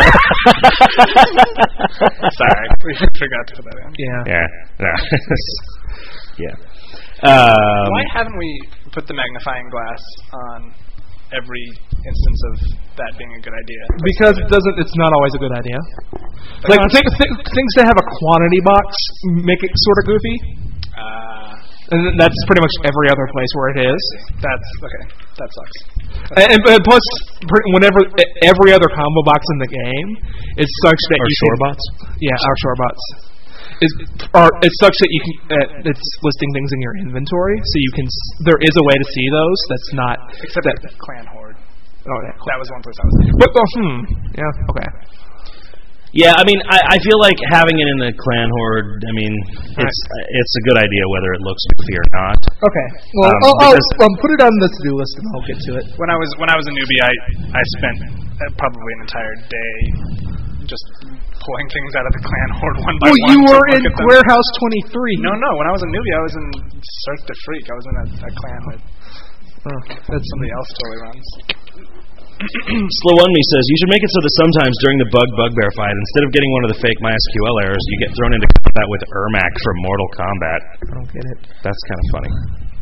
Speaker 4: Sorry, we forgot to put that in.
Speaker 3: yeah.
Speaker 1: Yeah. Yeah. yeah. Um,
Speaker 4: Why haven't we put the magnifying glass on every instance of that being a good idea?
Speaker 3: Because it doesn't. It's not always a good idea. Like th- th- things that have a quantity box make it sort of goofy,
Speaker 4: Uh,
Speaker 3: and that's pretty much every other place where it is.
Speaker 4: that's okay. That sucks.
Speaker 3: And, and, and plus, pre- whenever e- every other combo box in the game is such that
Speaker 1: Or
Speaker 3: you
Speaker 1: shorebots?
Speaker 3: can, yeah, our shorebots is are it's such that you can uh, it's listing things in your inventory, so you can s- there is a way to see those. That's not
Speaker 4: Except
Speaker 3: that.
Speaker 4: that clan horde.
Speaker 3: Oh yeah,
Speaker 4: That was one place I was thinking.
Speaker 3: but oh, hmm, yeah, okay.
Speaker 1: Yeah, I mean, I, I feel like having it in the clan horde. I mean, it's it's a good idea whether it looks goofy or not.
Speaker 3: Okay. Well,
Speaker 1: Um,
Speaker 3: I'll, I'll
Speaker 1: because-
Speaker 3: um, put it on the to-do list and I'll get to it.
Speaker 4: When I was when I was a newbie, I I spent uh, probably an entire day just pulling things out of the clan horde one by
Speaker 3: Well,
Speaker 4: one.
Speaker 3: you
Speaker 4: to
Speaker 3: were
Speaker 4: look
Speaker 3: in
Speaker 4: at them.
Speaker 3: Warehouse twenty-three.
Speaker 4: No, no. When I was a newbie, I was in Search the Freak. I was in a, a clan that
Speaker 3: Oh, that's
Speaker 4: somebody else totally runs.
Speaker 1: Slow on Me says you should make it so that sometimes during the bug bugbear fight, instead of getting one of the fake MySQL errors, you get thrown into combat with Ermac from Mortal Kombat.
Speaker 3: I don't get it.
Speaker 1: That's kind of funny.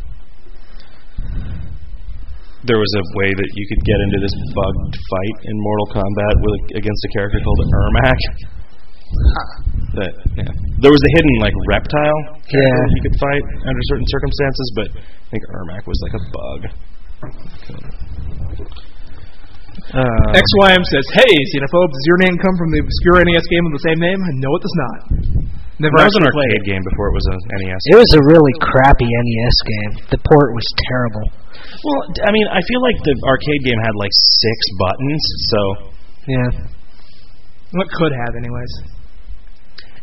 Speaker 1: There was a way that you could get into this bugged fight in Mortal Kombat with against a character called Ermac. That yeah. There was a hidden like reptile character
Speaker 2: Yeah.
Speaker 1: that you could fight under certain circumstances, but I think Ermac was like a bug. Uh,
Speaker 3: X Y M says, "Hey, Xenophobe, does your name come from the obscure N E S game with the same name?" No, it does not. Never
Speaker 1: that was an
Speaker 3: actually played
Speaker 1: arcade game before it was an N E S.
Speaker 2: It was a really crappy N E S game. The port was terrible.
Speaker 1: Well, d- I mean, I feel like the arcade game had like six buttons, so
Speaker 2: Yeah.
Speaker 3: What could have, anyways.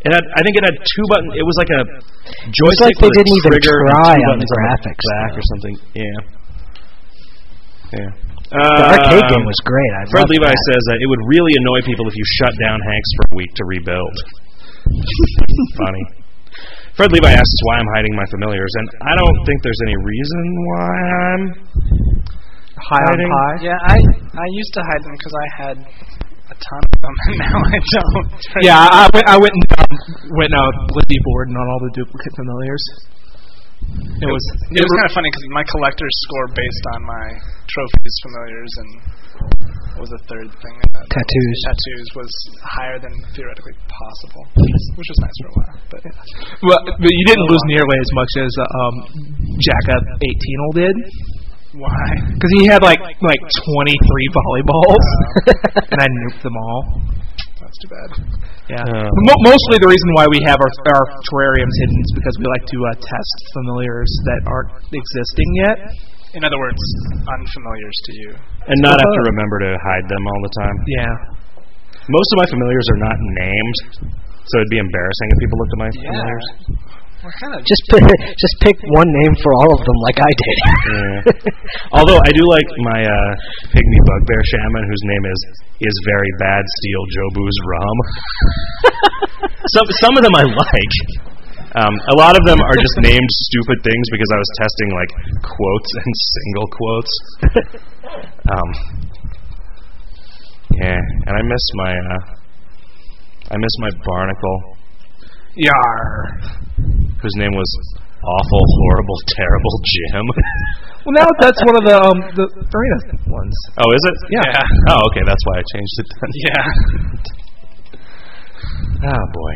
Speaker 1: It had, I think it had two buttons. It was like a joystick
Speaker 2: It's like they
Speaker 1: with
Speaker 2: didn't
Speaker 1: a
Speaker 2: even
Speaker 1: trigger and
Speaker 2: try
Speaker 1: two
Speaker 2: on the
Speaker 1: buttons
Speaker 2: graphics,
Speaker 1: back
Speaker 2: though.
Speaker 1: or something. Yeah. Yeah.
Speaker 2: The arcade
Speaker 1: Um,
Speaker 2: game was great. I
Speaker 1: Fred
Speaker 2: loved
Speaker 1: Levi
Speaker 2: that.
Speaker 1: says that it would really annoy people if you shut down Hanks for a week to rebuild. Funny. Fred Levi asks why I'm hiding my familiars, and I don't think there's any reason why I'm
Speaker 3: High on
Speaker 1: hiding.
Speaker 3: pie.
Speaker 4: Yeah, I I used to hide them because I had a ton of them, and now I don't.
Speaker 3: Yeah, I, I went. I went and um, went uh, Blippi board on all the duplicate familiars. It was.
Speaker 4: It was kind of funny because my collectors score based on my trophies, familiars, and what was the third thing? Uh,
Speaker 2: Tattoos.
Speaker 4: Tattoos was higher than theoretically possible, which was nice for a while. But yeah.
Speaker 3: Well, but you didn't lose nearly as much as uh, um, Jacka eighteen did.
Speaker 4: Why?
Speaker 3: Because he had like like twenty-three volleyballs, and I nuked them all.
Speaker 4: That's too bad.
Speaker 3: Yeah.
Speaker 1: Uh,
Speaker 3: Mo- mostly the reason why we have our our terrariums hidden is because we like to uh, test familiars that aren't existing yet.
Speaker 4: In other words, unfamiliars to you.
Speaker 1: and not have to remember to hide them all the time.
Speaker 3: Yeah.
Speaker 1: Most of my familiars are not named, so it'd be embarrassing if people looked at my familiars.
Speaker 4: What kind of
Speaker 2: Just pick, just pick one name for all of them, like I did.
Speaker 1: Yeah. Although I do like my uh, pygmy bugbear shaman, whose name is is very bad. Steal Jobu's rum. some some of them I like. Um, a lot of them are just named stupid things because I was testing like quotes and single quotes. um, yeah, and I miss my uh, I miss my barnacle.
Speaker 3: Yar.
Speaker 1: Whose name was Awful, Horrible, Terrible Jim.
Speaker 3: Well, now that's one of the um the arena ones.
Speaker 1: Oh, is it?
Speaker 3: Yeah.
Speaker 4: Yeah.
Speaker 1: Oh, okay, that's why I changed it then.
Speaker 4: Yeah.
Speaker 1: Oh, boy.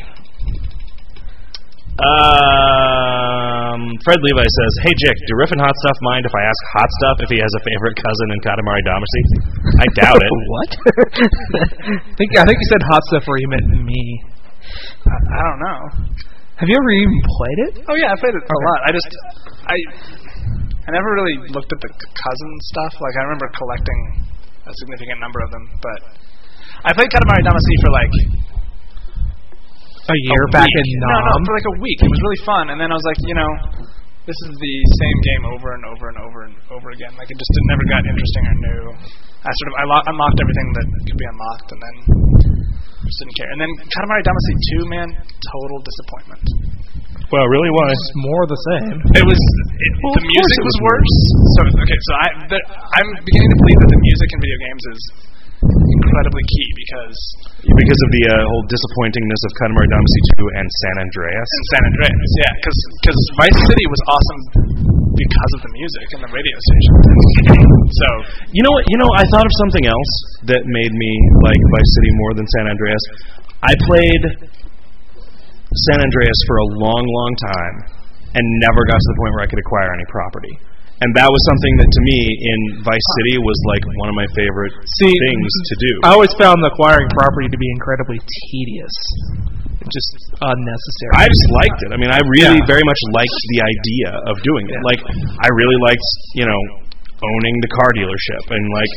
Speaker 1: Um, Fred Levi says, "Hey, Jick, do Riff and Hot Stuff mind if I ask Hot Stuff if he has a favorite cousin in Katamari Damacy?" I doubt it.
Speaker 2: What?
Speaker 3: I think I think you said hot stuff, or you meant me.
Speaker 4: I, I don't know.
Speaker 3: Have you ever even played it?
Speaker 4: Oh yeah, I played it a lot. I just I I never really looked at the c- cousin stuff. Like I remember collecting a significant number of them, but I played Katamari Damacy for like
Speaker 3: A year
Speaker 4: a
Speaker 3: back
Speaker 4: week.
Speaker 3: in
Speaker 4: No, no,
Speaker 3: Nam.
Speaker 4: for like a week. It was really fun, and then I was like, you know, this is the same game over and over and over and over again. Like it just it never got interesting or new. I sort of I lo- unlocked everything that could be unlocked, and then just didn't care. And then Katamari Damacy two, man, total disappointment.
Speaker 1: Well, really, why?
Speaker 3: It's more the same.
Speaker 4: It was it,
Speaker 1: Well,
Speaker 4: the
Speaker 1: of
Speaker 4: music
Speaker 1: course it
Speaker 4: was
Speaker 1: was
Speaker 4: worse. So okay, so I the, I'm beginning to believe that the music in video games is incredibly key because
Speaker 1: Because of the uh, whole disappointingness of Katamari Damacy two and San Andreas.
Speaker 4: in San Andreas, yeah, because Vice City was awesome because of the music and the radio station. So
Speaker 1: You know what? You know, I thought of something else that made me like Vice City more than San Andreas. I played San Andreas for a long, long time and never got to the point where I could acquire any property. And that was something that, to me, in Vice City was like one of my favorite
Speaker 3: See,
Speaker 1: things to do.
Speaker 3: I always found acquiring property to be incredibly tedious, just unnecessary.
Speaker 1: I just liked it. I mean, I really
Speaker 3: Yeah.
Speaker 1: very much liked the idea of doing it.
Speaker 3: Yeah.
Speaker 1: Like, I really liked, you know, owning the car dealership and like.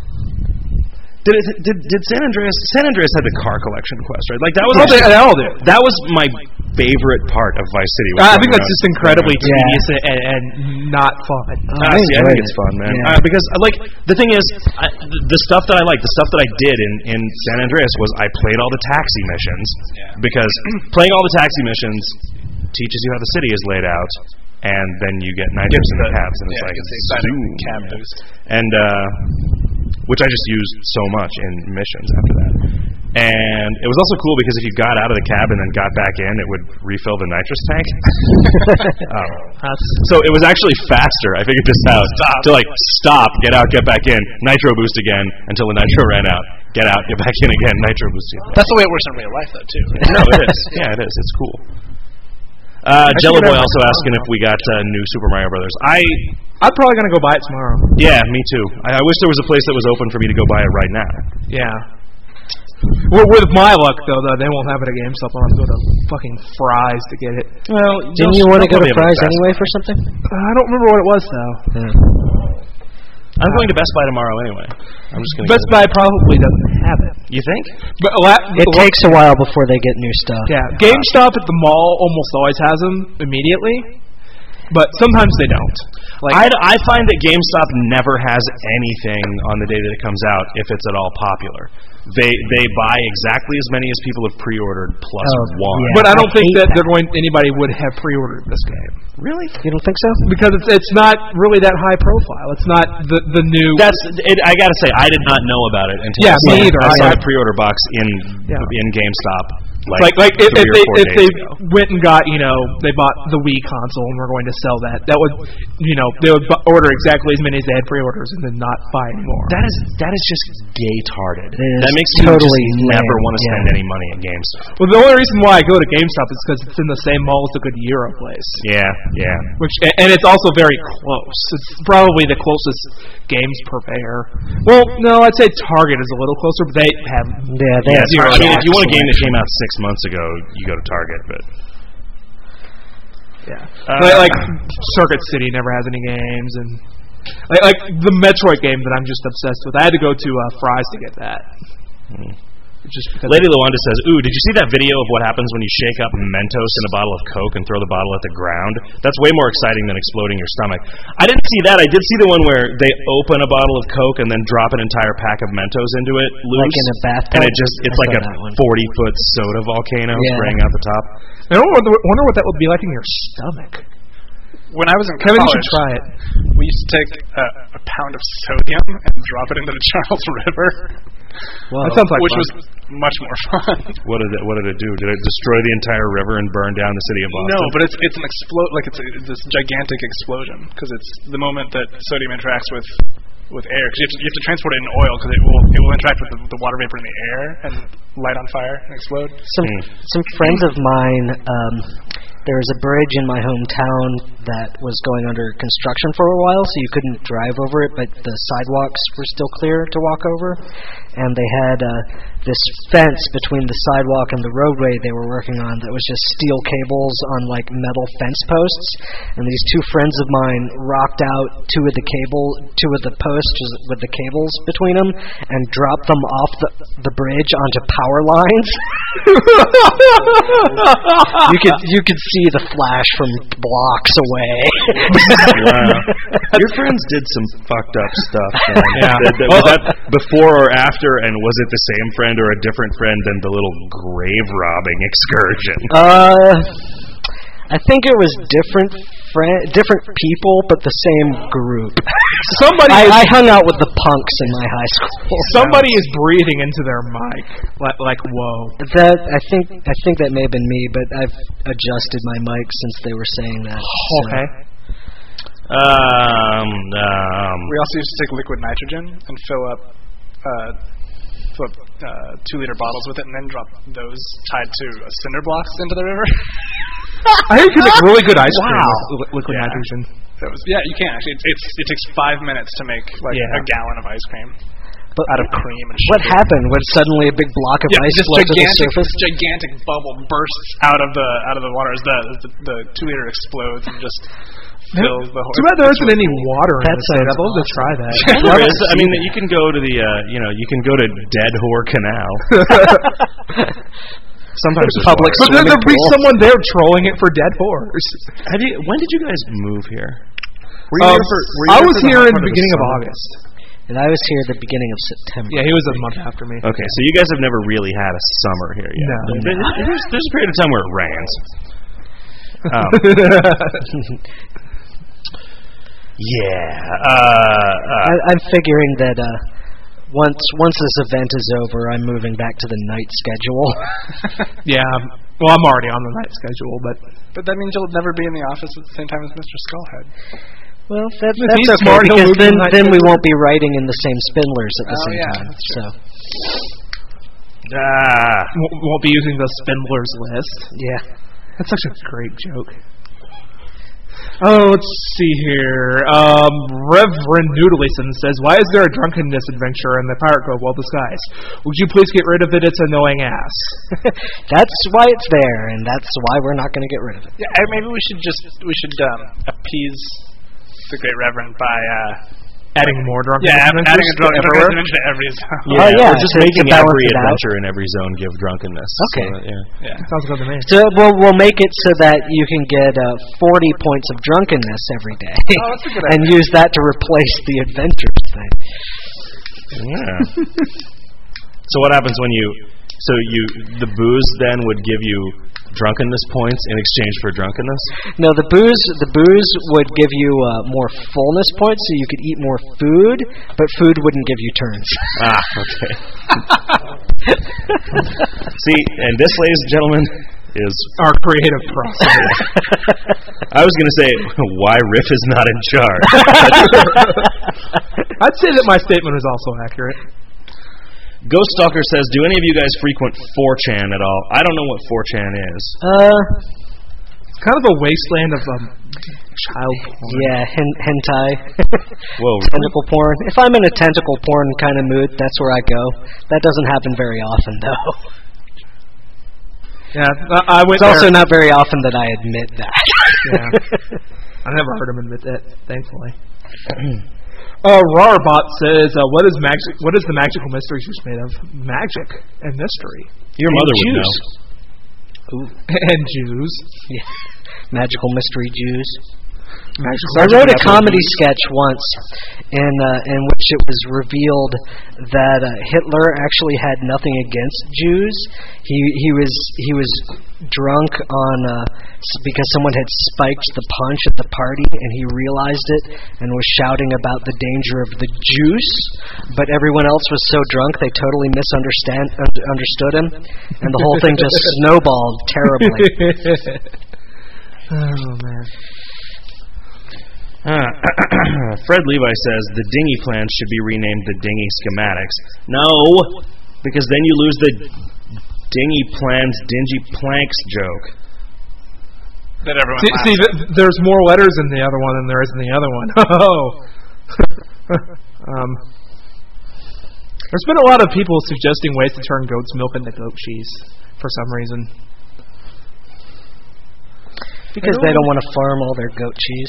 Speaker 1: Did it? Did, did San Andreas? San Andreas had the car collection quest, right? Like that was.
Speaker 3: Oh, they,
Speaker 1: actually-
Speaker 3: they all do.
Speaker 1: That was my favorite part of Vice City. was
Speaker 3: I
Speaker 1: going
Speaker 3: think that's
Speaker 1: around-
Speaker 3: just incredibly
Speaker 2: Yeah.
Speaker 3: tedious and, and not fun.
Speaker 2: Oh,
Speaker 1: Ah,
Speaker 2: I
Speaker 1: see, I
Speaker 2: enjoyed
Speaker 1: think
Speaker 2: it.
Speaker 1: it's fun, man.
Speaker 2: Yeah.
Speaker 1: Uh, because uh, like the thing is, I, the, the stuff that I like, the stuff that I did in, in San Andreas was I played all the taxi missions because playing all the taxi missions teaches you how the city is laid out, and then you get nitros in the cabs, and it's
Speaker 4: yeah,
Speaker 1: like
Speaker 4: it's the exciting
Speaker 1: zoom,
Speaker 4: cab
Speaker 1: yeah.
Speaker 4: boost.
Speaker 1: and uh, which I just used so much in missions after that. And it was also cool because if you got out of the cab and then got back in, it would refill the nitrous tank. um,
Speaker 3: That's
Speaker 1: so it was actually faster. I figured this out
Speaker 4: Stop.
Speaker 1: to like stop, get out, get back in, nitro boost again until the nitro ran out. Get out, get back in again, nitro boost again.
Speaker 4: that's the way it works in real life, though, too.
Speaker 1: No, it is. Yeah, it is. It's cool. Uh, Jello Boy also asking if we got uh, new Super Mario Brothers. I
Speaker 3: I'm probably gonna go buy it tomorrow.
Speaker 1: yeah, me too. I, I wish there was a place that was open for me to go buy it right now.
Speaker 3: Yeah. Well, with my luck, though, though, they won't have it at GameStop. I'll have to go to fucking Fry's to get it.
Speaker 1: Well,
Speaker 2: Didn't you want to go to Fry's anyway for something?
Speaker 3: Uh, I don't remember what it was, though.
Speaker 1: I'm going to Best Buy tomorrow anyway. I'm just going.
Speaker 3: Best Buy probably doesn't have it.
Speaker 1: You think?
Speaker 3: But la-
Speaker 2: It
Speaker 3: la-
Speaker 2: takes a while before they get new stuff.
Speaker 3: Yeah, GameStop at the mall almost always has them immediately, but sometimes they don't.
Speaker 1: I,
Speaker 3: Like
Speaker 1: I find that GameStop never has anything on the day that it comes out if it's at all popular. They they buy exactly as many as people have pre-ordered plus
Speaker 2: Oh,
Speaker 1: one.
Speaker 2: yeah.
Speaker 3: but I don't
Speaker 2: I
Speaker 3: think
Speaker 2: hate
Speaker 3: that,
Speaker 2: that.
Speaker 3: they're going. Anybody would have pre-ordered this game
Speaker 1: Really?
Speaker 2: You don't think so?
Speaker 3: because it's it's not really that high profile. It's not the the new.
Speaker 1: That's it. I gotta say, I did not know about it until
Speaker 3: Yeah,
Speaker 1: I saw,
Speaker 3: me either.
Speaker 1: I saw
Speaker 3: I-
Speaker 1: the pre-order box in
Speaker 3: Yeah.
Speaker 1: in GameStop.
Speaker 3: Like, like if,
Speaker 1: three
Speaker 3: if
Speaker 1: or
Speaker 3: they
Speaker 1: four
Speaker 3: if
Speaker 1: days
Speaker 3: they
Speaker 1: ago.
Speaker 3: went and got, you know, they bought the Wii console and were going to sell that, that would, you know, they would bu- order exactly as many as they had pre-orders and then not buy anymore.
Speaker 1: That is that is just gay-tarded.
Speaker 2: It is
Speaker 1: That makes
Speaker 2: totally
Speaker 1: me just never
Speaker 2: lame,
Speaker 1: want to spend
Speaker 2: yeah.
Speaker 1: any money at GameStop.
Speaker 3: Well, the only reason why I go to GameStop is because it's in the same mall as the Goodyear place,
Speaker 1: Yeah, yeah.
Speaker 3: which and it's also very close. It's probably the closest games purveyor. Well, no, I'd say Target is a little closer, but they have
Speaker 2: Yeah, they
Speaker 1: Yeah,
Speaker 2: have
Speaker 1: Tar- I mean, if you want a
Speaker 2: selection.
Speaker 1: game that came out six months ago, you go to Target. But
Speaker 3: yeah,
Speaker 1: Uh,
Speaker 3: like, like Circuit City never has any games, and like, like the Metroid game that I'm just obsessed with. I had to go to uh, Fry's to get that.
Speaker 1: Hmm.
Speaker 3: Just because
Speaker 1: Lady Lawanda says, "Ooh, did you see that video of what happens when you shake up Mentos in a bottle of Coke and throw the bottle at the ground? That's way more exciting than exploding your stomach." I didn't see that. I did see the one where they open a bottle of Coke and then drop an entire pack of Mentos into it, loose,
Speaker 2: Like in a bathtub?
Speaker 1: and it just—it's
Speaker 2: I
Speaker 1: like
Speaker 2: saw
Speaker 1: a
Speaker 2: that one.
Speaker 1: forty-foot soda volcano
Speaker 2: Yeah.
Speaker 1: spraying out the top.
Speaker 3: I don't wonder, wonder what that would be like in your stomach.
Speaker 4: When I was in
Speaker 3: Kevin, you
Speaker 4: college,
Speaker 3: should try it.
Speaker 4: we used to take a, a pound of sodium and drop it into the Charles River,
Speaker 2: Whoa.
Speaker 3: That sounds like
Speaker 4: which
Speaker 3: fun.
Speaker 4: was much more fun.
Speaker 1: What did it? What did it do? Did it destroy the entire river and burn down the city of Boston?
Speaker 4: No, but it's it's an explode like it's a, this gigantic explosion because it's the moment that sodium interacts with with air because you, you have to transport it in oil because it will it will interact with the, the water vapor in the air and light on fire and explode.
Speaker 2: Some
Speaker 1: Hmm.
Speaker 2: some friends of mine. Um, there was a bridge in my hometown that was going under construction for a while, so you couldn't drive over it, but the sidewalks were still clear to walk over. And they had uh, this fence between the sidewalk and the roadway they were working on that was just steel cables on like metal fence posts. And these two friends of mine rocked out two of the cable, two of the posts with the cables between them, and dropped them off the the bridge onto power lines. you could you could see the flash from blocks away.
Speaker 1: Wow. Your friends did some fucked up stuff. Man.
Speaker 3: Yeah.
Speaker 1: Th- th- was that before or after, and was it the same friend or a different friend than the little grave robbing excursion?
Speaker 2: Uh, I think it was different friend, different people, but the same group.
Speaker 3: Somebody
Speaker 2: I,
Speaker 3: is,
Speaker 2: I hung out with the punks in my high school.
Speaker 3: somebody is breathing into their mic. Like, like whoa.
Speaker 2: That I think I think that may have been me, but I've adjusted my mic since they were saying that. so-
Speaker 3: Okay.
Speaker 1: Um, um,
Speaker 4: We also used to take liquid nitrogen and fill up uh, fill up uh, two liter bottles with it and then drop those tied to uh, cinder blocks into the river.
Speaker 3: I heard you can make really good ice cream
Speaker 2: Wow.
Speaker 3: with li- liquid
Speaker 4: Yeah.
Speaker 3: nitrogen.
Speaker 4: That was yeah, you can actually. It's, it's it takes five minutes to make like
Speaker 3: Yeah.
Speaker 4: a gallon of ice cream
Speaker 2: But
Speaker 4: out of cream and
Speaker 2: what
Speaker 4: sugar.
Speaker 2: happened when suddenly a big block of
Speaker 4: Yeah,
Speaker 2: ice
Speaker 4: this
Speaker 2: floats to the
Speaker 4: gigantic,
Speaker 2: surface?
Speaker 4: this gigantic bubble bursts out of the out of the water as the the, the two liter explodes and just fills the whole.
Speaker 3: Too bad there isn't any water in
Speaker 2: That
Speaker 3: this thing.
Speaker 2: sounds
Speaker 3: I'd love to try that.
Speaker 1: there is. I mean, you can go to the, uh, you know, you can go to Dead Whore Canal. Sometimes there's
Speaker 2: Public
Speaker 1: water.
Speaker 3: But there,
Speaker 2: swimming
Speaker 3: there'll be
Speaker 2: pool.
Speaker 3: someone there trolling it for dead whores.
Speaker 1: Have you? When did you guys move here? Were
Speaker 3: Um,
Speaker 1: here for, were you
Speaker 3: I
Speaker 1: here
Speaker 3: was
Speaker 1: for the
Speaker 3: here
Speaker 1: hot
Speaker 3: in
Speaker 1: part
Speaker 3: the
Speaker 1: of
Speaker 3: beginning of
Speaker 1: summer?
Speaker 3: August.
Speaker 2: And I was here at the beginning of September.
Speaker 3: Yeah, he was a month after me.
Speaker 1: Okay, so you guys have never really had a summer here yet.
Speaker 3: No.
Speaker 1: There- There's, there's a period of time where it rains. Um, yeah. Uh, uh,
Speaker 2: I, I'm figuring that uh, once once this event is over, I'm moving back to the night schedule.
Speaker 3: Yeah. Well, I'm already on the night schedule, but
Speaker 4: But that means you'll never be in the office at the same time as Mister Skullhead.
Speaker 2: Well, that,
Speaker 3: If
Speaker 2: that's
Speaker 3: he's
Speaker 2: okay,
Speaker 3: smart, he'll
Speaker 2: because
Speaker 3: move to
Speaker 2: then
Speaker 3: the night
Speaker 2: then we
Speaker 3: schedule.
Speaker 2: won't be writing in the same spindlers at the
Speaker 4: Oh,
Speaker 2: same
Speaker 4: yeah,
Speaker 2: time.
Speaker 4: that's
Speaker 2: So
Speaker 1: ah.
Speaker 3: won't, won't be using the Spindler's List.
Speaker 2: yeah.
Speaker 3: That's such a great joke. Oh, let's see here. Um, Reverend Noodleson says, "Why is there a drunkenness adventure in the Pirate Cove well disguised? Would you please get rid of it? It's annoying ass."
Speaker 2: That's why it's there, and that's why we're not going to get rid of it.
Speaker 4: Yeah, I- maybe we should just we should um, appease the great Reverend by uh,
Speaker 3: Adding more drunk
Speaker 4: Yeah,
Speaker 3: adventures
Speaker 4: adding a drunk
Speaker 3: everywhere.
Speaker 4: adventure to every zone.
Speaker 1: Yeah,
Speaker 2: Oh, yeah,
Speaker 1: or just
Speaker 2: to- to
Speaker 1: making
Speaker 2: balance
Speaker 1: every
Speaker 2: it out.
Speaker 1: adventure in every zone give drunkenness.
Speaker 2: Okay.
Speaker 1: So, yeah.
Speaker 4: Yeah.
Speaker 3: Sounds good to me.
Speaker 2: So we'll we'll make it so that you can get uh, forty points of drunkenness every day,
Speaker 4: Oh, that's a good
Speaker 2: and use that to replace the adventures thing.
Speaker 1: Yeah. So what happens when you? So you the booze then would give you drunkenness points in exchange for drunkenness?
Speaker 2: No, the booze the booze would give you uh, more fullness points, so you could eat more food, but food wouldn't give you turns.
Speaker 1: Ah, okay. See, and this, ladies and gentlemen, is
Speaker 3: Our creative process.
Speaker 1: I was going to say why Riff is not in charge.
Speaker 3: I'd say that my statement is also accurate.
Speaker 1: Ghost Stalker says, "Do any of you guys frequent four chan at all?" I don't know what four chan is.
Speaker 2: Uh,
Speaker 3: It's kind of a wasteland of um, child porn.
Speaker 2: yeah, hen- hentai,
Speaker 1: Whoa.
Speaker 2: tentacle porn. If I'm in a tentacle porn kind of mood, that's where I go. That doesn't happen very often, though.
Speaker 3: Yeah, I I went
Speaker 2: It's also
Speaker 3: there.
Speaker 2: not very often that I admit that.
Speaker 3: Yeah. I never heard him admit that, thankfully. Uh, Rarbot says, uh, "What is magic? What is the magical mystery juice made of? Magic and mystery
Speaker 1: Your mother would
Speaker 2: juice.
Speaker 1: know.
Speaker 2: Ooh,
Speaker 3: and Jews.
Speaker 2: yeah. Magical mystery Jews.
Speaker 3: Magical
Speaker 2: So I wrote a
Speaker 3: magical
Speaker 2: comedy
Speaker 3: Jews.
Speaker 2: sketch once, in uh, in which it was revealed that uh, Hitler actually had nothing against Jews. He he was he was drunk on uh, s- because someone had spiked the punch at the party, and he realized it and was shouting about the danger of the juice. But everyone else was so drunk they totally misunderstand un- understood him, and the whole thing just snowballed terribly.
Speaker 3: Oh man.
Speaker 1: Uh, Fred Levi says the dinghy plans should be renamed the dinghy schematics. No, because then you lose the dinghy plans dingy planks joke.
Speaker 4: That everyone
Speaker 3: See,
Speaker 4: laughs
Speaker 3: see
Speaker 4: at.
Speaker 3: th- there's more letters in the other one than there is in the other one. Oh. um, there's been a lot of people suggesting ways to turn goat's milk into goat cheese for some reason.
Speaker 2: Because they don't want to farm all their goat cheese.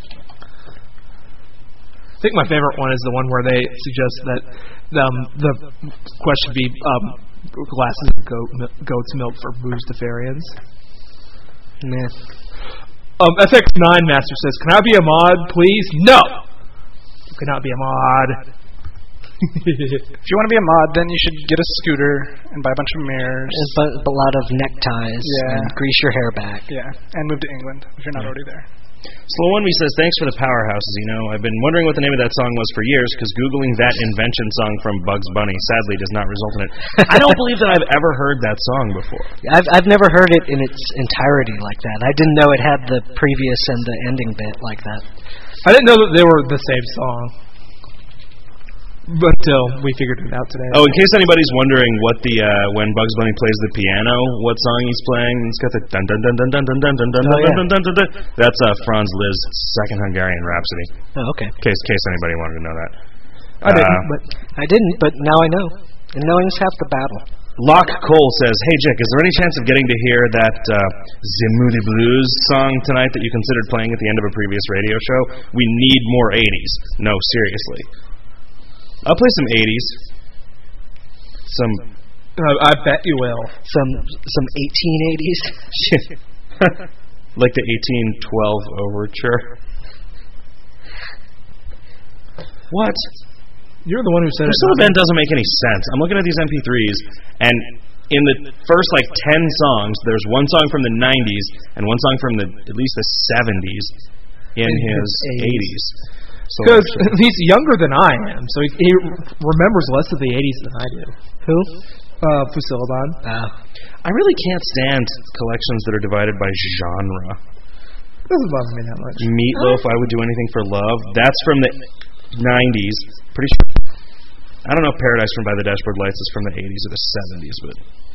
Speaker 3: I think my favorite one is the one where they suggest that um, the question be um, glasses of goat mi- goat's milk for boozefarians.
Speaker 2: Meh.
Speaker 3: Um, F X nine Master says, "Can I be a mod, please?" No! You cannot be a mod.
Speaker 4: If you want to be a mod, then you should get a scooter and buy a bunch of mirrors.
Speaker 2: And but a lot of neckties
Speaker 4: Yeah.
Speaker 2: and grease your hair back.
Speaker 4: Yeah, and move to England if you're not already there.
Speaker 1: Slow One Me says, "Thanks for the powerhouses. You know, I've been wondering what the name of that song was for years because Googling that invention song from Bugs Bunny sadly does not result in it. I don't believe that I've ever heard that song before.
Speaker 2: I've I've never heard it in its entirety like that. I didn't know it had the previous and the ending bit like that.
Speaker 3: I didn't know that they were the same song until we figured it out today.
Speaker 1: Oh, in case anybody's wondering what the uh, when Bugs Bunny plays the piano, what song he's playing, it's got the dun dun dun dun dun dun dun dun dun
Speaker 2: Oh, yeah.
Speaker 1: dun dun dun dun. That's uh, Franz Liszt's Second Hungarian Rhapsody.
Speaker 2: Oh, okay.
Speaker 1: In case, case anybody wanted to know that.
Speaker 3: I didn't,
Speaker 1: Uh,
Speaker 3: but
Speaker 2: I didn't, but now I know. And knowing's half the battle.
Speaker 1: Locke Cole says, "Hey Jick, is there any chance of getting to hear that uh, The Moody Blues song tonight that you considered playing at the end of a previous radio show? We need more eighties. No, seriously. I'll play some eighties. Some
Speaker 3: uh, I bet you will.
Speaker 2: Some some eighteen eighties.
Speaker 1: like the eighteen twelve Overture. What?
Speaker 3: You're the one who said
Speaker 1: This
Speaker 3: it.
Speaker 1: little band doesn't make any sense. I'm looking at these M P threes, and in the first like ten songs, there's one song from the nineties and one song from the at least the seventies in,
Speaker 3: In
Speaker 1: his
Speaker 3: his
Speaker 1: eighties. So
Speaker 3: Because he's younger than I am, so he, he remembers less of the eighties than I do.
Speaker 2: Who?
Speaker 3: Uh, Fusilodon.
Speaker 2: Uh,
Speaker 1: I really can't stand collections that are divided by genre.
Speaker 3: Doesn't bother me that much.
Speaker 1: Meatloaf, I Would Do Anything for Love. That's from the nineties. Pretty sure. I don't know if Paradise from By the Dashboard Lights is from the eighties or the seventies, but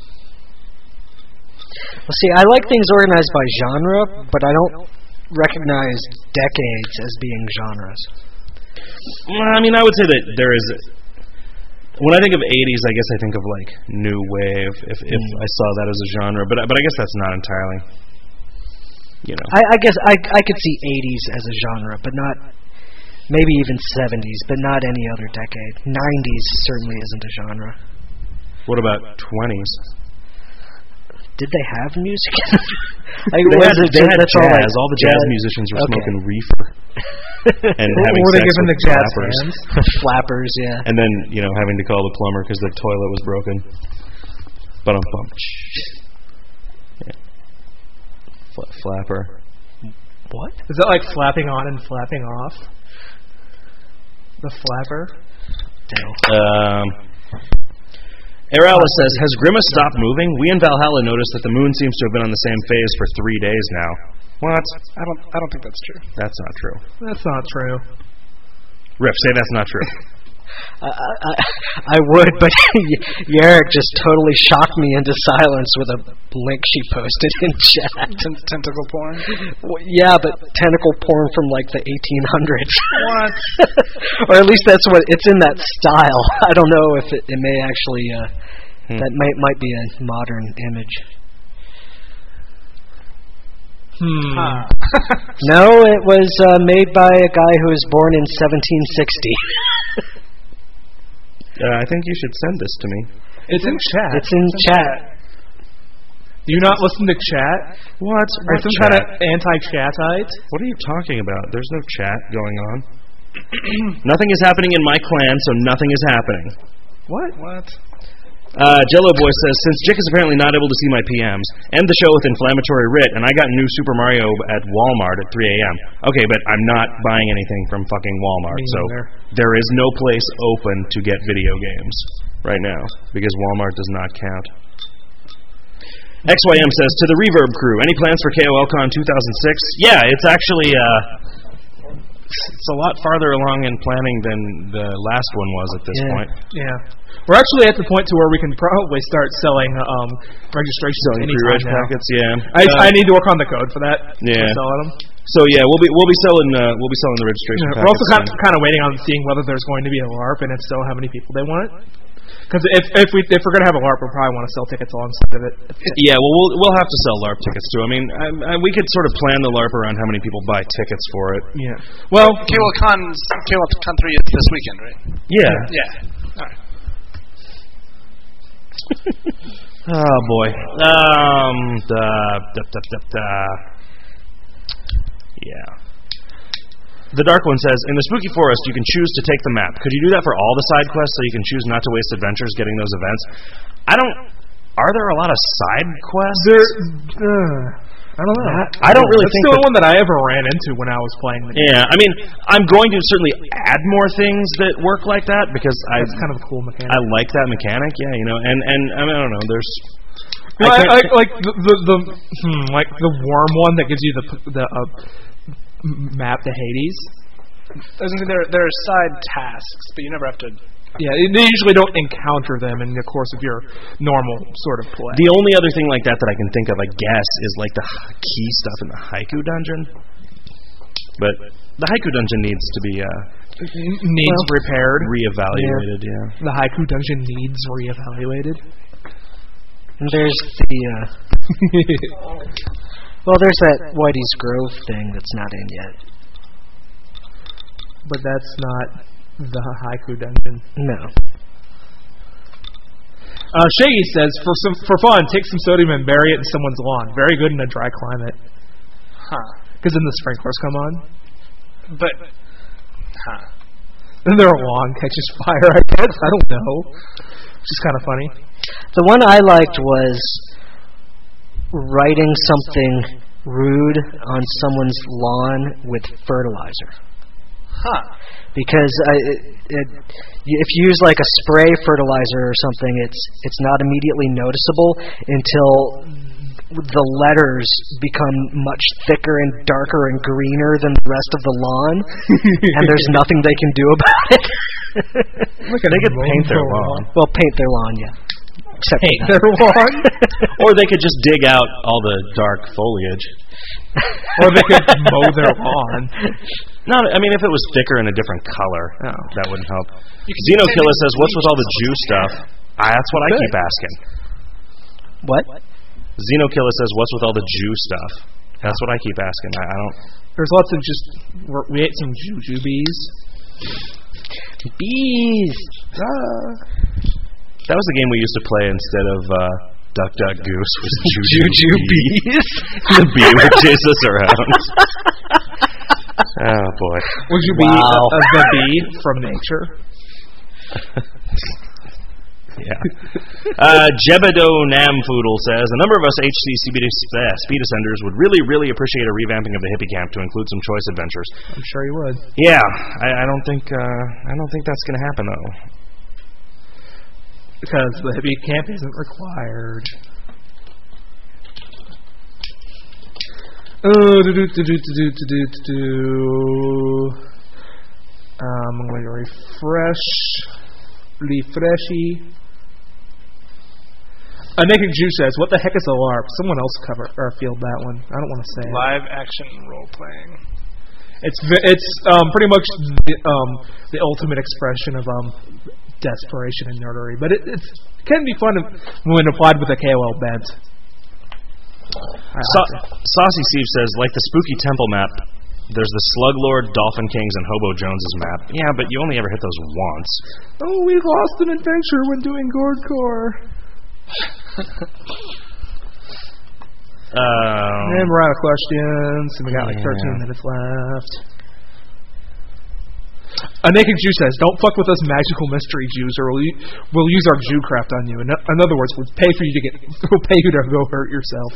Speaker 2: well, see, I like things organized by genre, but I don't recognize decades as being genres.
Speaker 1: well, I mean, I would say that there is. When I think of eighties, I guess I think of like new wave. If if
Speaker 2: Mm.
Speaker 1: I saw that as a genre, but but I guess that's not entirely. You know.
Speaker 2: I, I guess I I could see eighties as a genre, but not Maybe even seventies, but not any other decade. nineties certainly isn't a genre.
Speaker 1: What about twenties?
Speaker 2: Did they have music? like,
Speaker 1: they
Speaker 2: was
Speaker 1: had,
Speaker 2: it
Speaker 1: they
Speaker 2: just,
Speaker 1: had
Speaker 2: that's
Speaker 1: jazz.
Speaker 2: all, like,
Speaker 1: all the jazz,
Speaker 2: jazz
Speaker 1: musicians were
Speaker 2: okay.
Speaker 1: smoking reefer and
Speaker 3: What
Speaker 1: having
Speaker 3: were they
Speaker 1: sex
Speaker 3: giving
Speaker 1: with
Speaker 3: the jazz
Speaker 1: flappers.
Speaker 3: hands?
Speaker 2: Flappers, yeah.
Speaker 1: And then, you know, having to call the plumber because the toilet was broken. But I'm pumped. Yeah. Fla- flapper.
Speaker 2: What?
Speaker 3: Is that like flapping on and flapping off? The flapper?
Speaker 1: Um, Arala says, has Grimace stopped moving? We in Valhalla noticed that the moon seems to have been on the same phase for three days now. What?
Speaker 4: I don't. I don't think that's true.
Speaker 1: That's not true.
Speaker 3: That's not true.
Speaker 1: Riff, say that's not true.
Speaker 2: I, I, I would, but Yarrick just totally shocked me into silence with a link she posted in chat.
Speaker 4: T- tentacle porn?
Speaker 2: Well, yeah, but tentacle porn from like the eighteen hundreds.
Speaker 4: What?
Speaker 2: Or at least that's what it's in that style. I don't know if it, it may actually. Uh, hmm. That might might be a modern image.
Speaker 3: Hmm.
Speaker 4: Huh.
Speaker 2: No, it was uh, made by a guy who was born in seventeen sixty.
Speaker 1: Uh, I think you should send this to me.
Speaker 3: It's in chat.
Speaker 2: It's in chat.
Speaker 3: Do you not listen to chat?
Speaker 1: What?
Speaker 3: Are you some
Speaker 1: chat?
Speaker 3: kind of anti-chatite?
Speaker 1: What are you talking about? There's no chat going on. Nothing is happening in my clan, so nothing is happening.
Speaker 3: What?
Speaker 4: What?
Speaker 1: Uh, Jello Boy says, since Jick is apparently not able to see my P Ms, end the show with inflammatory writ, and I got new Super Mario at Walmart at three a.m. Okay, but I'm not buying anything from fucking Walmart,
Speaker 3: Me
Speaker 1: so
Speaker 3: neither.
Speaker 1: there is no place open to get video games right now, because Walmart does not count. X Y M says, to the Reverb crew, any plans for K O L Con two thousand six? Yeah, it's actually, uh, it's a lot farther along in planning than the last one was at this
Speaker 2: Yeah.
Speaker 1: point.
Speaker 3: Yeah. We're actually at the point to where we can probably start selling um, registrations
Speaker 1: Selling
Speaker 3: anytime
Speaker 1: pre-reg
Speaker 3: now.
Speaker 1: packets, yeah.
Speaker 3: I,
Speaker 1: Uh,
Speaker 3: I need to work on the code for that.
Speaker 1: Yeah.
Speaker 3: For selling them.
Speaker 1: So yeah, we'll be we'll be selling uh, we'll be selling the registration.
Speaker 3: Yeah, we're also kind of,
Speaker 1: packets
Speaker 3: kind of waiting on seeing whether there's going to be a LARP, and if so, how many people they want it. Because if if we if we're gonna have a LARP, we'll probably want to sell tickets alongside of it.
Speaker 1: soon. Yeah, well we'll we'll have to sell LARP tickets too. I mean, I, I, we could sort of plan the LARP around how many people buy tickets for it.
Speaker 3: Yeah. Well,
Speaker 4: K O L Con K O L Con three is this weekend, right?
Speaker 1: Yeah.
Speaker 4: Yeah. All right.
Speaker 1: Oh boy. Um. Da, da, da, da, da. Yeah. The Dark One says, in the Spooky Forest, you can choose to take the map. Could you do that for all the side quests so you can choose not to waste adventures getting those events? I don't... Are there a lot of side quests?
Speaker 3: there. Uh, I don't know.
Speaker 1: I don't really
Speaker 3: That's
Speaker 1: think
Speaker 3: the only
Speaker 1: that-
Speaker 3: one that I ever ran into when I was playing the game.
Speaker 1: Yeah, I mean, I'm going to certainly add more things that work like that because I
Speaker 3: That's kind of a cool mechanic.
Speaker 1: I like that mechanic. Yeah, you know, and and I, mean, I don't know. There's
Speaker 3: Well, I,
Speaker 1: can't-
Speaker 3: I, like the the, the hmm, like the worm one that gives you the the uh, m- map to Hades.
Speaker 4: Doesn't mean there there are side tasks, but you never have to.
Speaker 3: Yeah, they usually don't encounter them in the course of your normal sort of play.
Speaker 1: the only other thing like that that I can think of, I guess, is like the h- key stuff in the Haiku dungeon. But the Haiku dungeon needs to be uh,
Speaker 3: needs
Speaker 2: Well,
Speaker 3: repaired.
Speaker 1: reevaluated. Yeah.
Speaker 3: The Haiku dungeon needs reevaluated.
Speaker 2: And there's the. Uh, well, there's that Whitey's Grove thing that's not in yet.
Speaker 3: But that's not the Haiku dungeon.
Speaker 2: No.
Speaker 3: Uh, Shaggy says, for some for fun, take some sodium and bury it in someone's lawn. Very good in a dry climate.
Speaker 4: Huh.
Speaker 3: Because then the sprinklers come on.
Speaker 4: But. Huh.
Speaker 3: Then their lawn catches fire, I guess. I don't know. Which is kind of funny.
Speaker 2: The one I liked was writing something rude on someone's lawn with fertilizer.
Speaker 4: Huh.
Speaker 2: Because I, it, it, if you use like a spray fertilizer or something, it's it's not immediately noticeable until the letters become much thicker and darker and greener than the rest of the lawn, and there's nothing they can do about it.
Speaker 3: Look at
Speaker 1: They could paint their lawn.
Speaker 2: Well, paint their lawn, yeah. Except
Speaker 3: Paint
Speaker 2: for that.
Speaker 3: their lawn?
Speaker 1: Or they could just dig out all the dark foliage.
Speaker 3: Or they could mow their lawn.
Speaker 1: No, I mean, if it was thicker and a different color,
Speaker 3: Oh.
Speaker 1: that wouldn't help. Zeno Killa says, what's with all the Jew stuff? Ah, that's what I
Speaker 3: Good.
Speaker 1: keep asking.
Speaker 2: What?
Speaker 1: Zeno Killa says, what's with all the Jew stuff? That's what I keep asking. I, I don't
Speaker 3: There's lots of just we're, we ate some jujubes.
Speaker 2: Bees.
Speaker 3: Ah.
Speaker 1: That was the game we used to play instead of uh, Duck Duck Goose. Was
Speaker 2: Juju bees.
Speaker 1: The bee would chase us around. Oh boy!
Speaker 3: Would you
Speaker 2: Wow.
Speaker 3: be a, a, the bee from nature?
Speaker 1: Yeah. Uh, Jebedo Namfoodle says, a number of us H C speed, uh, speed ascenders would really, really appreciate a revamping of the hippie camp to include some choice adventures.
Speaker 3: I'm sure you would.
Speaker 1: Yeah, I, I don't think uh, I don't think that's going to happen though.
Speaker 3: Because the hippie camp isn't required. Oh, do do do do do do do do. Um, I'm going to refresh. Refreshy. Uh, Naked Jew says, "What the heck is a LARP?" Someone else cover or field that one. I don't want to say it.
Speaker 4: Live action role playing.
Speaker 3: It's vi- it's um, pretty much the, um, the ultimate expression of um, desperation and nerdery, but it it's, it can be fun when applied with a K O L bent.
Speaker 1: Sa- Saucy Steve says, like the spooky temple map, there's the Slug Lord, Dolphin Kings, and Hobo Jones's map. Yeah, but you only ever hit those once.
Speaker 3: Oh, we lost an adventure when doing Gordcore.
Speaker 1: Um,
Speaker 3: And we're out of questions, and we got like
Speaker 1: yeah.
Speaker 3: thirteen minutes left. A Naked Jew says, "Don't fuck with us magical mystery Jews, or we'll, u- we'll use our Jew craft on you." In, o- in other words, we'll pay for you to get, we'll pay you to go hurt yourself.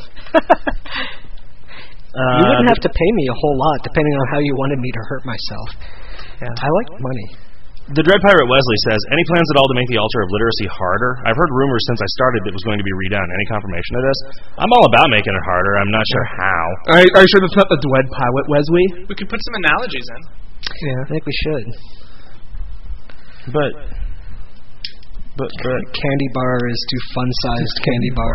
Speaker 2: Uh, you wouldn't have to pay me a whole lot, depending on how you wanted me to hurt myself.
Speaker 3: Yeah.
Speaker 2: I like money.
Speaker 1: The Dread Pirate Wesley says, any plans at all to make the altar of literacy harder? I've heard rumors since I started it was going to be redone. Any confirmation of this? I'm all about making it harder. I'm not sure how.
Speaker 3: Are, are you sure that's not the Dwed Pilot, Wesley?
Speaker 4: We could put some analogies in.
Speaker 3: Yeah.
Speaker 2: I think we should.
Speaker 1: But, but, but,
Speaker 2: Candy bar is too fun-sized candy bar.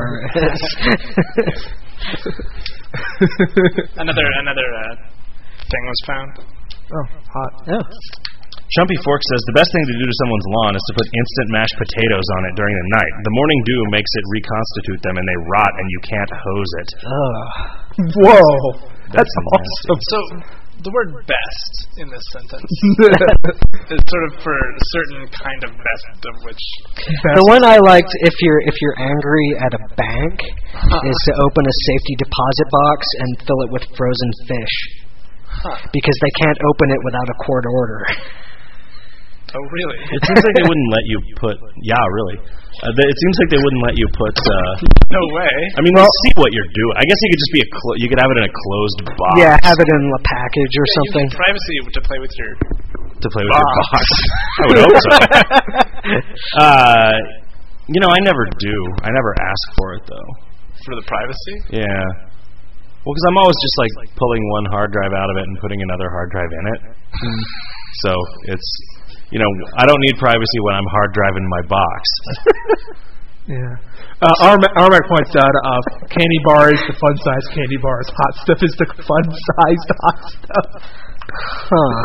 Speaker 4: Another another uh, thing was found.
Speaker 3: Oh, hot.
Speaker 2: Oh.
Speaker 1: Chumpy Fork says, the best thing to do to someone's lawn is to put instant mashed potatoes on it during the night. The morning dew makes it reconstitute them, and they rot, and you can't hose it.
Speaker 2: Oh.
Speaker 3: Whoa. That's,
Speaker 1: That's
Speaker 3: awesome.
Speaker 4: So the word "best" in this sentence is sort of for a certain kind of best of which.
Speaker 2: The one I liked, if you're if you're angry at a bank, is to open a safety deposit box and fill it with frozen fish,
Speaker 4: Huh.
Speaker 2: because they can't open it without a court order.
Speaker 4: Oh, really?
Speaker 1: It seems like they wouldn't let you put, yeah, really. Uh, they, it seems like they wouldn't let you put, uh,
Speaker 4: No way.
Speaker 1: I mean, well, see what you're doing. I guess you could just be a, clo- you could have it in a closed box.
Speaker 2: Yeah, have it in a package or
Speaker 4: Yeah,
Speaker 2: something.
Speaker 4: you need privacy to play with your.
Speaker 1: To play with
Speaker 4: box.
Speaker 1: your box. I would hope so. uh, you know, I never do. I never ask for it, though.
Speaker 4: For the privacy?
Speaker 1: Yeah. Well, because I'm always just like pulling one hard drive out of it and putting another hard drive in it. So it's, you know, I don't need privacy when I'm hard driving my box.
Speaker 3: Yeah. Uh, Armac, Armac points out, uh, candy bar is the fun-sized candy bars. Hot stuff is the fun-sized hot stuff.
Speaker 2: Huh.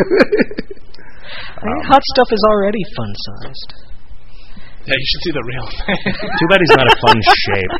Speaker 2: I mean, hot stuff is already fun-sized.
Speaker 4: Yeah, you should see the real thing.
Speaker 1: Too bad he's not a fun shape.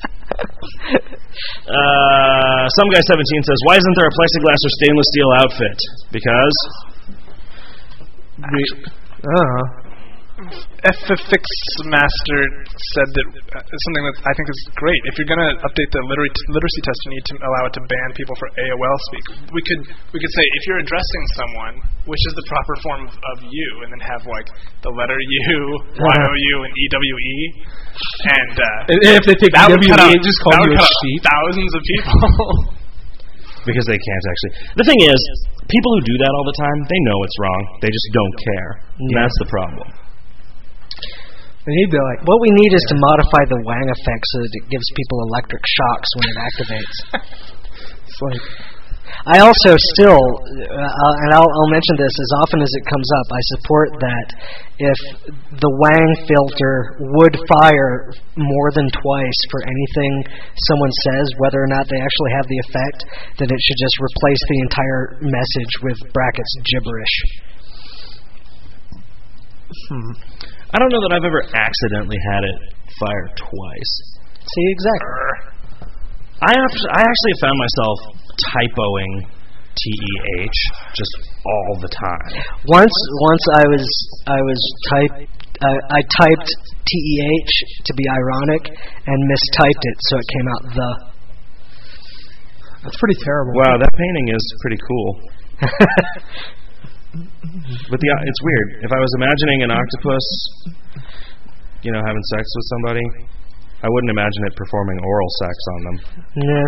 Speaker 1: Uh, some guy seventeen says, why isn't there a plexiglass or stainless steel outfit? Because
Speaker 3: We, uh,
Speaker 4: F F X Master said that uh, something that I think is great. If you're going to update the literary literacy test, you need to allow it to ban people for A O L speak. We could we could say if you're addressing someone, which is the proper form of, of you, and then have like the letter U, Y O U, and E W E, and uh,
Speaker 3: and if they take
Speaker 4: that would
Speaker 3: W
Speaker 4: cut
Speaker 3: E,
Speaker 4: out,
Speaker 3: just call
Speaker 4: that
Speaker 3: you
Speaker 4: would
Speaker 3: a
Speaker 4: cut out
Speaker 3: sheep.
Speaker 4: thousands of people.
Speaker 1: because they can't actually. The thing is, people who do that all the time, they know it's wrong. They just don't care.
Speaker 2: Yeah.
Speaker 1: That's the problem.
Speaker 3: They need to like.
Speaker 2: What we need is to modify the Wang effect so that it gives people electric shocks when it activates.
Speaker 3: It's like.
Speaker 2: I also still, uh, and I'll, I'll mention this as often as it comes up, I support that if the Wang filter would fire more than twice for anything someone says, whether or not they actually have the effect, then it should just replace the entire message with brackets gibberish.
Speaker 1: Hmm. I don't know that I've ever accidentally had it fire twice.
Speaker 2: See, exactly.
Speaker 1: I, I actually found myself typoing E H just all the time.
Speaker 2: Once, once I was I was type uh, I typed T E H to be ironic and mistyped it, so it came out the.
Speaker 3: That's pretty terrible.
Speaker 1: Wow, that painting is pretty cool. But the it's weird. If I was imagining an octopus, you know, having sex with somebody, I wouldn't imagine it performing oral sex on them.
Speaker 2: Yeah.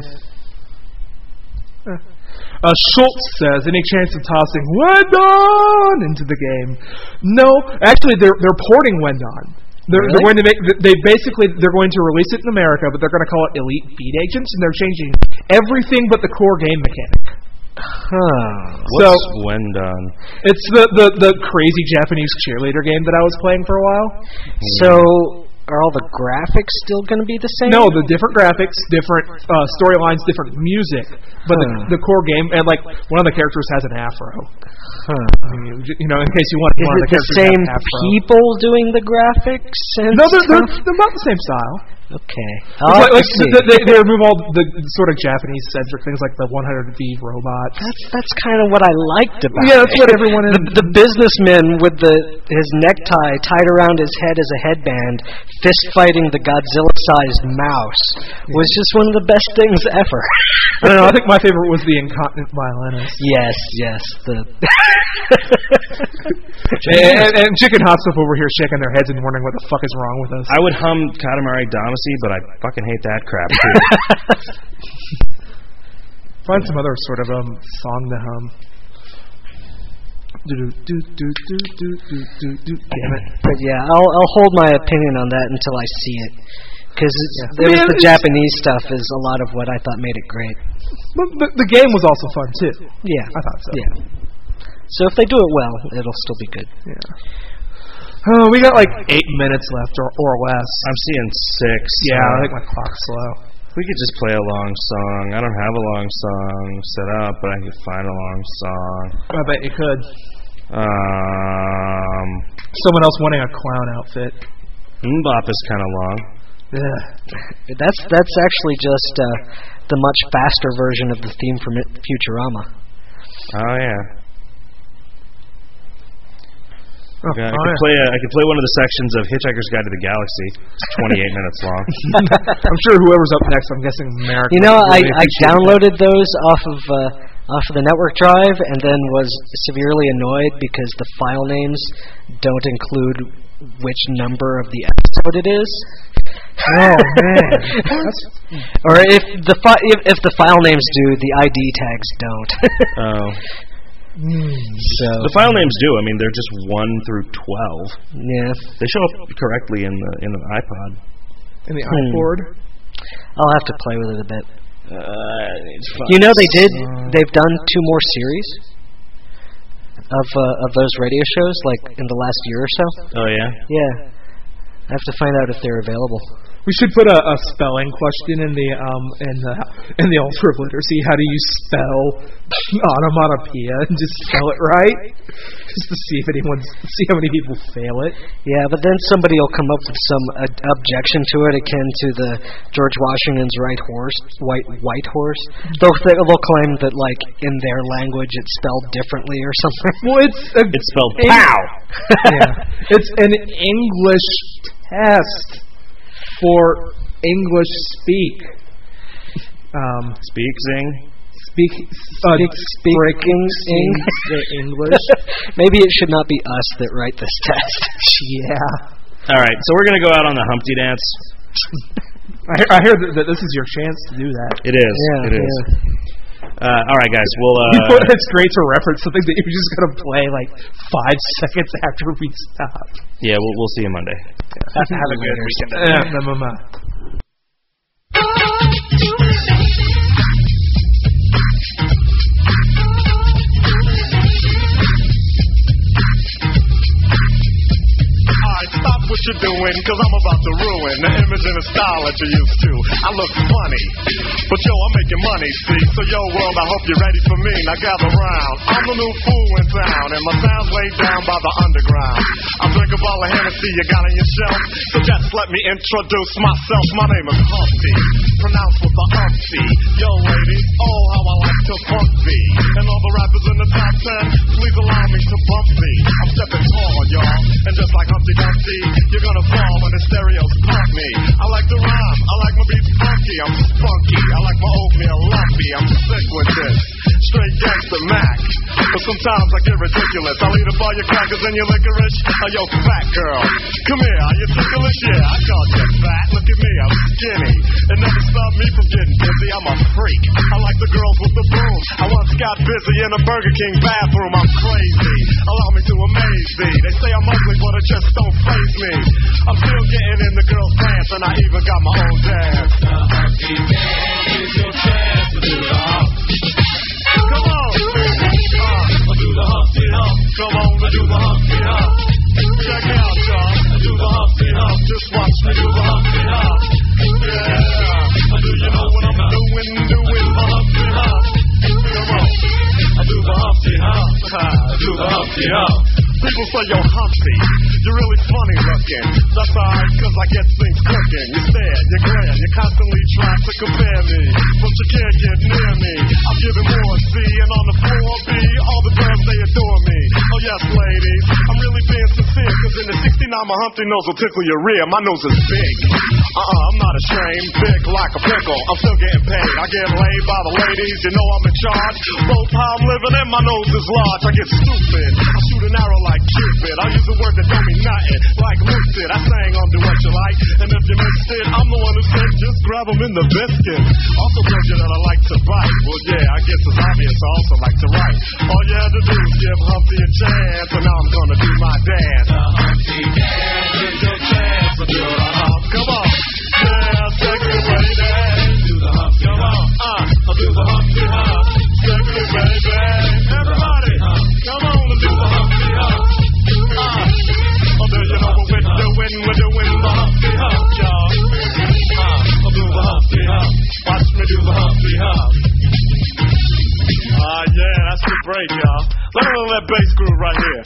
Speaker 3: Uh, Schultz says, any chance of tossing Wendon into the game? No, actually, they're they're porting Wendon. They're,
Speaker 2: Really?
Speaker 3: they're going to make. They basically they're going to release it in America, but they're going to call it Elite Beat Agents, and they're changing everything but the core game mechanic.
Speaker 2: Huh.
Speaker 1: What's
Speaker 3: So
Speaker 1: when done?
Speaker 3: it's the, the the crazy Japanese cheerleader game that I was playing for a while.
Speaker 2: So are all the graphics still going to be the same?
Speaker 3: No, the different graphics, different uh, storylines, different music, but
Speaker 2: Huh.
Speaker 3: the, the core game, and like one of the characters has an afro.
Speaker 2: Huh.
Speaker 3: I mean, you know, in case you want
Speaker 2: Is
Speaker 3: one of
Speaker 2: it
Speaker 3: the
Speaker 2: the
Speaker 3: characters
Speaker 2: same
Speaker 3: has an afro.
Speaker 2: people doing the graphics? And
Speaker 3: No, they're, they're,
Speaker 2: stuff?
Speaker 3: they're about the same style.
Speaker 2: Okay.
Speaker 3: It's
Speaker 2: I'll
Speaker 3: like,
Speaker 2: have
Speaker 3: like
Speaker 2: to see.
Speaker 3: they, they, they remove all the sort of Japanese-centric things like the one hundred V robots.
Speaker 2: That's that's kind of what I liked about
Speaker 3: Yeah,
Speaker 2: it.
Speaker 3: that's what everyone in-
Speaker 2: the, the businessman with the his necktie tied around his head as a headband, fist fighting the Godzilla-sized mouse was just one of the best things ever.
Speaker 3: I don't know. I think my favorite was the incontinent violinist.
Speaker 2: Yes, yes. The
Speaker 3: and, and, and Chicken Hot Stuff over here shaking their heads and wondering what the fuck is wrong with us.
Speaker 1: I would hum Katamari Damacy, but I fucking hate that crap too.
Speaker 3: Find some other sort of um song to hum. Do do do do do do do do do. Damn it!
Speaker 2: but yeah, I'll I'll hold my opinion on that until I see it, because
Speaker 3: Yeah.
Speaker 2: it was
Speaker 3: Yeah,
Speaker 2: the
Speaker 3: it's-
Speaker 2: Japanese stuff is a lot of what I thought made it great.
Speaker 3: But the, the game was also fun too.
Speaker 2: Yeah,
Speaker 3: I thought so.
Speaker 2: Yeah. So if they do it well, it'll still be good.
Speaker 3: Yeah. Oh, we got like eight minutes left or or less.
Speaker 1: I'm seeing six.
Speaker 3: Yeah,
Speaker 1: Uh,
Speaker 3: I think my clock's slow.
Speaker 1: we could just play a long song. I don't have a long song set up, but I could find a long song.
Speaker 3: I bet you could.
Speaker 1: Um,
Speaker 3: Someone else wanting a clown outfit.
Speaker 1: Mbop is kind of long.
Speaker 3: Yeah.
Speaker 2: That's that's actually just uh, the much faster version of the theme from it- Futurama.
Speaker 1: Oh yeah.
Speaker 3: Oh,
Speaker 1: Yeah, I
Speaker 3: oh,
Speaker 1: could
Speaker 3: yeah.
Speaker 1: play. A, I could play one of the sections of Hitchhiker's Guide to the Galaxy. It's twenty-eight minutes long.
Speaker 3: I'm sure whoever's up next, I'm guessing America.
Speaker 2: You know, I,
Speaker 3: really
Speaker 2: I
Speaker 3: appreciate
Speaker 2: downloaded those off of uh, off of the network drive, and then was severely annoyed because the file names don't include which number of the episode it is.
Speaker 3: that. Oh man. That's,
Speaker 2: Or if the fi- if, if the file names do, the I D tags don't.
Speaker 1: Oh,
Speaker 2: so
Speaker 1: the file names do. I mean, they're just one through twelve.
Speaker 2: yeah,
Speaker 1: They show up correctly in the in the iPod.
Speaker 3: in the
Speaker 2: Hmm.
Speaker 3: iPod.
Speaker 2: I'll have to play with it a bit.
Speaker 1: Uh, it's fun.
Speaker 2: You know, they did. They've done two more series of uh, of those radio shows, like in the last year or so.
Speaker 1: Oh yeah.
Speaker 2: Yeah, I have to find out if they're available.
Speaker 3: We should put a, a spelling question in the um in the in the Ultra Literacy. How do you spell onomatopoeia and just spell it right? Just to see if anyone's see how many people fail it.
Speaker 2: Yeah, but then somebody will come up with some uh, objection to it, akin to the George Washington's right horse, white white horse. They'll th- they'll claim that like in their language it's spelled differently or something.
Speaker 3: Well, it's a,
Speaker 1: It's spelled
Speaker 3: Eng-
Speaker 1: pow.
Speaker 3: yeah, it's an English test for English speak. Um,
Speaker 1: Speak, zing.
Speaker 3: speak, uh,
Speaker 2: Speaking
Speaker 3: sing the English.
Speaker 2: Maybe it should not be us that write this test.
Speaker 3: Yeah.
Speaker 1: All right, so we're gonna go out on the Humpty Dance.
Speaker 3: I hear, I hear that, that this is your chance to do that.
Speaker 1: It is.
Speaker 2: Yeah,
Speaker 1: it is.
Speaker 2: yeah.
Speaker 1: Uh, all right, guys. We'll.
Speaker 3: You know,
Speaker 1: Uh,
Speaker 3: it's great to reference something that you're just going to play like five seconds after we stop.
Speaker 1: yeah, we'll we'll see you Monday.
Speaker 4: Have a good weekend.
Speaker 3: Yeah, no, no, no.
Speaker 7: Alright, stop what you're doing, cause I'm about to ruin the image and the style that you're used to. I look funny, but yo, I'm making money, see? So yo, world, I hope you're ready for me. Now gather round. I'm the new fool in town, and my sound's laid down by the underground. I drink a bottle of Hennessy you got on your shelf, so just let me introduce myself. My name is Humpty, pronounced with the umpty. Yo, ladies, oh, how I like to funk thee. And all the in the top ten. Please allow me to bump thee. I'm stepping tall, y'all. And just like Humpty Dumpty, you're gonna fall when the stereos pump me. I like to rhyme, I like my beats funky. I'm spunky, I like my oatmeal lumpy. I'm sick with this, straight gangster Mac. But sometimes I get ridiculous. I'll eat up all your crackers and your licorice. Oh, yo, fat girl, come here, are you ticklish? Yeah, I called you fat. Look at me, I'm skinny. It never stopped me from getting busy. I'm a freak. I like the girls with the boom. I once got busy in a Burger King bathroom. I'm crazy. Allow me to amaze thee. They say I'm ugly, but it just don't faze me. I'm still getting in the girls' pants, and I even got my own dance. The Humpty Dance is your chance to do the hump. Come on, uh, do the Humpty Hump. Come on, do the Humpty Hump. Check it out, y'all. Do the Humpty Hump. Just watch me do the Humpty Hump. Yeah. Do you know what I'm doing? Doing the Humpty Hump. Come on. I do the Humpty Hump. I do the Humpty Hump. People say, yo, Humpty, you're really funny looking. That's alright, cause I get things cooking. You stare, you glare, you constantly try to compare me, but you can't get near me. I'm giving more C, and on the floor B, all the girls, they adore me. Oh yes, ladies, I'm really being sincere, cause in the sixty-nine, my Humpty nose will tickle your rear. My nose is big. Uh-uh, I'm not ashamed. Big like a pickle. I'm still getting paid. I get laid by the ladies, you know I'm in charge. Both how I'm living and my nose is large. I get stupid. I shoot an arrow like Cupid. I use a word that don't mean nothing, like lucid. I sang on Do What You Like, and if you missed it, I'm the one who said just grab them in the biscuit. Also told you that I like to bite. Well, yeah, I guess it's obvious I also like to write. All you had to do was give Humpty a chance, and now I'm gonna do my dance. The Humpty Dance is your chance to do the hump. Come on. Yeah, sexy lady. Do the hump. Come on. Uh, I'll do the Humpty Hump. Sexy baby. Everybody, come on and do the Humpty Hump. Uh, oh, do you know what we're doing? We're doing the Humpty Hump, y'all. Uh, I'll do the Humpty Hump. Watch me do the Humpty Hump. Ah, uh, yeah, that's the break, y'all. Let me know that bass groove right here.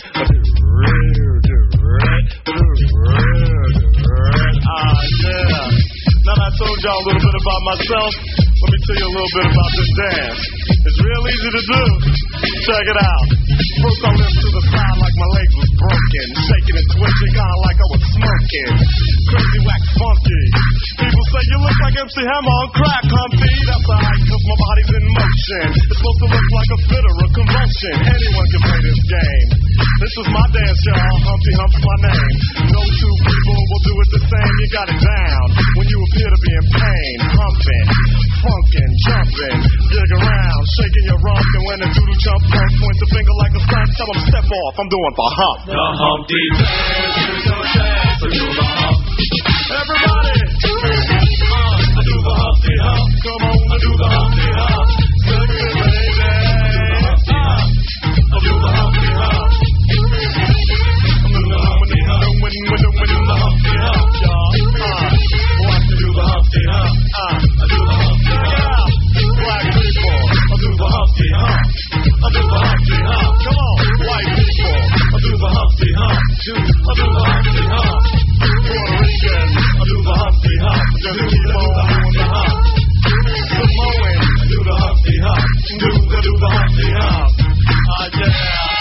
Speaker 7: Ah, yeah. Now that I told y'all a little bit about myself, let me tell you a little bit about this dance. It's real easy to do. Check it out. First I limped to the side like my leg was broken, shaking and twitching, kinda like I was smoking. Crazy, wax, funky. People say you look like M C Hammer on crack, Humpty. That's alright, cause my body's in motion. It's supposed to look like a fit or a convulsion. Anyone can play this game. This is my dance, y'all. Humpty Hump's my name. No two people will do it the same. You got it down when you appear to be in pain. Humping, funkin', jumping, dig around, shaking your rump, and when the doodle jump punk points a finger like a stunt, tell them step off. I'm doing the hump. The Humpty Dance is your chance to do the hump. Everybody, uh, I do the Humpty Hump. Come on, I do the Humpty Hump. Sexy lady, uh, I do the Humpty Hump. I'm doing the Humpty Hump. When we're doing the Humpty Hump, y'all. Uh, watch me do the Humpty Hump. Uh, I do the Humpty Hump. Black people, I do the Humpty Hump. I do the Humpty Hump. Come on, white people, I do the Humpty Hump. I do the Humpty Hump. Puerto Rican, I do the Humpty Hump. Just keep on doing the hump. Samoan, I do the Humpty Hump. Do the do the Humpty Hump. Ah yeah.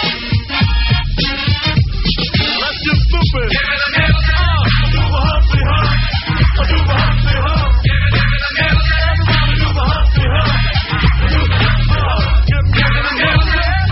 Speaker 7: Let's get stupid. Uh, I do the Humpty Hump. I do the Humpty Hump. Everybody do the Humpty Hump. Do the Humpty Hump. Get me in the middle.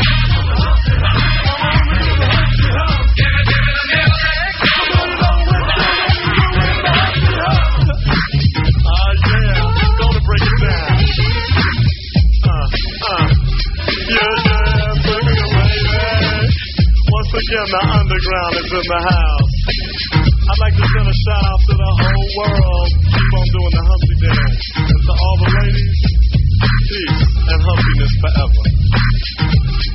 Speaker 7: Again, the underground is in the house. I'd like to send a shout out to the whole world. Keep on doing the Humpty Dance. And to all the ladies, peace and humpiness forever.